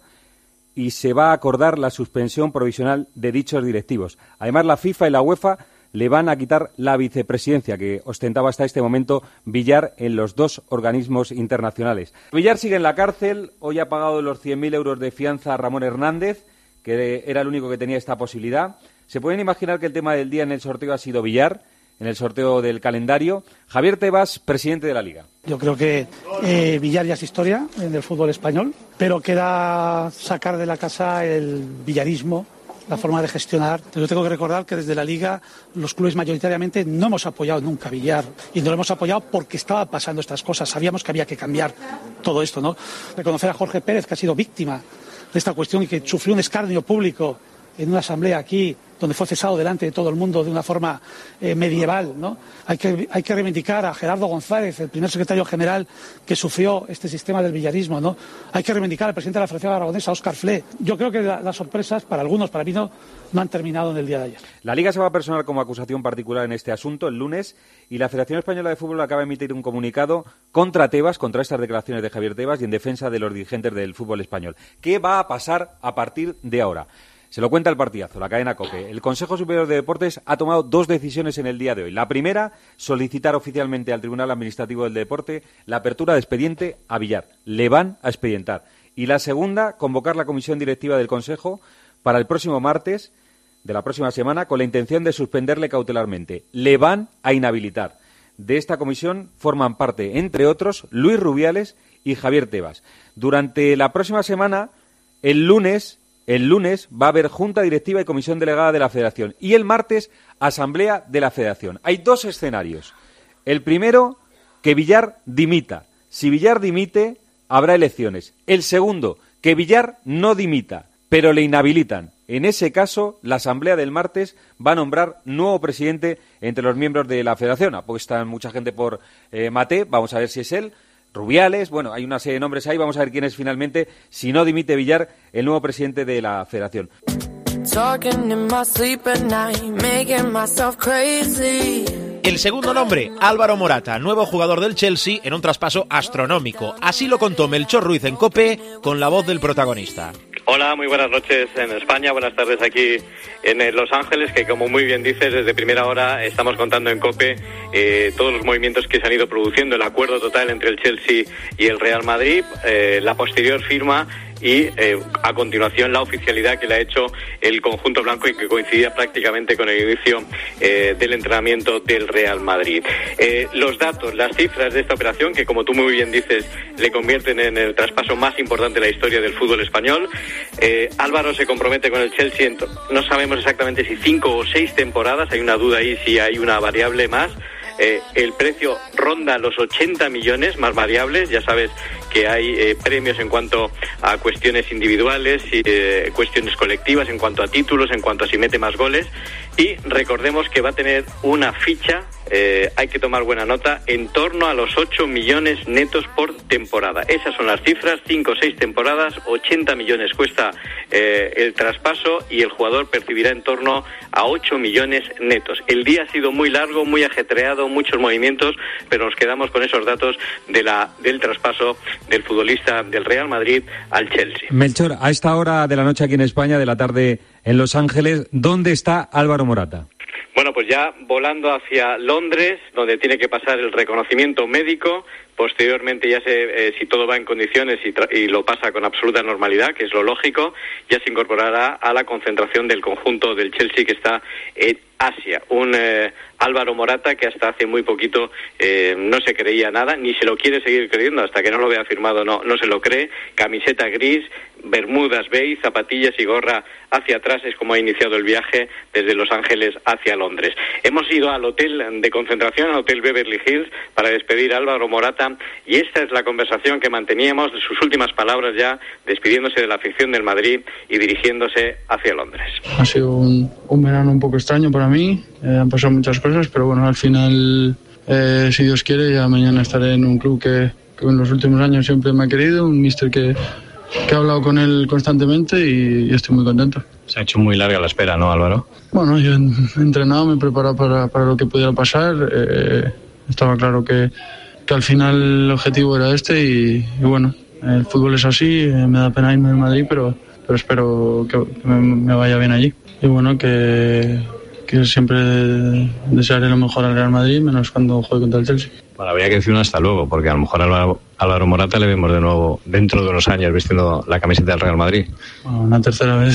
y se va a acordar la suspensión provisional de dichos directivos. Además, la FIFA y la UEFA le van a quitar la vicepresidencia que ostentaba hasta este momento Villar en los dos organismos internacionales. Villar sigue en la cárcel. Hoy ha pagado los cien mil euros de fianza a Ramón Hernández, que era el único que tenía esta posibilidad. Se pueden imaginar que el tema del día en el sorteo ha sido Villar, en el sorteo del calendario. Javier Tebas, presidente de la Liga. Yo creo que eh, Villar ya es historia en el fútbol español, pero queda sacar de la casa el villarismo, la forma de gestionar. Yo tengo que recordar que desde la Liga los clubes mayoritariamente no hemos apoyado nunca a Villar, y no lo hemos apoyado porque estaba pasando estas cosas. Sabíamos que había que cambiar todo esto, ¿no? Reconocer a Jorge Pérez, que ha sido víctima de esta cuestión y que sufrió un escarnio público en una asamblea aquí, donde fue cesado delante de todo el mundo de una forma eh, medieval, ¿no? Hay que, hay que reivindicar a Gerardo González, el primer secretario general que sufrió este sistema del villarismo, ¿no? Hay que reivindicar al presidente de la Federación Aragonesa, Óscar Fle. Yo creo que la, las sorpresas, para algunos, para mí no, no han terminado en el día de ayer. La Liga se va a personar como acusación particular en este asunto el lunes, y la Federación Española de Fútbol acaba de emitir un comunicado contra Tebas, contra estas declaraciones de Javier Tebas y en defensa de los dirigentes del fútbol español. ¿Qué va a pasar a partir de ahora? Se lo cuenta el partidazo, la cadena COPE. El Consejo Superior de Deportes ha tomado dos decisiones en el día de hoy. La primera, solicitar oficialmente al Tribunal Administrativo del Deporte la apertura de expediente a Villar. Le van a expedientar. Y la segunda, convocar la comisión directiva del Consejo para el próximo martes de la próxima semana con la intención de suspenderle cautelarmente. Le van a inhabilitar. De esta comisión forman parte, entre otros, Luis Rubiales y Javier Tebas. Durante la próxima semana, el lunes... El lunes va a haber Junta Directiva y Comisión Delegada de la Federación. Y el martes, Asamblea de la Federación. Hay dos escenarios. El primero, que Villar dimita. Si Villar dimite, habrá elecciones. El segundo, que Villar no dimita, pero le inhabilitan. En ese caso, la asamblea del martes va a nombrar nuevo presidente entre los miembros de la federación. Apuestan mucha gente por eh, Mate, vamos a ver si es él. Rubiales, bueno, hay una serie de nombres ahí, vamos a ver quién es finalmente, si no dimite Villar, el nuevo presidente de la federación. El segundo nombre, Álvaro Morata, nuevo jugador del Chelsea en un traspaso astronómico. Así lo contó Melchor Ruiz en COPE con la voz del protagonista. Hola, muy buenas noches en España, buenas tardes aquí en Los Ángeles, que como muy bien dices, desde primera hora estamos contando en COPE eh, todos los movimientos que se han ido produciendo, el acuerdo total entre el Chelsea y el Real Madrid, eh, la posterior firma y eh, a continuación la oficialidad que le ha hecho el conjunto blanco y que coincidía prácticamente con el inicio eh, del entrenamiento del Real Madrid. Eh, los datos, las cifras de esta operación, que como tú muy bien dices, le convierten en el traspaso más importante de la historia del fútbol español. Eh, Álvaro se compromete con el Chelsea, en to- no sabemos exactamente si cinco o seis temporadas, hay una duda ahí si hay una variable más. Eh, el precio ronda los ochenta millones más variables, ya sabes que hay eh, premios en cuanto a cuestiones individuales y eh, cuestiones colectivas, en cuanto a títulos, en cuanto a si mete más goles, y recordemos que va a tener una ficha, eh, hay que tomar buena nota, en torno a los ocho millones netos por temporada. Esas son las cifras, cinco o seis temporadas, ochenta millones cuesta eh, el traspaso y el jugador percibirá en torno a ocho millones netos. El día ha sido muy largo, muy ajetreado, muchos movimientos, pero nos quedamos con esos datos de la del traspaso del futbolista del Real Madrid al Chelsea. Melchor, a esta hora de la noche aquí en España, de la tarde en Los Ángeles, ¿dónde está Álvaro Morata? Bueno, pues ya volando hacia Londres, donde tiene que pasar el reconocimiento médico. Posteriormente, ya se, eh, si todo va en condiciones y, tra- y lo pasa con absoluta normalidad, que es lo lógico, ya se incorporará a la concentración del conjunto del Chelsea que está en Asia. Un eh, Álvaro Morata que hasta hace muy poquito eh, no se creía nada, ni se lo quiere seguir creyendo, hasta que no lo vea firmado no, no se lo cree. Camiseta gris, bermudas beige, zapatillas y gorra hacia atrás, es como ha iniciado el viaje desde Los Ángeles hacia Londres. Hemos ido al hotel de concentración, al Hotel Beverly Hills, para despedir a Álvaro Morata, y esta es la conversación que manteníamos, sus últimas palabras ya, despidiéndose de la afición del Madrid y dirigiéndose hacia Londres. Ha sido un, un verano un poco extraño para mí, eh, han pasado muchas cosas, pero bueno, al final, eh, si Dios quiere, ya mañana estaré en un club que, que en los últimos años siempre me ha querido, un míster que que he hablado con él constantemente y, y estoy muy contento. Se ha hecho muy larga la espera, ¿no, Álvaro? Bueno, yo he entrenado, me he preparado para, para lo que pudiera pasar. Eh, estaba claro que, que al final el objetivo era este y, y bueno, el fútbol es así, eh, me da pena irme de Madrid, pero, pero espero que, que me, me vaya bien allí. Y bueno, que, que siempre desearé lo mejor al Real Madrid, menos cuando juegue contra el Chelsea. Bueno, habría que decir un hasta luego, porque a lo mejor a Álvaro, Álvaro Morata le vemos de nuevo dentro de unos años vistiendo la camiseta del Real Madrid. Bueno, una tercera vez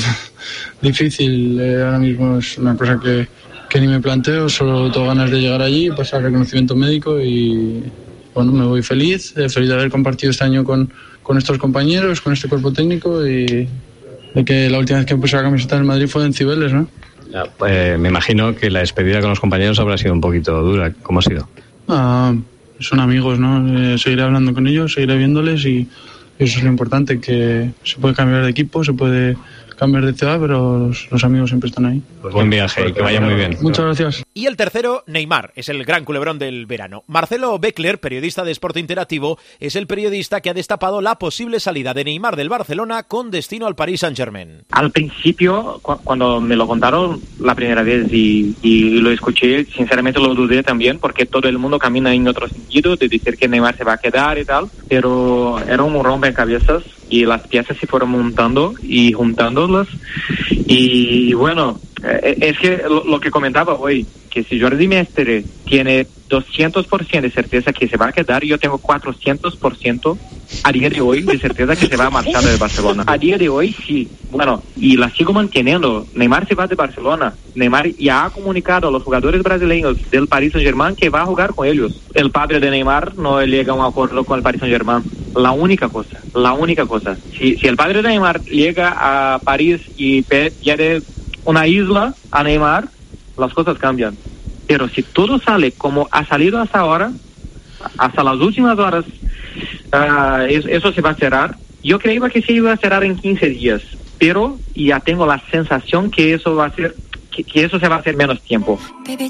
difícil, eh, ahora mismo es una cosa que, que ni me planteo, solo tengo ganas de llegar allí, pasar el reconocimiento médico y bueno, me voy feliz, eh, feliz de haber compartido este año con, con estos compañeros, con este cuerpo técnico y de que la última vez que puse la camiseta del Madrid fue en Cibeles, ¿no? Ya, eh, me imagino que la despedida con los compañeros habrá sido un poquito dura. ¿Cómo ha sido? Ah, son amigos, ¿no? Eh, seguiré hablando con ellos, seguiré viéndoles y eso es lo importante, que se puede cambiar de equipo, se puede cambiar de ciudad, pero los, los amigos siempre están ahí. Pues buen viaje y que vaya muy bien. Muchas gracias. Y el tercero, Neymar, es el gran culebrón del verano. Marcelo Beckler, periodista de Sport Interactivo, es el periodista que ha destapado la posible salida de Neymar del Barcelona con destino al Paris Saint-Germain. Al principio, cu- cuando me lo contaron la primera vez y, y lo escuché, sinceramente lo dudé también, porque todo el mundo camina en otro sentido, de decir que Neymar se va a quedar y tal, pero era un rompecabezas y las piezas se fueron montando y juntándolas. Y bueno, eh, es que lo, lo que comentaba hoy, que si Jordi Mestre tiene doscientos por ciento de certeza que se va a quedar, yo tengo cuatrocientos por ciento a día de hoy de certeza que se va a marchar de Barcelona. A día de hoy sí. Bueno, y la sigo manteniendo. Neymar se va de Barcelona. Neymar ya ha comunicado a los jugadores brasileños del Paris Saint-Germain que va a jugar con ellos. El padre de Neymar no llega a un acuerdo con el Paris Saint-Germain. La única cosa, la única cosa. Si, si el padre de Neymar llega a París y pierde una isla a Neymar, las cosas cambian. Pero si todo sale como ha salido hasta ahora, hasta las últimas horas, uh, eso, eso se va a cerrar. Yo creía que se iba a cerrar en quince días, pero y ya tengo la sensación que eso va a ser, que, que eso se va a hacer menos tiempo.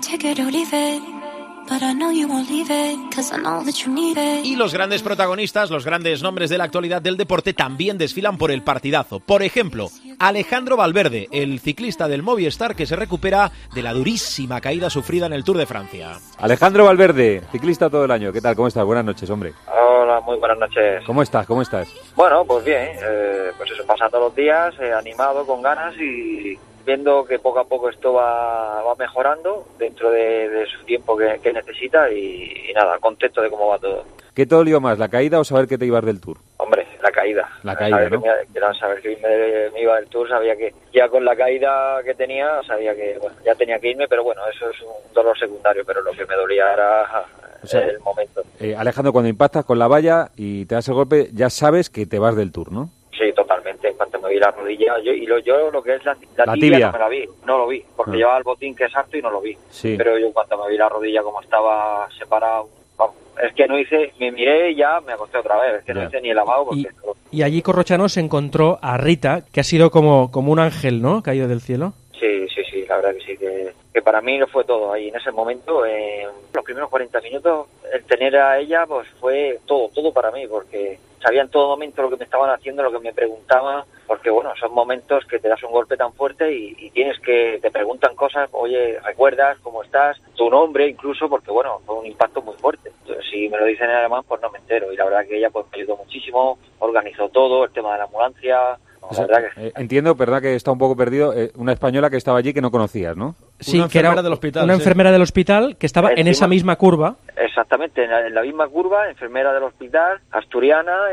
Y los grandes protagonistas, los grandes nombres de la actualidad del deporte también desfilan por el partidazo. Por ejemplo, Alejandro Valverde, el ciclista del Movistar que se recupera de la durísima caída sufrida en el Tour de Francia. Alejandro Valverde, ciclista todo el año. ¿Qué tal? ¿Cómo estás? Buenas noches, hombre. Hola, muy buenas noches. ¿Cómo estás? ¿Cómo estás? Bueno, pues bien, eh, pues eso, pasando los días, eh, animado, con ganas y viendo que poco a poco esto va, va mejorando dentro de, de su tiempo que, que necesita y, y nada, contento de cómo va todo. ¿Qué te dolió más, la caída o saber que te ibas del Tour? Hombre, la caída. La caída, saber ¿no? Que me, que saber que me, me iba del Tour, sabía que ya con la caída que tenía, sabía que bueno, ya tenía que irme, pero bueno, eso es un dolor secundario, pero lo que me dolía era o sea, el momento. Eh, Alejandro, cuando impactas con la valla y te das el golpe, ya sabes que te vas del Tour, ¿no? Sí, totalmente. En cuanto me vi la rodilla, yo y lo, yo lo que es la, la, la tibia, tibia no me la vi, no lo vi, porque ah. llevaba el botín que es harto y no lo vi. Sí. Pero yo cuando me vi la rodilla como estaba separado, vamos, es que no hice, me miré y ya me acosté otra vez, es que ya. no hice ni el lavado. Porque y, y allí Corrochano se encontró a Rita, que ha sido como, como un ángel, ¿no? Caído del cielo. Sí, sí, sí, la verdad que sí, que, que para mí lo fue todo ahí en ese momento. En los primeros cuarenta minutos, el tener a ella, pues fue todo, todo para mí, porque sabía en todo momento lo que me estaban haciendo, lo que me preguntaban, porque bueno, son momentos que te das un golpe tan fuerte y, y tienes que, te preguntan cosas, oye, ¿recuerdas cómo estás? Tu nombre incluso, porque bueno, fue un impacto muy fuerte. Entonces, si me lo dicen en alemán, pues no me entero. Y la verdad que ella pues me ayudó muchísimo, organizó todo, el tema de la ambulancia. O sea, que... eh, entiendo, verdad que está un poco perdido, eh, una española que estaba allí que no conocías, ¿no? Sí, una que era del hospital, una sí. enfermera del hospital que estaba Encima, en esa misma curva. Exactamente, en la, en la misma curva, enfermera del hospital, asturiana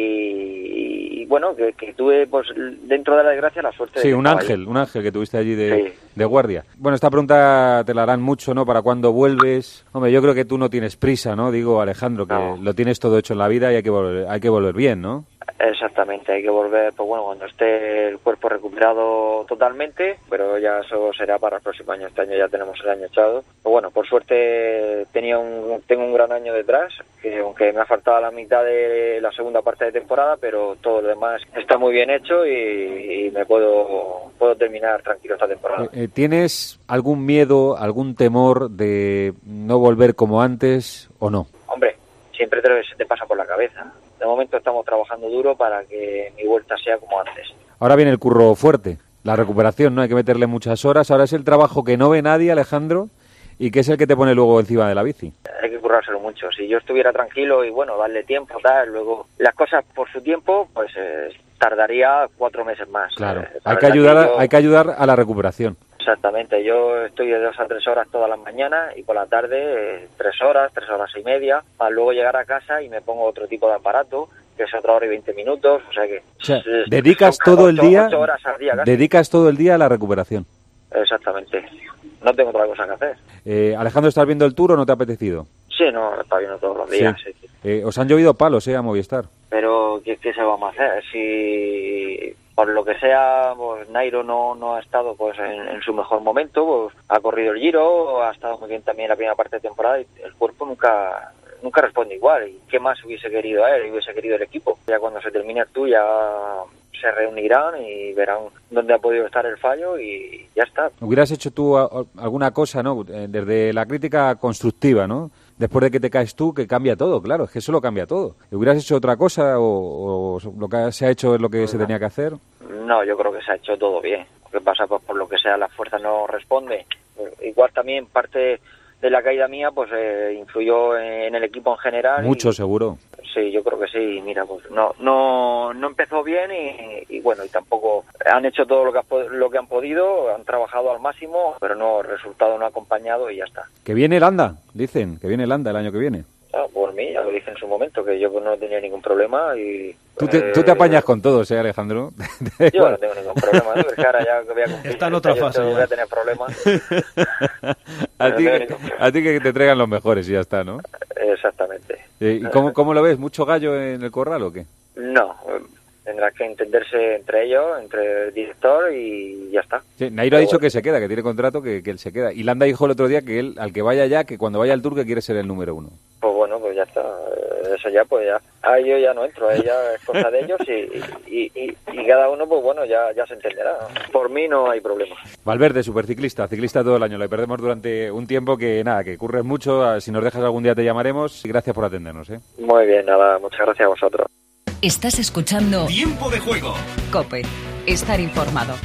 y, y bueno, que, que tuve pues dentro de la desgracia la suerte sí, de... Sí, un ángel, ahí. un ángel que tuviste allí de, sí. de guardia. Bueno, esta pregunta te la harán mucho, ¿no? ¿Para cuándo vuelves? Hombre, yo creo que tú no tienes prisa, ¿no? Digo, Alejandro, que no. lo tienes todo hecho en la vida y hay que volver, hay que volver bien, ¿no? Exactamente, hay que volver, pues bueno, cuando esté el cuerpo recuperado totalmente, pero ya eso será para el próximo año. Este año ya tenemos el año echado. Pero bueno, por suerte tenía un, tengo un gran año detrás, que aunque me ha faltado la mitad de la segunda parte de temporada, pero todo lo demás está muy bien hecho y, y me puedo, puedo terminar tranquilo esta temporada. Eh, ¿Tienes algún miedo, algún temor de no volver como antes o no? Hombre, siempre te, se te pasa por la cabeza. De momento estamos trabajando duro para que mi vuelta sea como antes. Ahora viene el curro fuerte, la recuperación, ¿no? Hay que meterle muchas horas. Ahora es el trabajo que no ve nadie, Alejandro, y que es el que te pone luego encima de la bici. Hay que currárselo mucho. Si yo estuviera tranquilo y, bueno, darle tiempo, tal, luego las cosas por su tiempo, pues eh, tardaría cuatro meses más. Claro, eh, hay que ayudar, que yo... hay que ayudar a la recuperación. Exactamente, yo estoy de dos a tres horas todas las mañanas y por la tarde eh, tres horas, tres horas y media, para luego llegar a casa y me pongo otro tipo de aparato, que es otra hora y veinte minutos, o sea que... O sea, es, dedicas son todo ocho, el día, ocho horas al día casi. dedicas todo el día a la recuperación. Exactamente, no tengo otra cosa que hacer. Eh, Alejandro, ¿estás viendo el Tour o no te ha apetecido? Sí, no, está viendo todos los días, sí. sí. Eh, os han llovido palos, ¿eh? A Movistar. Pero, ¿qué, qué se vamos a hacer? Si por lo que sea, pues Nairo no, no ha estado pues en, en su mejor momento, pues ha corrido el Giro, ha estado muy bien también la primera parte de temporada y el cuerpo nunca nunca responde igual. ¿Y qué más hubiese querido a él? Hubiese querido el equipo. Ya cuando se termine el Tour ya se reunirán y verán dónde ha podido estar el fallo y ya está. ¿Hubieras hecho tú a, a, alguna cosa, no? Desde la crítica constructiva, ¿no? Después de que te caes tú, que cambia todo, claro, es que eso lo cambia todo. ¿Hubieras hecho otra cosa o, o lo que se ha hecho es lo que no. se tenía que hacer? No, yo creo que se ha hecho todo bien. Lo que pasa, pues por lo que sea, la fuerza no responde. Igual también parte de la caída mía, pues eh, influyó en el equipo en general. Mucho, y, seguro. Sí, yo creo que sí. Mira, pues no no no empezó bien y, y bueno, y tampoco han hecho todo lo que, ha, lo que han podido, han trabajado al máximo, pero no, el resultado no ha acompañado y ya está. Que viene el Landa, dicen, que viene el Landa el año que viene. Ah, por mí, ya lo dije en su momento, que yo pues, no tenía ningún problema y... Tú te, eh, tú te apañas con todos, ¿eh, Alejandro? Yo no tengo ningún problema, ¿no? Porque ahora ya que voy a cumplir... Está en otra fase. Voy a tener problemas. a, ti, no a ti que te traigan los mejores y ya está, ¿no? Exactamente. Eh, ¿Y cómo, cómo lo ves? ¿Mucho gallo en el corral o qué? No, tendrá que entenderse entre ellos, entre el director y ya está. Sí, Nairo ha dicho que se queda, que tiene contrato, que, que él se queda. Y Landa dijo el otro día que él, al que vaya ya, que cuando vaya al Tour, que quiere ser el número uno. Pues bueno, pues ya está. Es eso ya, pues ya, ahí yo ya no entro, ahí ya es cosa de ellos y, y, y, y cada uno, pues bueno, ya, ya se entenderá. Por mí no hay problema. Valverde, superciclista, ciclista todo el año, le perdemos durante un tiempo que nada, que curres mucho, si nos dejas algún día te llamaremos y gracias por atendernos, ¿eh? Muy bien, nada, muchas gracias a vosotros. Estás escuchando Tiempo de Juego. COPE. Estar informado.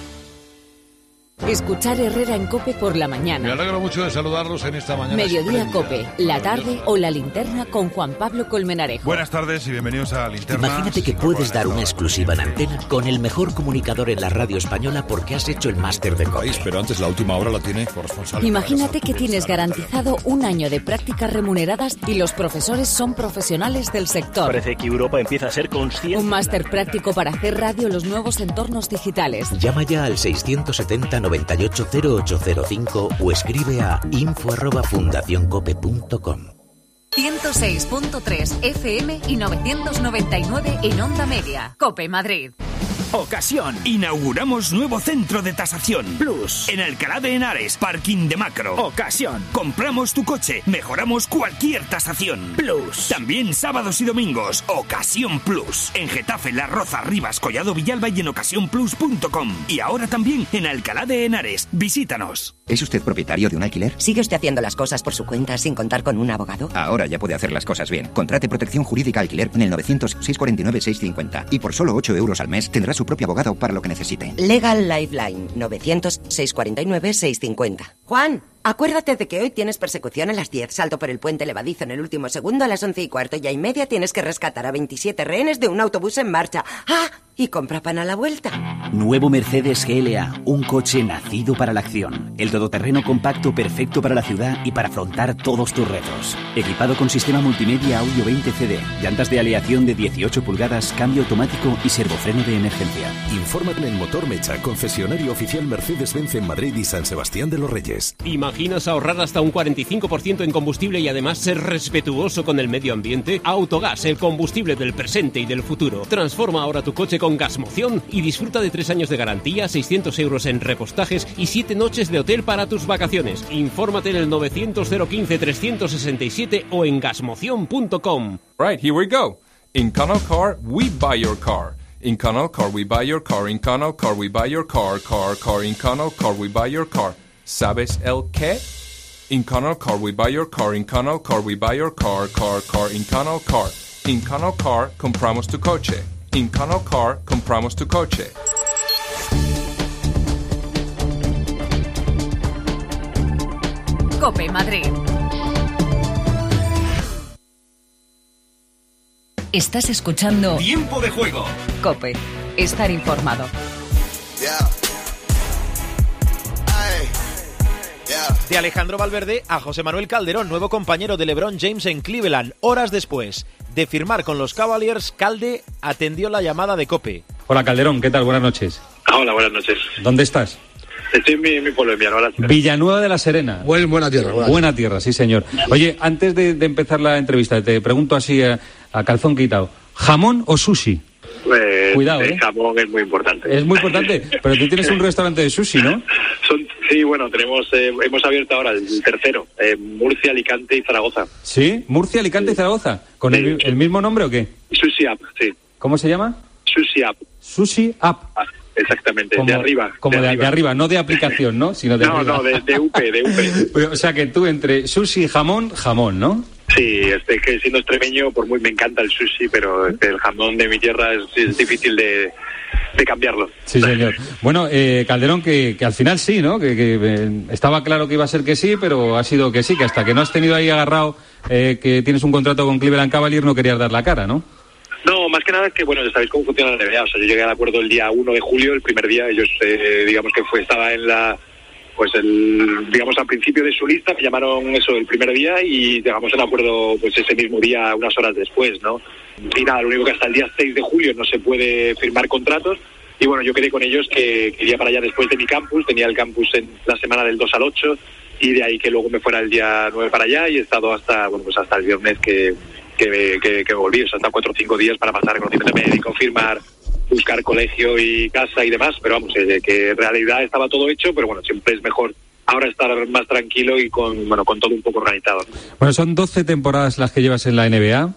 Escuchar Herrera en COPE por la mañana. Me alegro mucho de saludarlos en esta mañana. Mediodía espléndida. COPE, la tarde o la linterna con Juan Pablo Colmenarejo. Buenas tardes y bienvenidos a Linterna. Imagínate que puedes dar una exclusiva en antena con el mejor comunicador en la radio española porque has hecho el máster de COPE. Pero antes la última hora la tiene corresponsal. Imagínate que tienes garantizado un año de prácticas remuneradas y los profesores son profesionales del sector. Parece que Europa empieza a ser consciente. Un máster práctico para hacer radio en los nuevos entornos digitales. Llama ya al seiscientos setenta noventa y ocho cero ocho cero cinco o escribe a info arroba fundación cope punto com. ciento seis punto tres F M y novecientos noventa y nueve en Onda Media. COPE Madrid. Ocasión. Inauguramos nuevo centro de tasación. Plus. En Alcalá de Henares, parking de Macro. Ocasión. Compramos tu coche. Mejoramos cualquier tasación. Plus. También sábados y domingos. Ocasión Plus. En Getafe, La Roza, Rivas, Collado Villalba y en ocasión plus punto com. Y ahora también en Alcalá de Henares. Visítanos. ¿Es usted propietario de un alquiler? ¿Sigue usted haciendo las cosas por su cuenta sin contar con un abogado? Ahora ya puede hacer las cosas bien. Contrate protección jurídica alquiler en el novecientos, seiscientos cuarenta y nueve, seiscientos cincuenta y por solo ocho euros al mes tendrá su propio abogado para lo que necesite. Legal Lifeline, novecientos, seiscientos cuarenta y nueve, seiscientos cincuenta. Juan, acuérdate de que hoy tienes persecución a las diez, salto por el puente levadizo en el último segundo, a las once y cuarto y a y media tienes que rescatar a veintisiete rehenes de un autobús en marcha. ¡Ah! Y compra pan a la vuelta. Nuevo Mercedes G L A, un coche nacido para la acción. El todoterreno compacto perfecto para la ciudad y para afrontar todos tus retos. Equipado con sistema multimedia audio veinte C D, llantas de aleación de dieciocho pulgadas, cambio automático y servofreno de emergencia. Infórmate en Motor Mecha, concesionario oficial Mercedes-Benz en Madrid y San Sebastián de los Reyes. ¿Imaginas ahorrar hasta un cuarenta y cinco por ciento en combustible y además ser respetuoso con el medio ambiente? Autogas, el combustible del presente y del futuro. Transforma ahora tu coche con Gasmoción y disfruta de tres años de garantía, seiscientos euros en repostajes y siete noches de hotel para tus vacaciones. Infórmate en el novecientos, cero quince, trescientos sesenta y siete o en gasmoción punto com. Right, here we go. In Canal Car, we buy your car. In Canal Car, we buy your car. In Canal Car, we buy your car. Car, car. In Canal Car, we buy your car. ¿Sabes el qué? In Canal Car, we buy your car. In Canal Car, we buy your car. Car, car. In Canal Car. In Canal Car, compramos tu coche. In Canal Car, compramos tu coche. COPE Madrid. Estás escuchando Tiempo de Juego. COPE. Estar informado. De Alejandro Valverde a José Manuel Calderón, nuevo compañero de LeBron James en Cleveland. Horas después de firmar con los Cavaliers, Calde atendió la llamada de COPE. Hola Calderón, ¿qué tal? Buenas noches. Hola, buenas noches. ¿Dónde estás? Estoy en mi, mi pueblo, en Villanueva de la Serena. Villanueva de la Serena. Buen, buena tierra. Buena, buena tierra, sí señor. Oye, antes de, de empezar la entrevista, te pregunto así a, a calzón quitado, ¿jamón o sushi? Pues, Cuidado, el ¿eh? jamón es muy importante. Es muy importante, pero tú tienes un restaurante de sushi, ¿no? Son, sí, bueno, tenemos eh, hemos abierto ahora el tercero, eh, Murcia, Alicante y Zaragoza. ¿Sí? ¿Murcia, Alicante y Zaragoza? ¿Con Sí. el, el mismo nombre o qué? Sushi App, sí. ¿Cómo se llama? Sushi App. Sushi App. Ah, exactamente, Como- de arriba. Como de, de arriba, no de aplicación, ¿no? Sino de No, arriba. no, de, de U P, de U P. O sea que tú entre sushi y jamón, jamón, ¿no? Sí, este, que siendo extremeño, por muy me encanta el sushi, pero este, el jamón de mi tierra es, es difícil de, de cambiarlo. Sí, señor. Bueno, eh, Calderón, que, que al final sí, ¿no? Que, que eh, estaba claro que iba a ser que sí, pero ha sido que sí, que hasta que no has tenido ahí agarrado eh, que tienes un contrato con Cleveland Cavaliers no querías dar la cara, ¿no? No, más que nada es que, bueno, ya sabéis cómo funciona la N B A. O sea, yo llegué al acuerdo el día uno de julio, el primer día. Ellos, eh, digamos que fue estaba en la... Pues, el, digamos, al principio de su lista me llamaron eso el primer día y llegamos a un acuerdo pues ese mismo día, unas horas después, ¿no? Y nada, lo único que hasta el día seis de julio no se puede firmar contratos. Y bueno, yo quedé con ellos que quería para allá después de mi campus. Tenía el campus en la semana del dos al ocho y de ahí que luego me fuera el día nueve para allá y he estado hasta, bueno, pues hasta el viernes que... que, que, que volví, o sea, hasta cuatro o cinco días para pasar reconocimiento médico, firmar, buscar colegio y casa y demás, pero vamos, eh, que en realidad estaba todo hecho, pero bueno, siempre es mejor ahora estar más tranquilo y con, bueno, con todo un poco organizado. Bueno, son doce temporadas las que llevas en la N B A.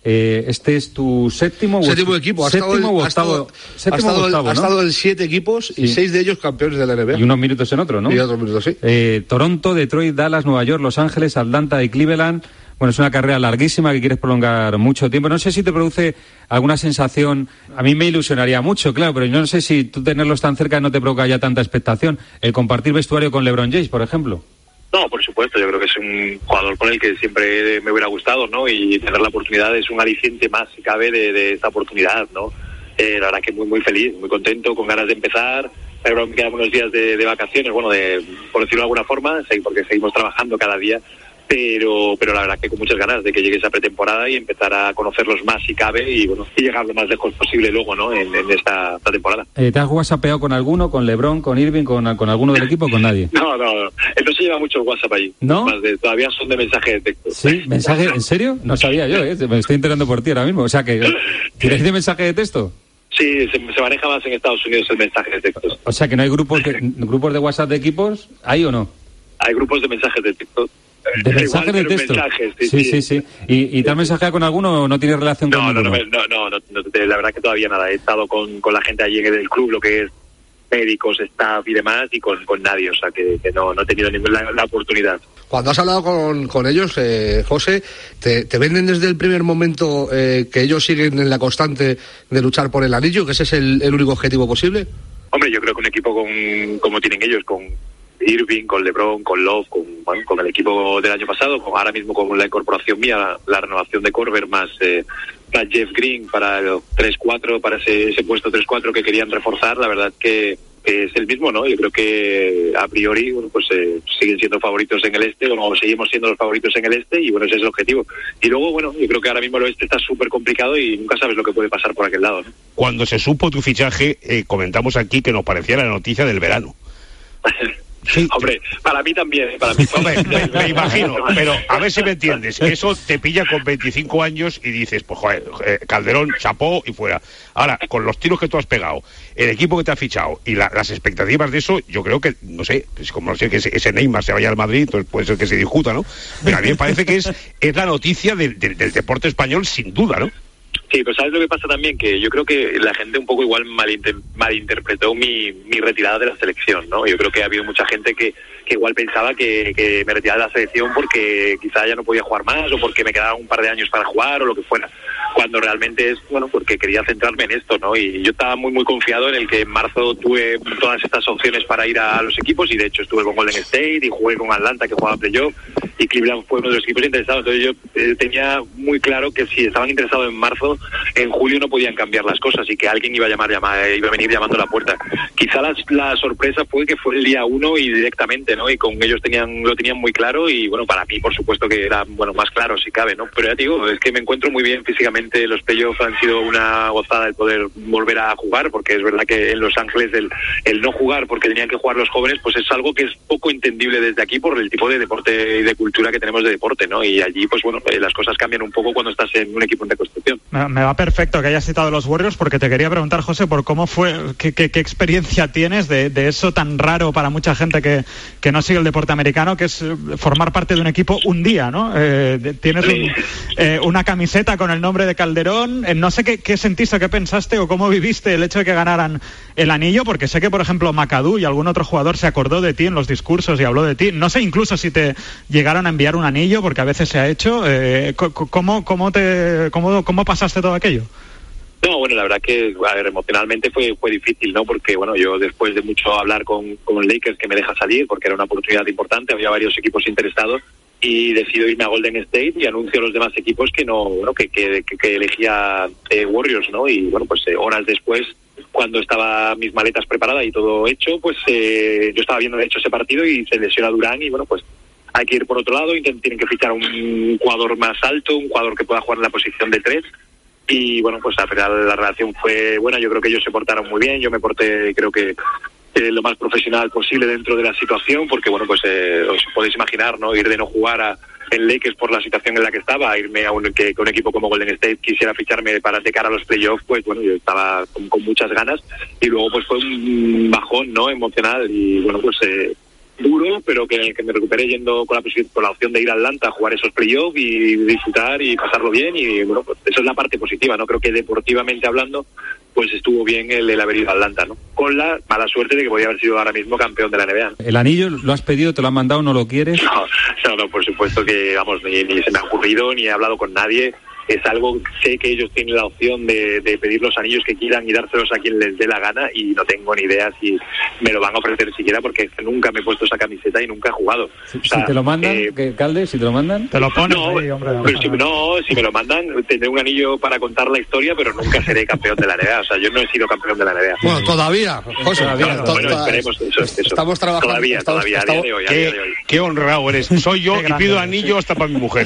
Eh, ¿Este es tu séptimo? Séptimo equipo. Ha ¿Séptimo estado, o ha octavo? estado, Séptimo ha estado, o octavo, ha ¿no? estado en siete equipos y Sí. seis de ellos campeones de la N B A. Y unos minutos en otro, ¿no? Y otros minutos, sí. Eh, Toronto, Detroit, Dallas, Nueva York, Los Ángeles, Atlanta y Cleveland. Bueno, es una carrera larguísima que quieres prolongar mucho tiempo. No sé si te produce alguna sensación. A mí me ilusionaría mucho, claro, pero yo no sé si tú tenerlos tan cerca no te provoca ya tanta expectación. El compartir vestuario con LeBron James, por ejemplo. No, por supuesto, yo creo que es un jugador con el que siempre me hubiera gustado, ¿no? Y tener la oportunidad es un aliciente más, si cabe, de, de esta oportunidad, ¿no? Eh, la verdad que muy, muy feliz, muy contento, con ganas de empezar. Pero me quedan unos días de, de vacaciones, bueno, de, por decirlo de alguna forma, porque seguimos trabajando cada día. Pero, pero la verdad que con muchas ganas de que llegue esa pretemporada y empezar a conocerlos más si cabe y bueno y llegar lo más lejos posible luego, ¿no? En, en esta, esta temporada. Eh, ¿Te has whatsappeado con alguno, con LeBron, con Irving, con, con alguno del equipo o con nadie? No, no, no. No se lleva mucho el WhatsApp allí. ¿No? Más de, todavía son de mensaje de texto. ¿Sí? ¿Mensaje? ¿En serio? No sabía yo, ¿eh? Me estoy enterando por ti ahora mismo. O sea que, ¿tiráis de mensaje de texto? Sí, se, se maneja más en Estados Unidos el mensaje de texto. O sea que no hay grupos de, grupos de WhatsApp de equipos, ¿hay o no? Hay grupos de mensajes de texto. ¿De mensajes de texto? Mensajes, sí, sí, sí. sí, sí. ¿Y, y te has mensajeado con alguno o no tienes relación No, con no, ninguno? no, no, no, no, no, la verdad que todavía nada. He estado con, con la gente allí en el club, lo que es médicos, staff y demás, y con, con nadie, o sea que, que no, no he tenido ninguna la, la oportunidad. Cuando has hablado con, con ellos, eh, José, te, te venden desde el primer momento eh, que ellos siguen en la constante de luchar por el anillo, que ese es el, el único objetivo posible. Hombre, yo creo que un equipo con como tienen ellos, con Irving, con LeBron, con Love, con, bueno, con el equipo del año pasado, con ahora mismo con la incorporación mía, la, la renovación de Korver más, eh, más Jeff Green para el tres cuatro, para ese, ese puesto tres cuatro que querían reforzar, la verdad que es el mismo, ¿no? Yo creo que a priori, bueno, pues eh, siguen siendo favoritos en el este, o no, seguimos siendo los favoritos en el este, y bueno, ese es el objetivo. Y luego, bueno, yo creo que ahora mismo el oeste está súper complicado y nunca sabes lo que puede pasar por aquel lado, ¿no? Cuando se supo tu fichaje, eh, comentamos aquí que nos parecía la noticia del verano. Sí. Hombre, para mí también, ¿eh? Para mí Hombre, me, me imagino, pero a ver si me entiendes. Eso te pilla con veinticinco años y dices, pues joder, eh, Calderón, chapó y fuera. Ahora, con los tiros que tú has pegado, el equipo que te ha fichado y la, las expectativas de eso, yo creo que, no sé, es como no sé que ese, ese Neymar se vaya al Madrid, entonces puede ser que se discuta, ¿no? Pero a mí me parece que es, es la noticia del, del, del deporte español, sin duda, ¿no? Sí, pero ¿sabes lo que pasa también? Que yo creo que la gente un poco igual malinter malinterpretó mi, mi retirada de la selección, ¿no? Yo creo que ha habido mucha gente que, que igual pensaba que, que me retiraba de la selección porque quizá ya no podía jugar más o porque me quedaban un par de años para jugar o lo que fuera, cuando realmente es, bueno, porque quería centrarme en esto, ¿no? Y yo estaba muy, muy confiado en el que en marzo tuve todas estas opciones para ir a los equipos y de hecho estuve con Golden State y jugué con Atlanta, que jugaba playoff, y Cleveland fue uno de los equipos interesados. Entonces yo eh, tenía muy claro que si estaban interesados en marzo, en julio no podían cambiar las cosas y que alguien iba a llamar, llamar iba a venir llamando a la puerta. Quizá la, la sorpresa fue que fue el día uno y directamente, ¿no? Y con ellos tenían lo tenían muy claro y bueno, para mí por supuesto que era, bueno, más claro si cabe, ¿no? Pero ya te digo, es que me encuentro muy bien físicamente. Los playoffs han sido una gozada el poder volver a jugar, porque es verdad que en Los Ángeles el, el no jugar porque tenían que jugar los jóvenes, pues es algo que es poco entendible desde aquí por el tipo de deporte y de cultura que tenemos de deporte, ¿no? Y allí, pues bueno, las cosas cambian un poco cuando estás en un equipo en reconstrucción. Me va perfecto que hayas citado los Warriors, porque te quería preguntar, José, por cómo fue, qué, qué, qué experiencia tienes de, de eso tan raro para mucha gente que, que no sigue el deporte americano, que es formar parte de un equipo un día, ¿no? Eh, tienes un, eh, una camiseta con el nombre de Calderón. Eh, no sé qué, qué sentiste, qué pensaste o cómo viviste el hecho de que ganaran el anillo, porque sé que, por ejemplo, McAdoo y algún otro jugador se acordó de ti en los discursos y habló de ti. No sé incluso si te llegaron a enviar un anillo, porque a veces se ha hecho. Eh, ¿cómo, cómo, te, cómo, ¿Cómo pasaste todo aquello? No, bueno, la verdad que, a ver, emocionalmente fue fue difícil, ¿no? Porque, bueno, yo después de mucho hablar con, con Lakers, que me deja salir, porque era una oportunidad importante, había varios equipos interesados, y decido irme a Golden State y anuncio a los demás equipos que no, bueno, que, que, que, que elegía eh, Warriors, ¿no? Y, bueno, pues eh, horas después, cuando estaba mis maletas preparadas y todo hecho, pues eh, yo estaba viendo, de hecho, ese partido y se lesiona Durán y, bueno, pues hay que ir por otro lado, y tienen que fichar un jugador más alto, un jugador que pueda jugar en la posición de tres. Y bueno, pues al final la relación fue buena. Yo creo que ellos se portaron muy bien, yo me porté, creo que eh, lo más profesional posible dentro de la situación, porque bueno, pues eh, os podéis imaginar, ¿no? Ir de no jugar a, en Lakers por la situación en la que estaba, a irme a un, que, que un equipo como Golden State quisiera ficharme para de cara a los playoffs, pues bueno, yo estaba con, con muchas ganas, y luego pues fue un bajón, ¿no? Emocional, y bueno, pues eh, duro, pero que, que me recuperé yendo con la, con la opción de ir a Atlanta a jugar esos playoffs y disfrutar y pasarlo bien, y bueno, pues eso es la parte positiva, ¿no? Creo que deportivamente hablando, pues estuvo bien el, el haber ido a Atlanta, ¿no? Con la mala suerte de que podía haber sido ahora mismo campeón de la N B A. ¿El anillo lo has pedido, te lo han mandado, no lo quieres? No, no, no, por supuesto que, vamos, ni, ni se me ha ocurrido, ni he hablado con nadie. Es algo, sé que ellos tienen la opción de, de pedir los anillos que quieran y dárselos a quien les dé la gana, y no tengo ni idea si me lo van a ofrecer siquiera, porque nunca me he puesto esa camiseta y nunca he jugado. Si, o sea, si te lo mandan, eh, ¿qué, Calde? Si te lo mandan, te lo pones no, ahí, hombre. Pero si, no, si me lo mandan, tendré un anillo para contar la historia, pero nunca seré campeón de la N B A. O sea, yo no he sido campeón de la N B A. Bueno, todavía, José. Todavía, no, bueno, esperemos eso, eso. Estamos trabajando. Todavía, estamos, todavía, estamos, a día de hoy, a qué, día de hoy. Qué honrado eres. Soy yo y pido anillo hasta para mi mujer.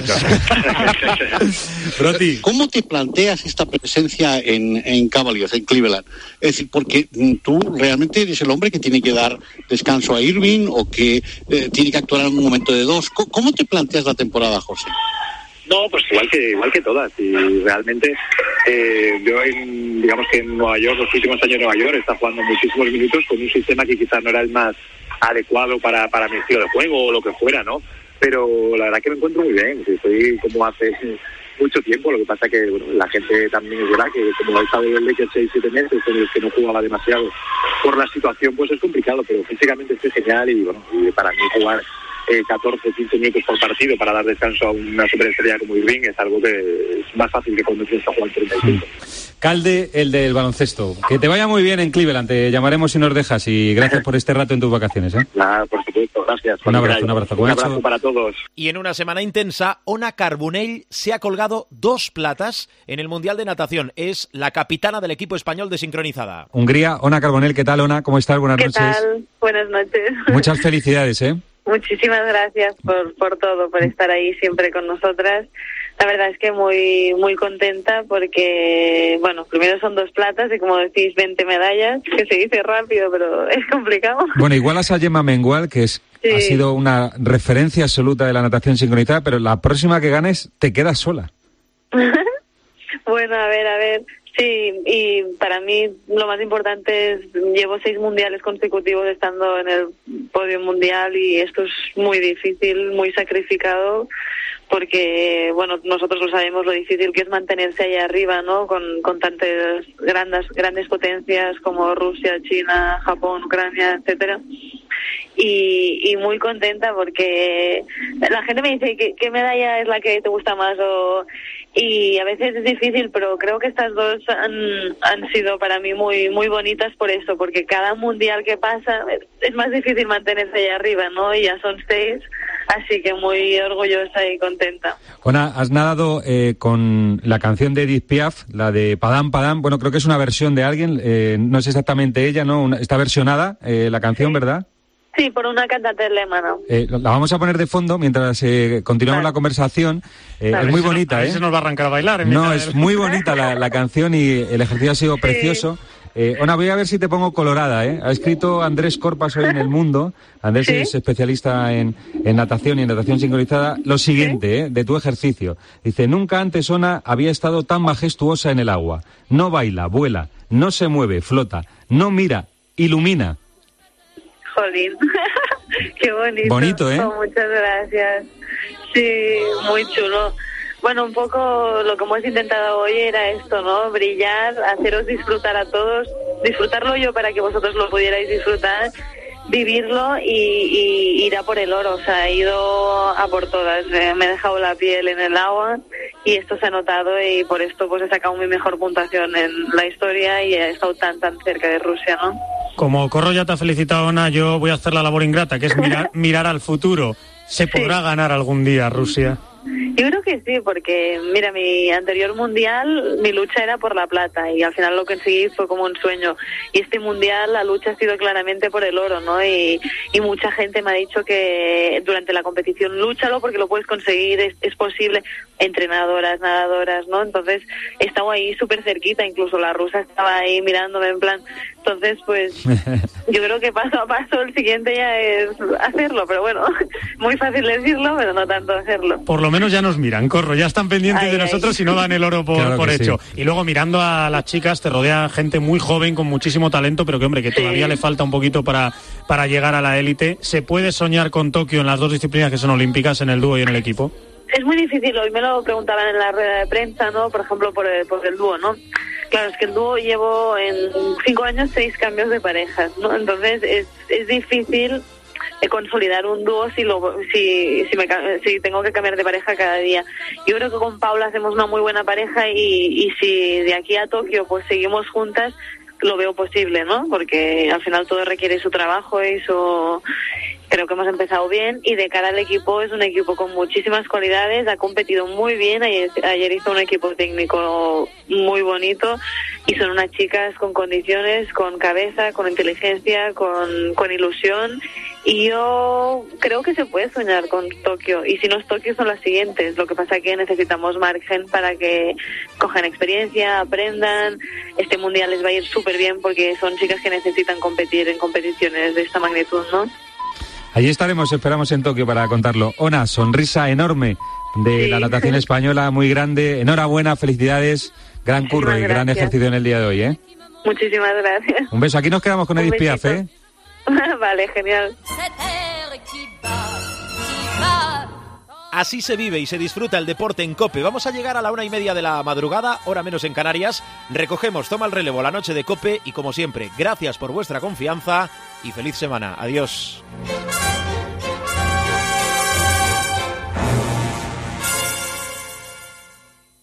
Broti, ¿cómo te planteas esta presencia en, en Cavaliers, en Cleveland? Es decir, porque tú realmente eres el hombre que tiene que dar descanso a Irving o que eh, tiene que actuar en un momento de dos. ¿Cómo, cómo te planteas la temporada, José? No, pues igual que igual que todas, y realmente eh, yo en, digamos que en Nueva York, los últimos años en Nueva York, está jugando muchísimos minutos con un sistema que quizás no era el más adecuado para, para mi estilo de juego o lo que fuera, ¿no? Pero la verdad que me encuentro muy bien, estoy como hace mucho tiempo. Lo que pasa que bueno, la gente también es verdad que como he estado en el Lakers seis siete meses en los que no jugaba demasiado por la situación, pues es complicado, pero físicamente estoy genial, y bueno, y para mí jugar eh, catorce quince minutos por partido para dar descanso a una superestrella como Irving es algo que es más fácil que cuando tienes que jugar treinta y cinco. Calde, el del baloncesto. Que te vaya muy bien en Cleveland, te llamaremos si nos dejas, y gracias por este rato en tus vacaciones, ¿eh? Nada, por supuesto, gracias. Un abrazo, un abrazo. Un abrazo para todos. Y en una semana intensa, Ona Carbonell se ha colgado dos platas en el Mundial de Natación. Es la capitana del equipo español de sincronizada. Hungría, Ona Carbonell, ¿qué tal, Ona? ¿Cómo estás? Buenas ¿Qué noches. ¿Qué tal? Buenas noches. Muchas felicidades, ¿eh? Muchísimas gracias por, por todo, por estar ahí siempre con nosotras. La verdad es que muy muy contenta porque, bueno, primero son dos platas y, como decís, veinte medallas, que se dice rápido, pero es complicado. Bueno, igualas a Gemma Mengual, que es sí. ha sido una referencia absoluta de la natación sincronizada, pero la próxima que ganes te quedas sola. Bueno, a ver, a ver. Sí, y para mí lo más importante es, llevo seis mundiales consecutivos estando en el podio mundial, y esto es muy difícil, muy sacrificado, porque, bueno, nosotros lo sabemos lo difícil que es mantenerse ahí arriba, ¿no? Con, con tantas grandes, grandes potencias como Rusia, China, Japón, Ucrania, etcétera. Y, y muy contenta porque la gente me dice ¿qué, qué medalla es la que te gusta más? O, y a veces es difícil, pero creo que estas dos han, han sido para mí muy muy bonitas por eso, porque cada mundial que pasa es más difícil mantenerse ahí arriba, ¿no? Y ya son seis, así que muy orgullosa y contenta. Juana, has nadado eh, con la canción de Edith Piaf, la de Padam Padam. Bueno, creo que es una versión de alguien, eh, no es exactamente ella, ¿no? Una, está versionada eh, la canción, sí. ¿Verdad? Sí, por una cantante alemana. Eh, la vamos a poner de fondo mientras eh, continuamos vale. la conversación. Eh, vale. Es muy bonita, ¿eh? Se nos va a arrancar a bailar. En no, es muy bonita la, la canción, y el ejercicio ha sido sí. precioso. Eh, Ona, voy a ver si te pongo colorada, ¿eh? Ha escrito Andrés Corpas hoy en El Mundo. Andrés ¿Sí? es especialista en, en natación y en natación sincronizada. Lo siguiente, ¿Sí? ¿eh? De tu ejercicio. Dice, nunca antes Ona había estado tan majestuosa en el agua. No baila, vuela, no se mueve, flota, no mira, ilumina. Jolín, qué bonito. Bonito, ¿eh? Oh, muchas gracias. Sí, muy chulo. Bueno, un poco lo que hemos intentado hoy era esto, ¿no? Brillar, haceros disfrutar a todos, disfrutarlo yo para que vosotros lo pudierais disfrutar, vivirlo y, y ir a por el oro. O sea, he ido a por todas. Eh, me he dejado la piel en el agua y esto se ha notado, y por esto pues he sacado mi mejor puntuación en la historia y he estado tan, tan cerca de Rusia, ¿no? Como Corro ya te ha felicitado, Ona, yo voy a hacer la labor ingrata, que es mirar, mirar al futuro. ¿Se podrá sí. ganar algún día Rusia? Yo creo que sí, porque mira, mi anterior mundial, mi lucha era por la plata, y al final lo conseguí fue como un sueño. Y este mundial la lucha ha sido claramente por el oro, ¿no? Y, y mucha gente me ha dicho que durante la competición, lúchalo porque lo puedes conseguir, es, es posible. Entrenadoras, nadadoras, ¿no? Entonces estaba ahí súper cerquita, incluso la rusa estaba ahí mirándome en plan. Entonces, pues yo creo que paso a paso el siguiente ya es hacerlo, pero bueno, muy fácil decirlo, pero no tanto hacerlo. Por lo menos ya nos miran, Corro, ya están pendientes ay, de nosotros ay. y no dan el oro por, claro por hecho. Sí. Y luego mirando a las chicas te rodea gente muy joven con muchísimo talento, pero que hombre, que sí. todavía le falta un poquito para, para llegar a la élite. ¿Se puede soñar con Tokio en las dos disciplinas que son olímpicas, en el dúo y en el equipo? Es muy difícil, hoy me lo preguntaban en la rueda de prensa, ¿no? Por ejemplo, por el, por el dúo, ¿no? Claro, es que el dúo llevo en cinco años seis cambios de parejas, ¿no? Entonces es, es difícil consolidar un dúo si lo si si, me, si tengo que cambiar de pareja cada día. Yo creo que con Paula hacemos una muy buena pareja y, y si de aquí a Tokio pues seguimos juntas, lo veo posible, ¿no? Porque al final todo requiere su trabajo y su... Creo que hemos empezado bien y de cara al equipo es un equipo con muchísimas cualidades, ha competido muy bien, ayer, ayer hizo un equipo técnico muy bonito y son unas chicas con condiciones, con cabeza, con inteligencia, con, con ilusión y yo creo que se puede soñar con Tokio y si no es Tokio son las siguientes, lo que pasa que necesitamos margen para que cojan experiencia, aprendan, este mundial les va a ir súper bien porque son chicas que necesitan competir en competiciones de esta magnitud, ¿no? Allí estaremos, esperamos en Tokio para contarlo. Ona, sonrisa enorme de sí. la natación española, muy grande. Enhorabuena, felicidades, gran curro Muchísimas y gracias. Gran ejercicio en el día de hoy, ¿eh? Muchísimas gracias. Un beso, aquí nos quedamos con Edith Piaf, ¿eh? Vale, genial. Así se vive y se disfruta el deporte en COPE. Vamos a llegar a la una y media de la madrugada, hora menos en Canarias. Recogemos, toma el relevo la noche de COPE y como siempre, gracias por vuestra confianza y feliz semana. Adiós.